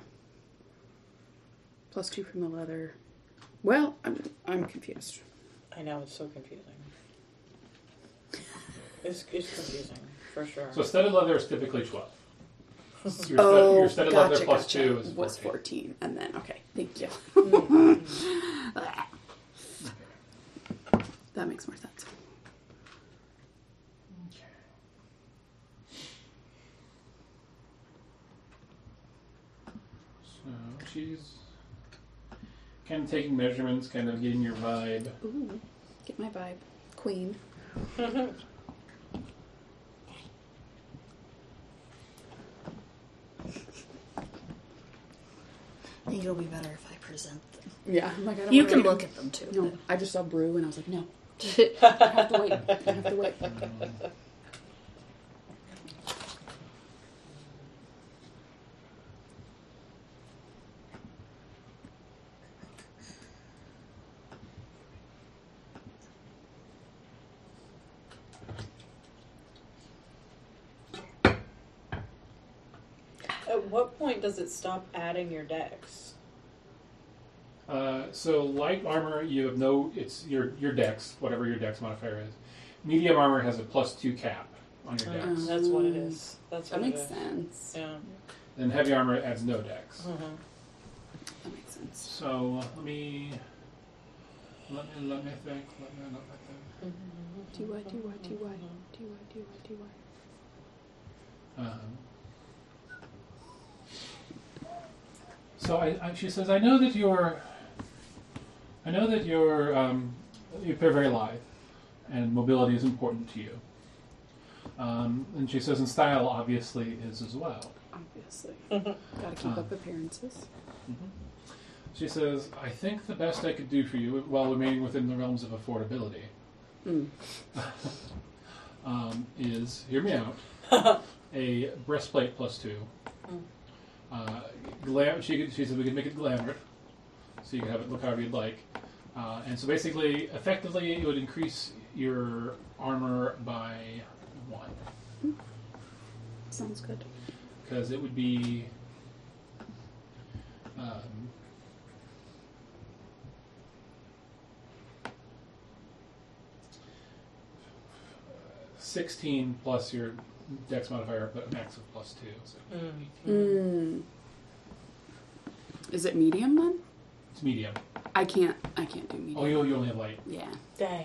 Plus 2 from the leather. Well, I'm confused. I know, it's so confusing. It's confusing, for sure. So studded leather is typically 12. Your studded gotcha, leather plus gotcha. 2 is 14. Was 14, and then okay, thank you. That makes more sense. Okay. So she's kind of taking measurements, kind of getting your vibe. Ooh, get my vibe, queen. I think it'll be better if I present them. Yeah, I'm like I don't You wanna can wait. look at them too. No, I just saw brew and I was like, no, I have to wait. I have to wait. At what point does it stop adding your dex? So light armor, you have it's your dex, whatever your dex modifier is. Medium armor has a plus 2 cap on your dex. That's what it is. That's That what makes it is. sense. Yeah. Then heavy armor adds no dex. Mm-hmm. That makes sense. So let me think. Let me think. Do I? So she says, I know that you're you're very lithe, and mobility is important to you. And she says, and style obviously is as well. Obviously, gotta keep up appearances. She says, I think the best I could do for you, while remaining within the realms of affordability, is, hear me out, a breastplate plus 2. She said we could make it glamored, so you can have it look however you'd like. And so basically, effectively, it would increase your armor by 1. Sounds good. Because it would be 16 plus your dex modifier, but a max of plus 2. So 18. Is it medium then? It's medium. I can't do medium. Oh, you only have light. Yeah. Dang.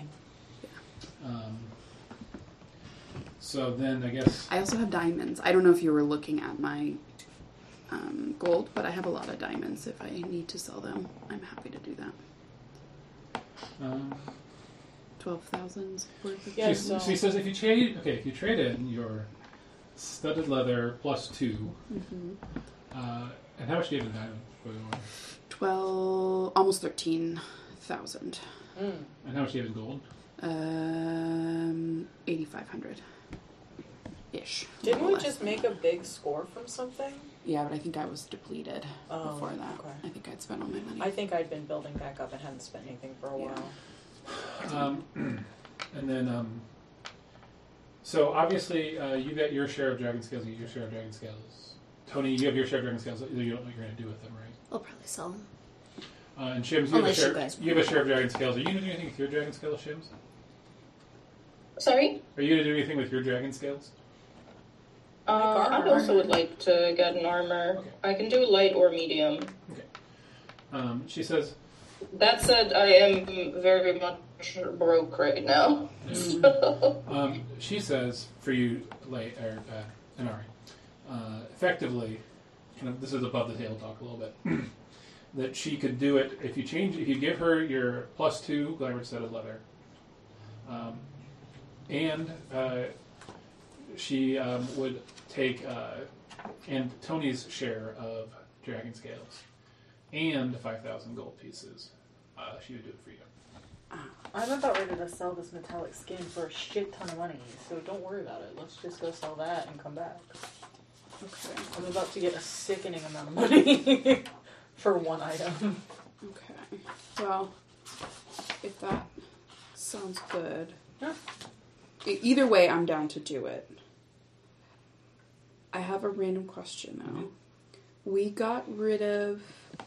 So then I guess I also have diamonds. I don't know if you were looking at my gold, but I have a lot of diamonds. If I need to sell them, I'm happy to do that. 12,000 worth of Yeah, diamonds. she says if you trade in your studded leather plus 2, and how much do you have in diamond for the one? 12, almost 13,000. And how much do you have in gold? 8,500 ish. Didn't we just make a big score from something? Yeah, but I think I was depleted Oh, before that. okay. I think I'd spent all my money. I think I'd been building back up and hadn't spent anything for a Yeah. while. And then, so obviously you get your share of dragon scales, you get your share of dragon scales. Tony, you have your share of dragon scales. You don't know what you're going to do with them, right? I'll probably sell them. And Shims, Unless you guys you have a share of dragon scales. Are you going to do anything with your dragon scales, Shims? Sorry? Are you going to do anything with your dragon scales? I also would like to get an armor. Okay. I can do light or medium. Okay. She says, That said, I am very much broke right now. she says for you, Inari, effectively, this is above the table talk a little bit, that she could do it if you give her your plus 2 glamour studded leather, and she would take and Tony's share of dragon scales and 5,000 gold pieces. She would do it for you. I'm about ready to sell this metallic skin for a shit ton of money, so don't worry about it. Let's just go sell that and come back. Okay. I'm about to get a sickening amount of money for one item. Okay. Well, if that sounds good. Yeah. Either way, I'm down to do it. I have a random question, though. We got rid of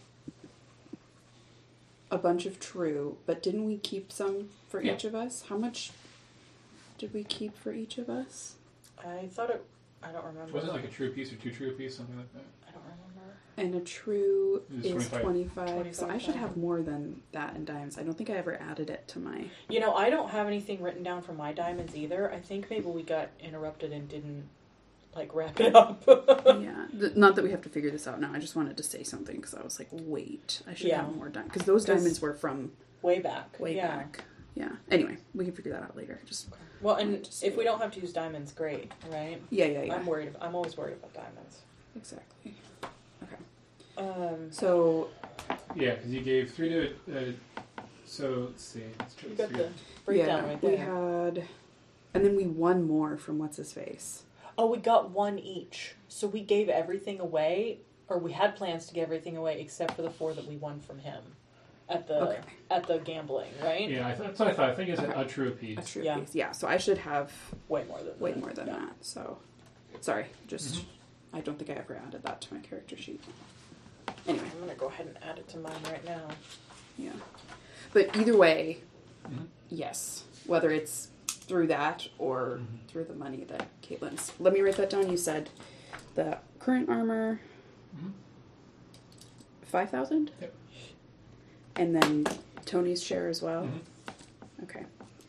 a bunch of true, but didn't we keep some for each of us? How much did we keep for each of us? I thought it. I don't remember. Was it like a true piece or 2 true piece, something like that? I don't remember. And a true It is was 25. So I should 25. have more than that in diamonds. I don't think I ever added it to my... You know, I don't have anything written down for my diamonds either. I think maybe we got interrupted and didn't, like, wrap it up. Yeah. Not that we have to figure this out now. I just wanted to say something because I was like, wait, I should Yeah. have more diamonds. Because those diamonds were from Way back. way yeah. back. Yeah. Anyway, we can figure that out later. Just Well, and Just if say we don't have to use diamonds, great, right? yeah. I'm worried. I'm always worried about diamonds. Exactly. Okay. So So Yeah, because you gave 3 to... so, let's see. Let's try you this got here. the breakdown yeah, right we there. had, and then we won more from what's his face. Oh, we got one each. So we gave everything away, or we had plans to give everything away, except for the 4 that we won from him at the gambling, right? Yeah, that's what I thought. I think it's a true A piece. true Yeah. piece. Yeah. So I should have Way more than way that. more than Yeah. that. So sorry, just I don't think I ever added that to my character sheet. Anyway, I'm gonna go ahead and add it to mine right now. yeah. But either way, Mhm. yes. Whether it's through that or through the money that Caitlin's. Let me write that down. You said the current armor, Mhm. 5,000, Yep. and then Tony's share as well. Mhm. Okay.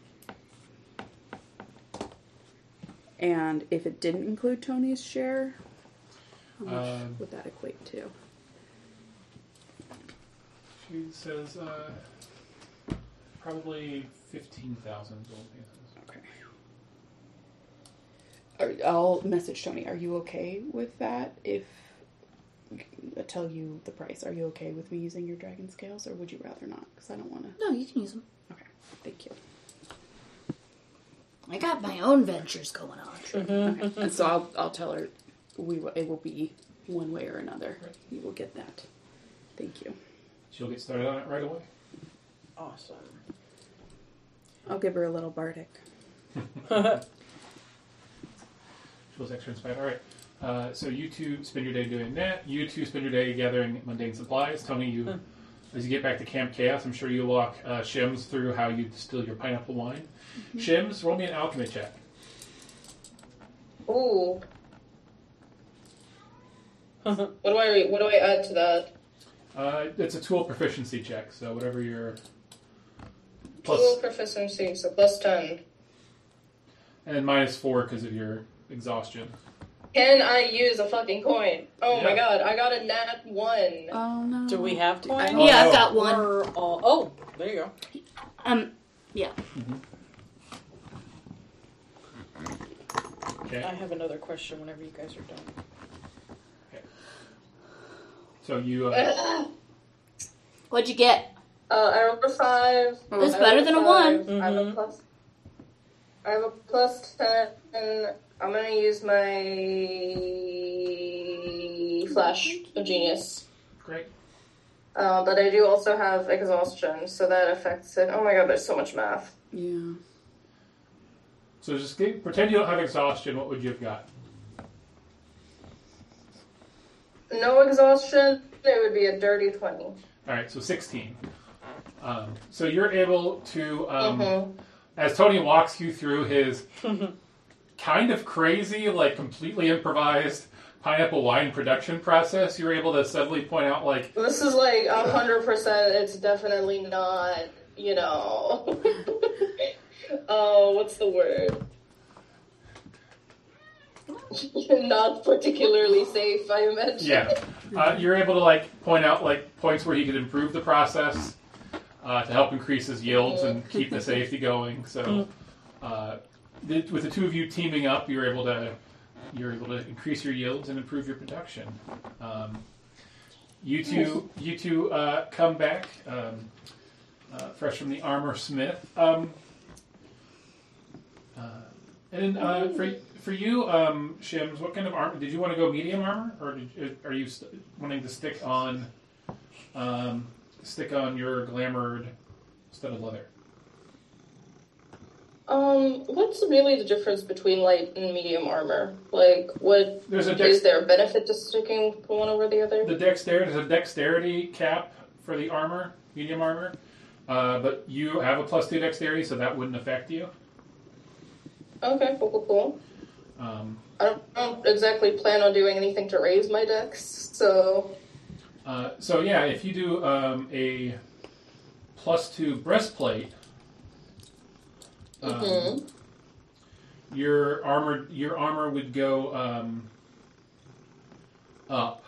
And if it didn't include Tony's share, how much would that equate to? She says probably 15,000 gold pieces. Okay. I'll message Tony. Are you okay with that? If I tell you the price, are you okay with me using your dragon scales, or would you rather not? Because I don't want to. No, you can use them. Okay. Thank you. I got my own ventures going on. Okay. And so I'll tell her it will be one way or another. Right. You will get that. Thank you. She'll get started on it right away. Awesome. I'll give her a little bardic. She was extra inspired. All right. So you two spend your day doing that. You two spend your day gathering mundane supplies. Tony, you as you get back to Camp Chaos, I'm sure you walk Shims through how you distill your pineapple wine. Shims, roll me an alchemy check. Ooh. What do I add to that? It's a tool proficiency check, so whatever your Tool plus proficiency, so plus 10. and -4 because of your exhaustion. Can I use a fucking coin? Oh my Yeah. god, I got a nat 1. Oh no. Do we have coins? Oh, Yeah, no. I've got one. We're all, oh, there you go. Yeah. Okay. I have another question whenever you guys are done. So you What'd you get? I rolled a 5. It's I better rolled than a 5. 1. I have a plus 10. I'm gonna use my Flash of Genius. great. But I do also have exhaustion, so that affects it. Oh my god, there's so much math. Yeah. So just pretend you don't have exhaustion. What would you have got? No exhaustion, it would be a dirty 20. All right, so 16. So you're able to, as Tony walks you through his kind of crazy, like completely improvised pineapple wine production process, you're able to suddenly point out, like, This is like 100%, it's definitely not, you know. Oh, what's the word? Not particularly safe, I imagine. yeah. You're able to, like, point out, like, points where he could improve the process to help increase his yields and keep the safety going. So, with the two of you teaming up, you're able to increase your yields and improve your production. You two come back. fresh from the armor smith. And for you, Shims, what kind of armor? Did you want to go medium armor, or are you wanting to stick on your glamored studded leather? What's really the difference between light and medium armor? Like, what is there a benefit to sticking one over the other? There's a dexterity cap for the armor, medium armor, but you have a +2 dexterity, so that wouldn't affect you. Okay, cool. I don't exactly plan on doing anything to raise my dex, so... So yeah, if you do a +2 breastplate, your armor would go up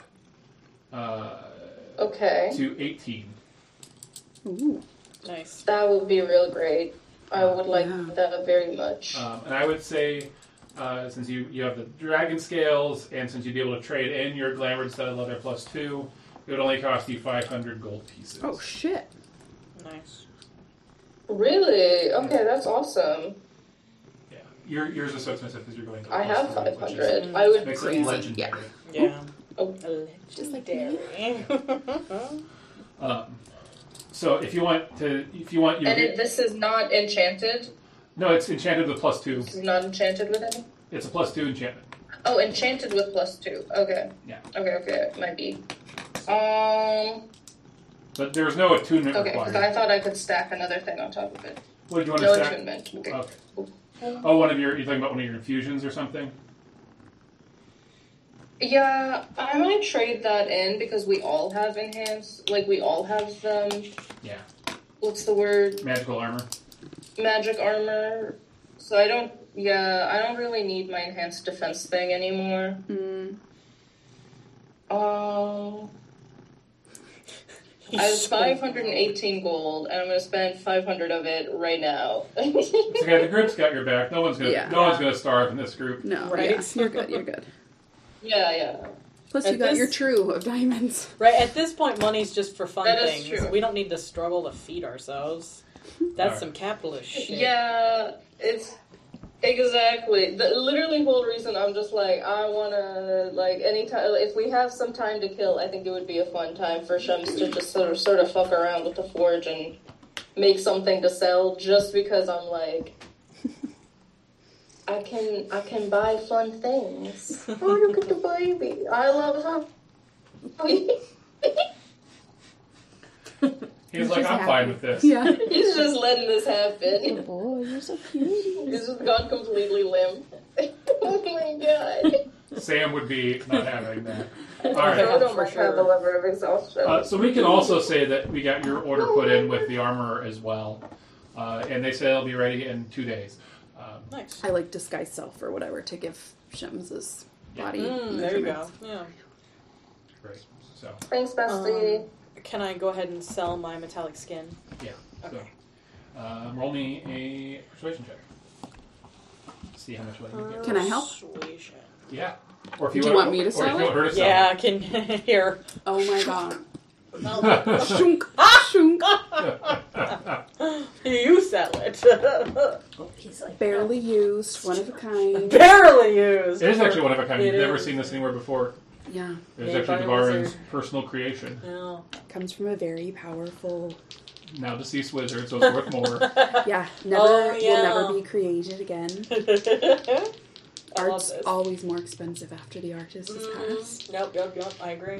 to 18. Ooh. Nice. That would be real great. I would like that very much. And I would say, since you have the dragon scales, and since you'd be able to trade in your glamored studded leather +2, it would only cost you 500 gold pieces. Oh, shit. Nice. Really? Okay, that's awesome. Yeah. Yours is so expensive because you're going to I have +3, which 500. I would... makes it Crazy. legendary. Yeah. Oh. Just like dairy. So if you want your... And this is not enchanted? No, it's enchanted with +2. This is not enchanted with any? It's a +2 enchantment. Oh, enchanted with +2. Okay. Yeah. Okay, might be. But there's no attunement Okay, because required. I thought I could stack another thing on top of it. What did you want No to stack? attunement. Okay. Oh, you're talking about one of your infusions or something? Yeah, I might trade that in because we all have enhanced, like we all have Yeah. What's the word? Magical armor. Magic armor. So I don't really need my enhanced defense thing anymore. I have 518 gold, and I'm going to spend 500 of it right now. So yeah, the group's got your back. No one's gonna starve in this group. No, Right. yeah, you're good. Yeah. Plus, At you got this- your true of diamonds. Right, at this point, money's just for fun That is things. true. We don't need to struggle to feed ourselves. That's Alright. some capitalist shit. Yeah, it's exactly the literally whole reason I'm just like I wanna like anytime if we have some time to kill, I think it would be a fun time for Shums to just sort of fuck around with the forge and make something to sell just because I'm like I can buy fun things. Oh, look at the baby! I love her. He's like, I'm fine with this. Yeah. He's just letting this happen. Boy, you're so cute. He's just gone completely limp. Oh my god. Sam would be not having that. All I right. don't For have sure. a lever of exhaustion. So we can also say that we got your order put in with the armor as well, and they say it'll be ready in 2 days. Nice. I like disguise self or whatever to give Shems's body. There you go. Yeah. Great. So Thanks, bestie. Can I go ahead and sell my metallic skin? yeah. Okay. So roll me a persuasion check. See how much money you get. Can I help? Persuasion. Yeah. Or if Do you you want want me to or if you sell want her to sell Yeah, I it. can here. Oh my god. Shunk. Shunk. You sell it. He's like, Barely used, one of a kind. Barely used. It is actually one of a kind. It You've never is. seen this anywhere before. Yeah. It was Made actually by a Devarin's wizard. personal creation. Yeah. Comes from a very powerful. Now deceased wizard, so it's worth more. Yeah. Never Oh, yeah. will never be created again. I love Art's this. always more expensive after the artist has passed. Yep, I agree.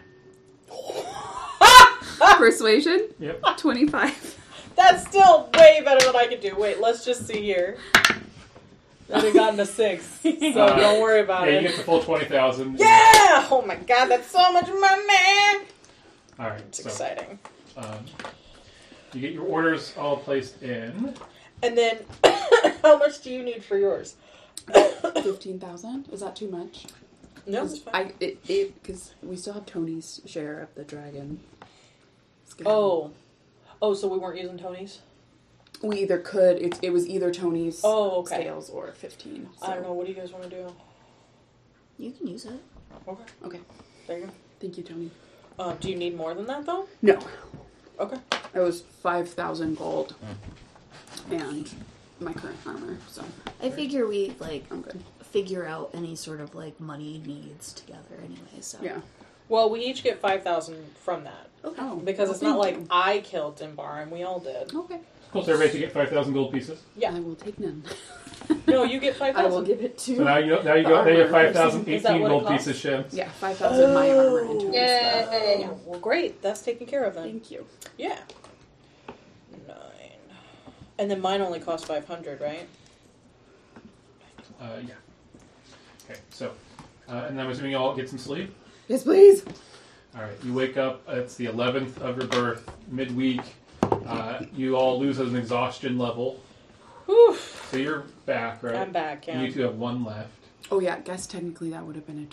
Persuasion? Yep. 25. That's still way better than I could do. Wait, let's just see here. I'd have gotten a 6, so don't worry about Yeah, it. you get the full 20,000. Yeah! Oh my god, that's so much money! All right. It's So exciting. you get your orders all placed in. And then, how much do you need for yours? 15,000? Is that too much? No, it's fine. Because we still have Tony's share of the dragon. skin. Oh, so we weren't using Tony's? We either could. It was either Tony's Oh, okay. scales or 15. So. I don't know. What do you guys want to do? you can use it. Okay. Okay. There you Thank you, Tony. go. Do you need more than that, though? No. Okay. It was 5,000 gold and my current armor, so I figure we like I'm good. figure out any sort of like money needs together anyway. So Yeah. Well, we each get 5,000 from that. Okay. Oh, Because it's well, not like thank I killed Dimbar and we all did. you. Okay. Cool, so everybody should get 5,000 gold pieces. Yeah. I will take none. No, you get 5,000. I will give it to. So now you have 5,000, Is that 18 what it gold costs? pieces, Shims. Yeah, 5,000 my armor and Tony's stuff. Yay! Well, great. That's taken care of then. Thank you. Yeah. 9. And then mine only cost 500, right? Yeah. Okay, so, and I'm assuming you all get some sleep? Yes, please. Alright, you wake up, it's the 11th of your birth, midweek. You all lose an exhaustion level. Whew. So you're back, right? I'm back, yeah. You two have one left. Oh yeah, I guess technically that would have been a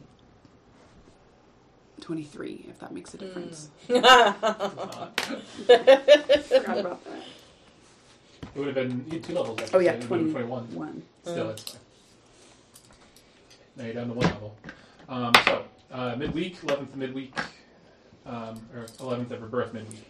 23, if that makes a difference. Forgot about that. It would have been you had 2 levels left. Oh yeah, so it would have been 21. 21. Still, it's fine. Now you're down to 1 level. Midweek, 11th of midweek, or 11th of your birth midweek.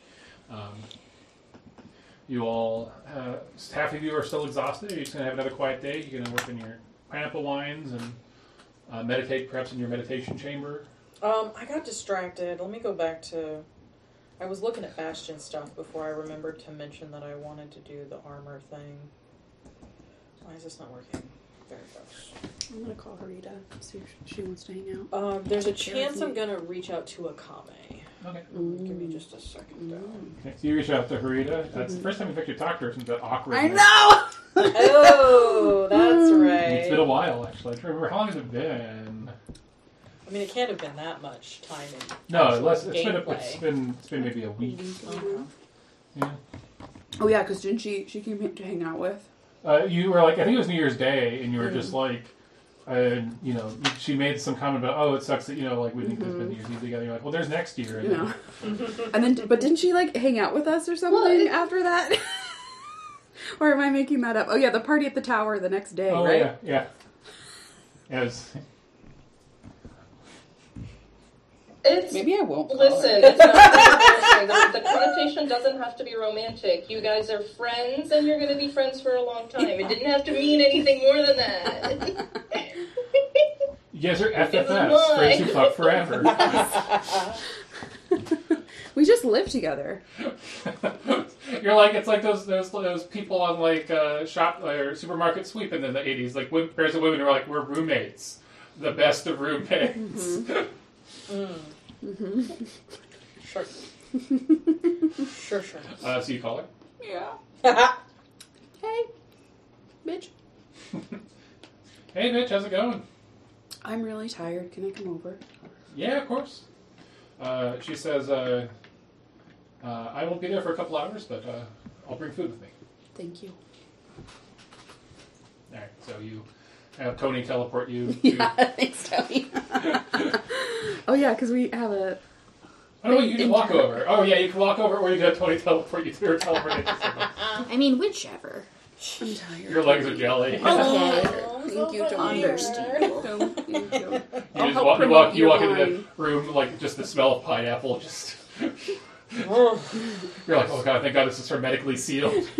You all, half of you are still exhausted. You're just going to have another quiet day. You're going to work in your pineapple wines and meditate perhaps in your meditation chamber. I got distracted. Let me go back to... I was looking at Bastion stuff before I remembered to mention that I wanted to do the armor thing. Why is this not working? There it goes. I'm gonna call Harita, see if she wants to hang out. There's a chance I'm going to reach out to Akame. Okay. Give me just a second, though. Okay, so you reach out to Harita. That's the first time you've actually talked to her since that awkward. I know! Oh, that's It's right. been a while, actually. I don't remember. How long has it been? I mean, it can't have been that much time in No, actual it's gameplay. been maybe a week. Yeah. Oh yeah, because didn't she came here to hang out with? You were like, I think it was New Year's Day, and you were just like, she made some comment about, oh, it sucks that, like, we didn't spend New Year's Eve together. You're like, well, there's next year. And Yeah. And then, but didn't she like hang out with us or something after that? Or am I making that up? Oh yeah, the party at the tower the next day, right? Yeah. It was... It's Maybe I won't. Listen, it's not romantic. The connotation doesn't have to be romantic. You guys are friends, and you're going to be friends for a long time. It didn't have to mean anything more than that. You guys are FFS, friends who fuck forever. We just live together. You're like, it's like those people on like shop or supermarket sweep in the 80s, like pairs of women who are like, we're roommates, the best of roommates. Sure. Sure. So you call her? Yeah. Hey, bitch. Hey, bitch, how's it going? I'm really tired. Can I come over? Yeah, of course. She says, I won't be there for a couple hours, but I'll bring food with me. Thank you. All right, so you have Tony teleport you to... Yeah, thanks, Tony. Oh yeah, because we have a... Oh, no, you can walk over. Oh, yeah, you can walk over, or you can have Tony teleport you to her teleportation. I mean, whichever. I'm tired. Your legs are jelly. Thank you, Tony. Understandable. Thank you. You I'll just help walk promote you your walk into the wine. room, like, just the smell of pineapple, just... You're like, oh god, thank god this is hermetically sealed.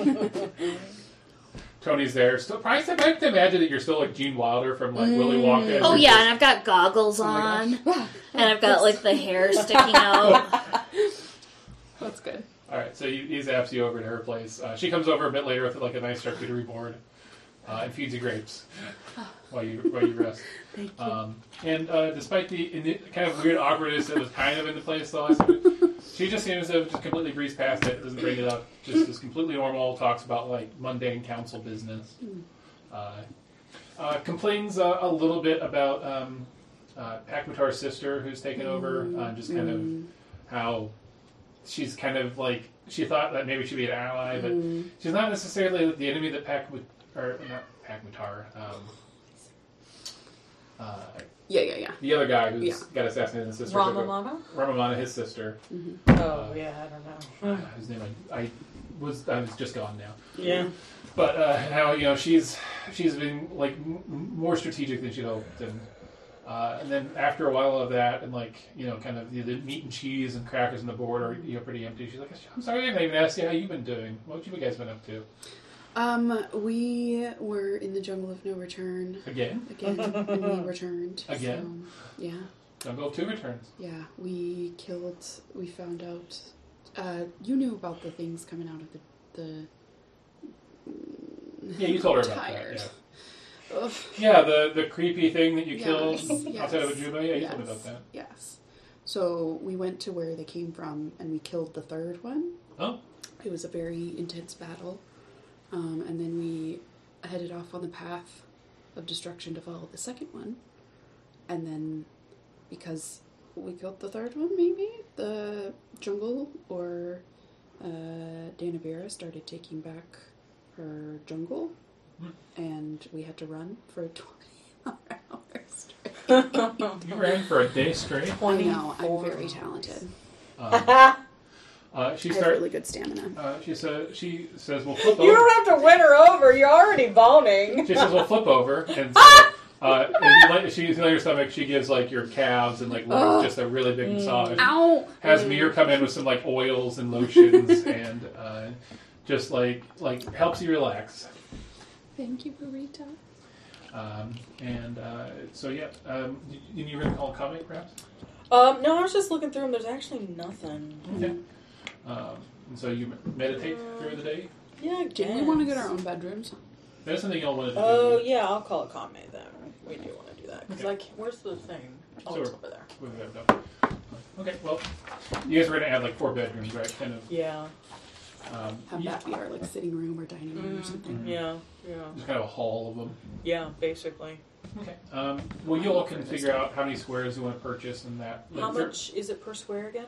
Tony's there. Still, I like to imagine that you're still like Gene Wilder from like Willy Wonka. Oh yeah, and I've got goggles on, and I've got like the hair sticking out. That's good. Alright, so he zaps you over to her place. She comes over a bit later with like a nice charcuterie board and feeds you grapes while you rest. Thank you. And despite the kind of weird awkwardness that was kind of in the place the last time, she just seems to have just completely breezed past it, doesn't bring it up, just is completely normal, talks about like mundane council business. Complains a little bit about Pakmutar's sister who's taken over, just kind of how she's kind of like, she thought that maybe she'd be an ally, but she's not necessarily the enemy that not Pakmutar, Yeah. the other guy who's got assassinated, his sister. Ramamana, his sister. Oh, yeah, I don't know. His name I was just gone now. Yeah. But how she's been like more strategic than she'd hoped, and And then after a while of that, and like, kind of the meat and cheese and crackers on the board are pretty empty. She's like, I'm sorry, I haven't even asked you how you've been doing. What you guys been up to? We were in the Jungle of No Return. Again, and we returned. Again? So, yeah. Jungle of 2 returns. Yeah, we found out, you knew about the things coming out of the Yeah, you told her about tired. that. Yeah, the creepy thing that you killed Yes. outside of Ajuba. Yeah, you told me Yes. about that. Yes. So we went to where they came from and we killed the third one. Oh. It was a very intense battle. And then we headed off on the path of destruction to follow the second one. And then, because we killed the third one, maybe, the jungle or Danavera started taking back her jungle. And we had to run for 24 hours straight. You ran for a day straight. I know, I'm very talented. She I have started. really good stamina. She says, "We'll flip over." You don't have to win her over. You're already boning. She says, "We'll flip over," and so, and she's on your stomach. She gives like your calves and like just a really big massage. Ow! Has Mir come in with some like oils and lotions and just like helps you relax. Thank you, Burrito. So yeah, you were gonna call a comment, perhaps? No, I was just looking through them. There's actually nothing. Okay. And so you meditate through the day. Yeah, I guess. Do we want to get our own bedrooms? That's something y'all wanted to do. Oh, yeah, I'll call it Kame then. We do want to do that. Because, where's the thing? Oh, So it's over there. We've got it up. Okay, well, you guys were going to add like 4 bedrooms, right? Kind of. Yeah. Have that be our like sitting room or dining room or something. Yeah. Just kind of a hall of them. Yeah, basically. Okay. Well, you all can figure out how many squares you want to purchase and that. How much is it per square again?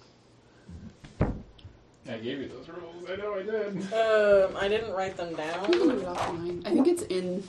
I gave you those rules. I know I did. I didn't write them down. Read it offline. I think it's in.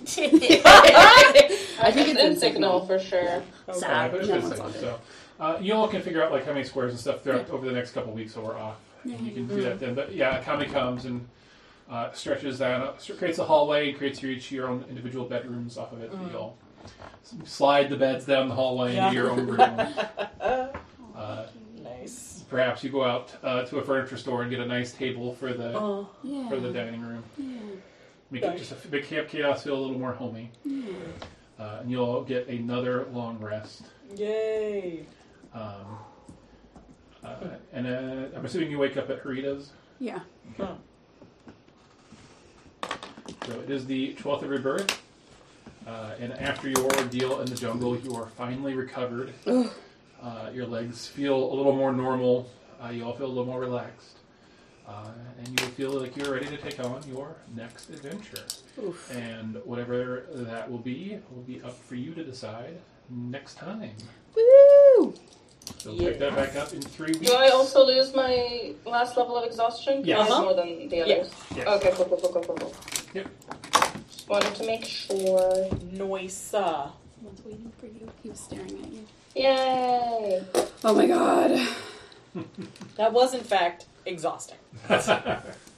I think it's in Signal for sure. Yeah, but it's No, good it's all thing. So, you all can figure out like how many squares and stuff throughout over the next couple of weeks, so we're off. And you can do that then. But yeah, Kami comes and stretches that, creates a hallway, creates your own individual bedrooms off of it. You all slide the beds down the hallway into your own room. Nice. Perhaps you go out to a furniture store and get a nice table for the dining room. Yeah. Make it just a big chaos feel a little more homey. Yeah. And you'll get another long rest. Yay. And I'm assuming you wake up at Harita's. Yeah. Huh. So it is the 12th of your birth. And after your ordeal in the jungle, you are finally recovered. Your legs feel a little more normal. You all feel a little more relaxed. And you feel like you're ready to take on your next adventure. Oof. And whatever that will be up for you to decide next time. Woo! So pick that back up in 3 weeks. Do I also lose my last level of exhaustion? Yes. Or more than the others? Yes. Okay, cool. Yep. Just wanted to make sure. Nice. I was waiting for you. He was staring at you. Yay! Oh my god. That was, in fact, exhausting.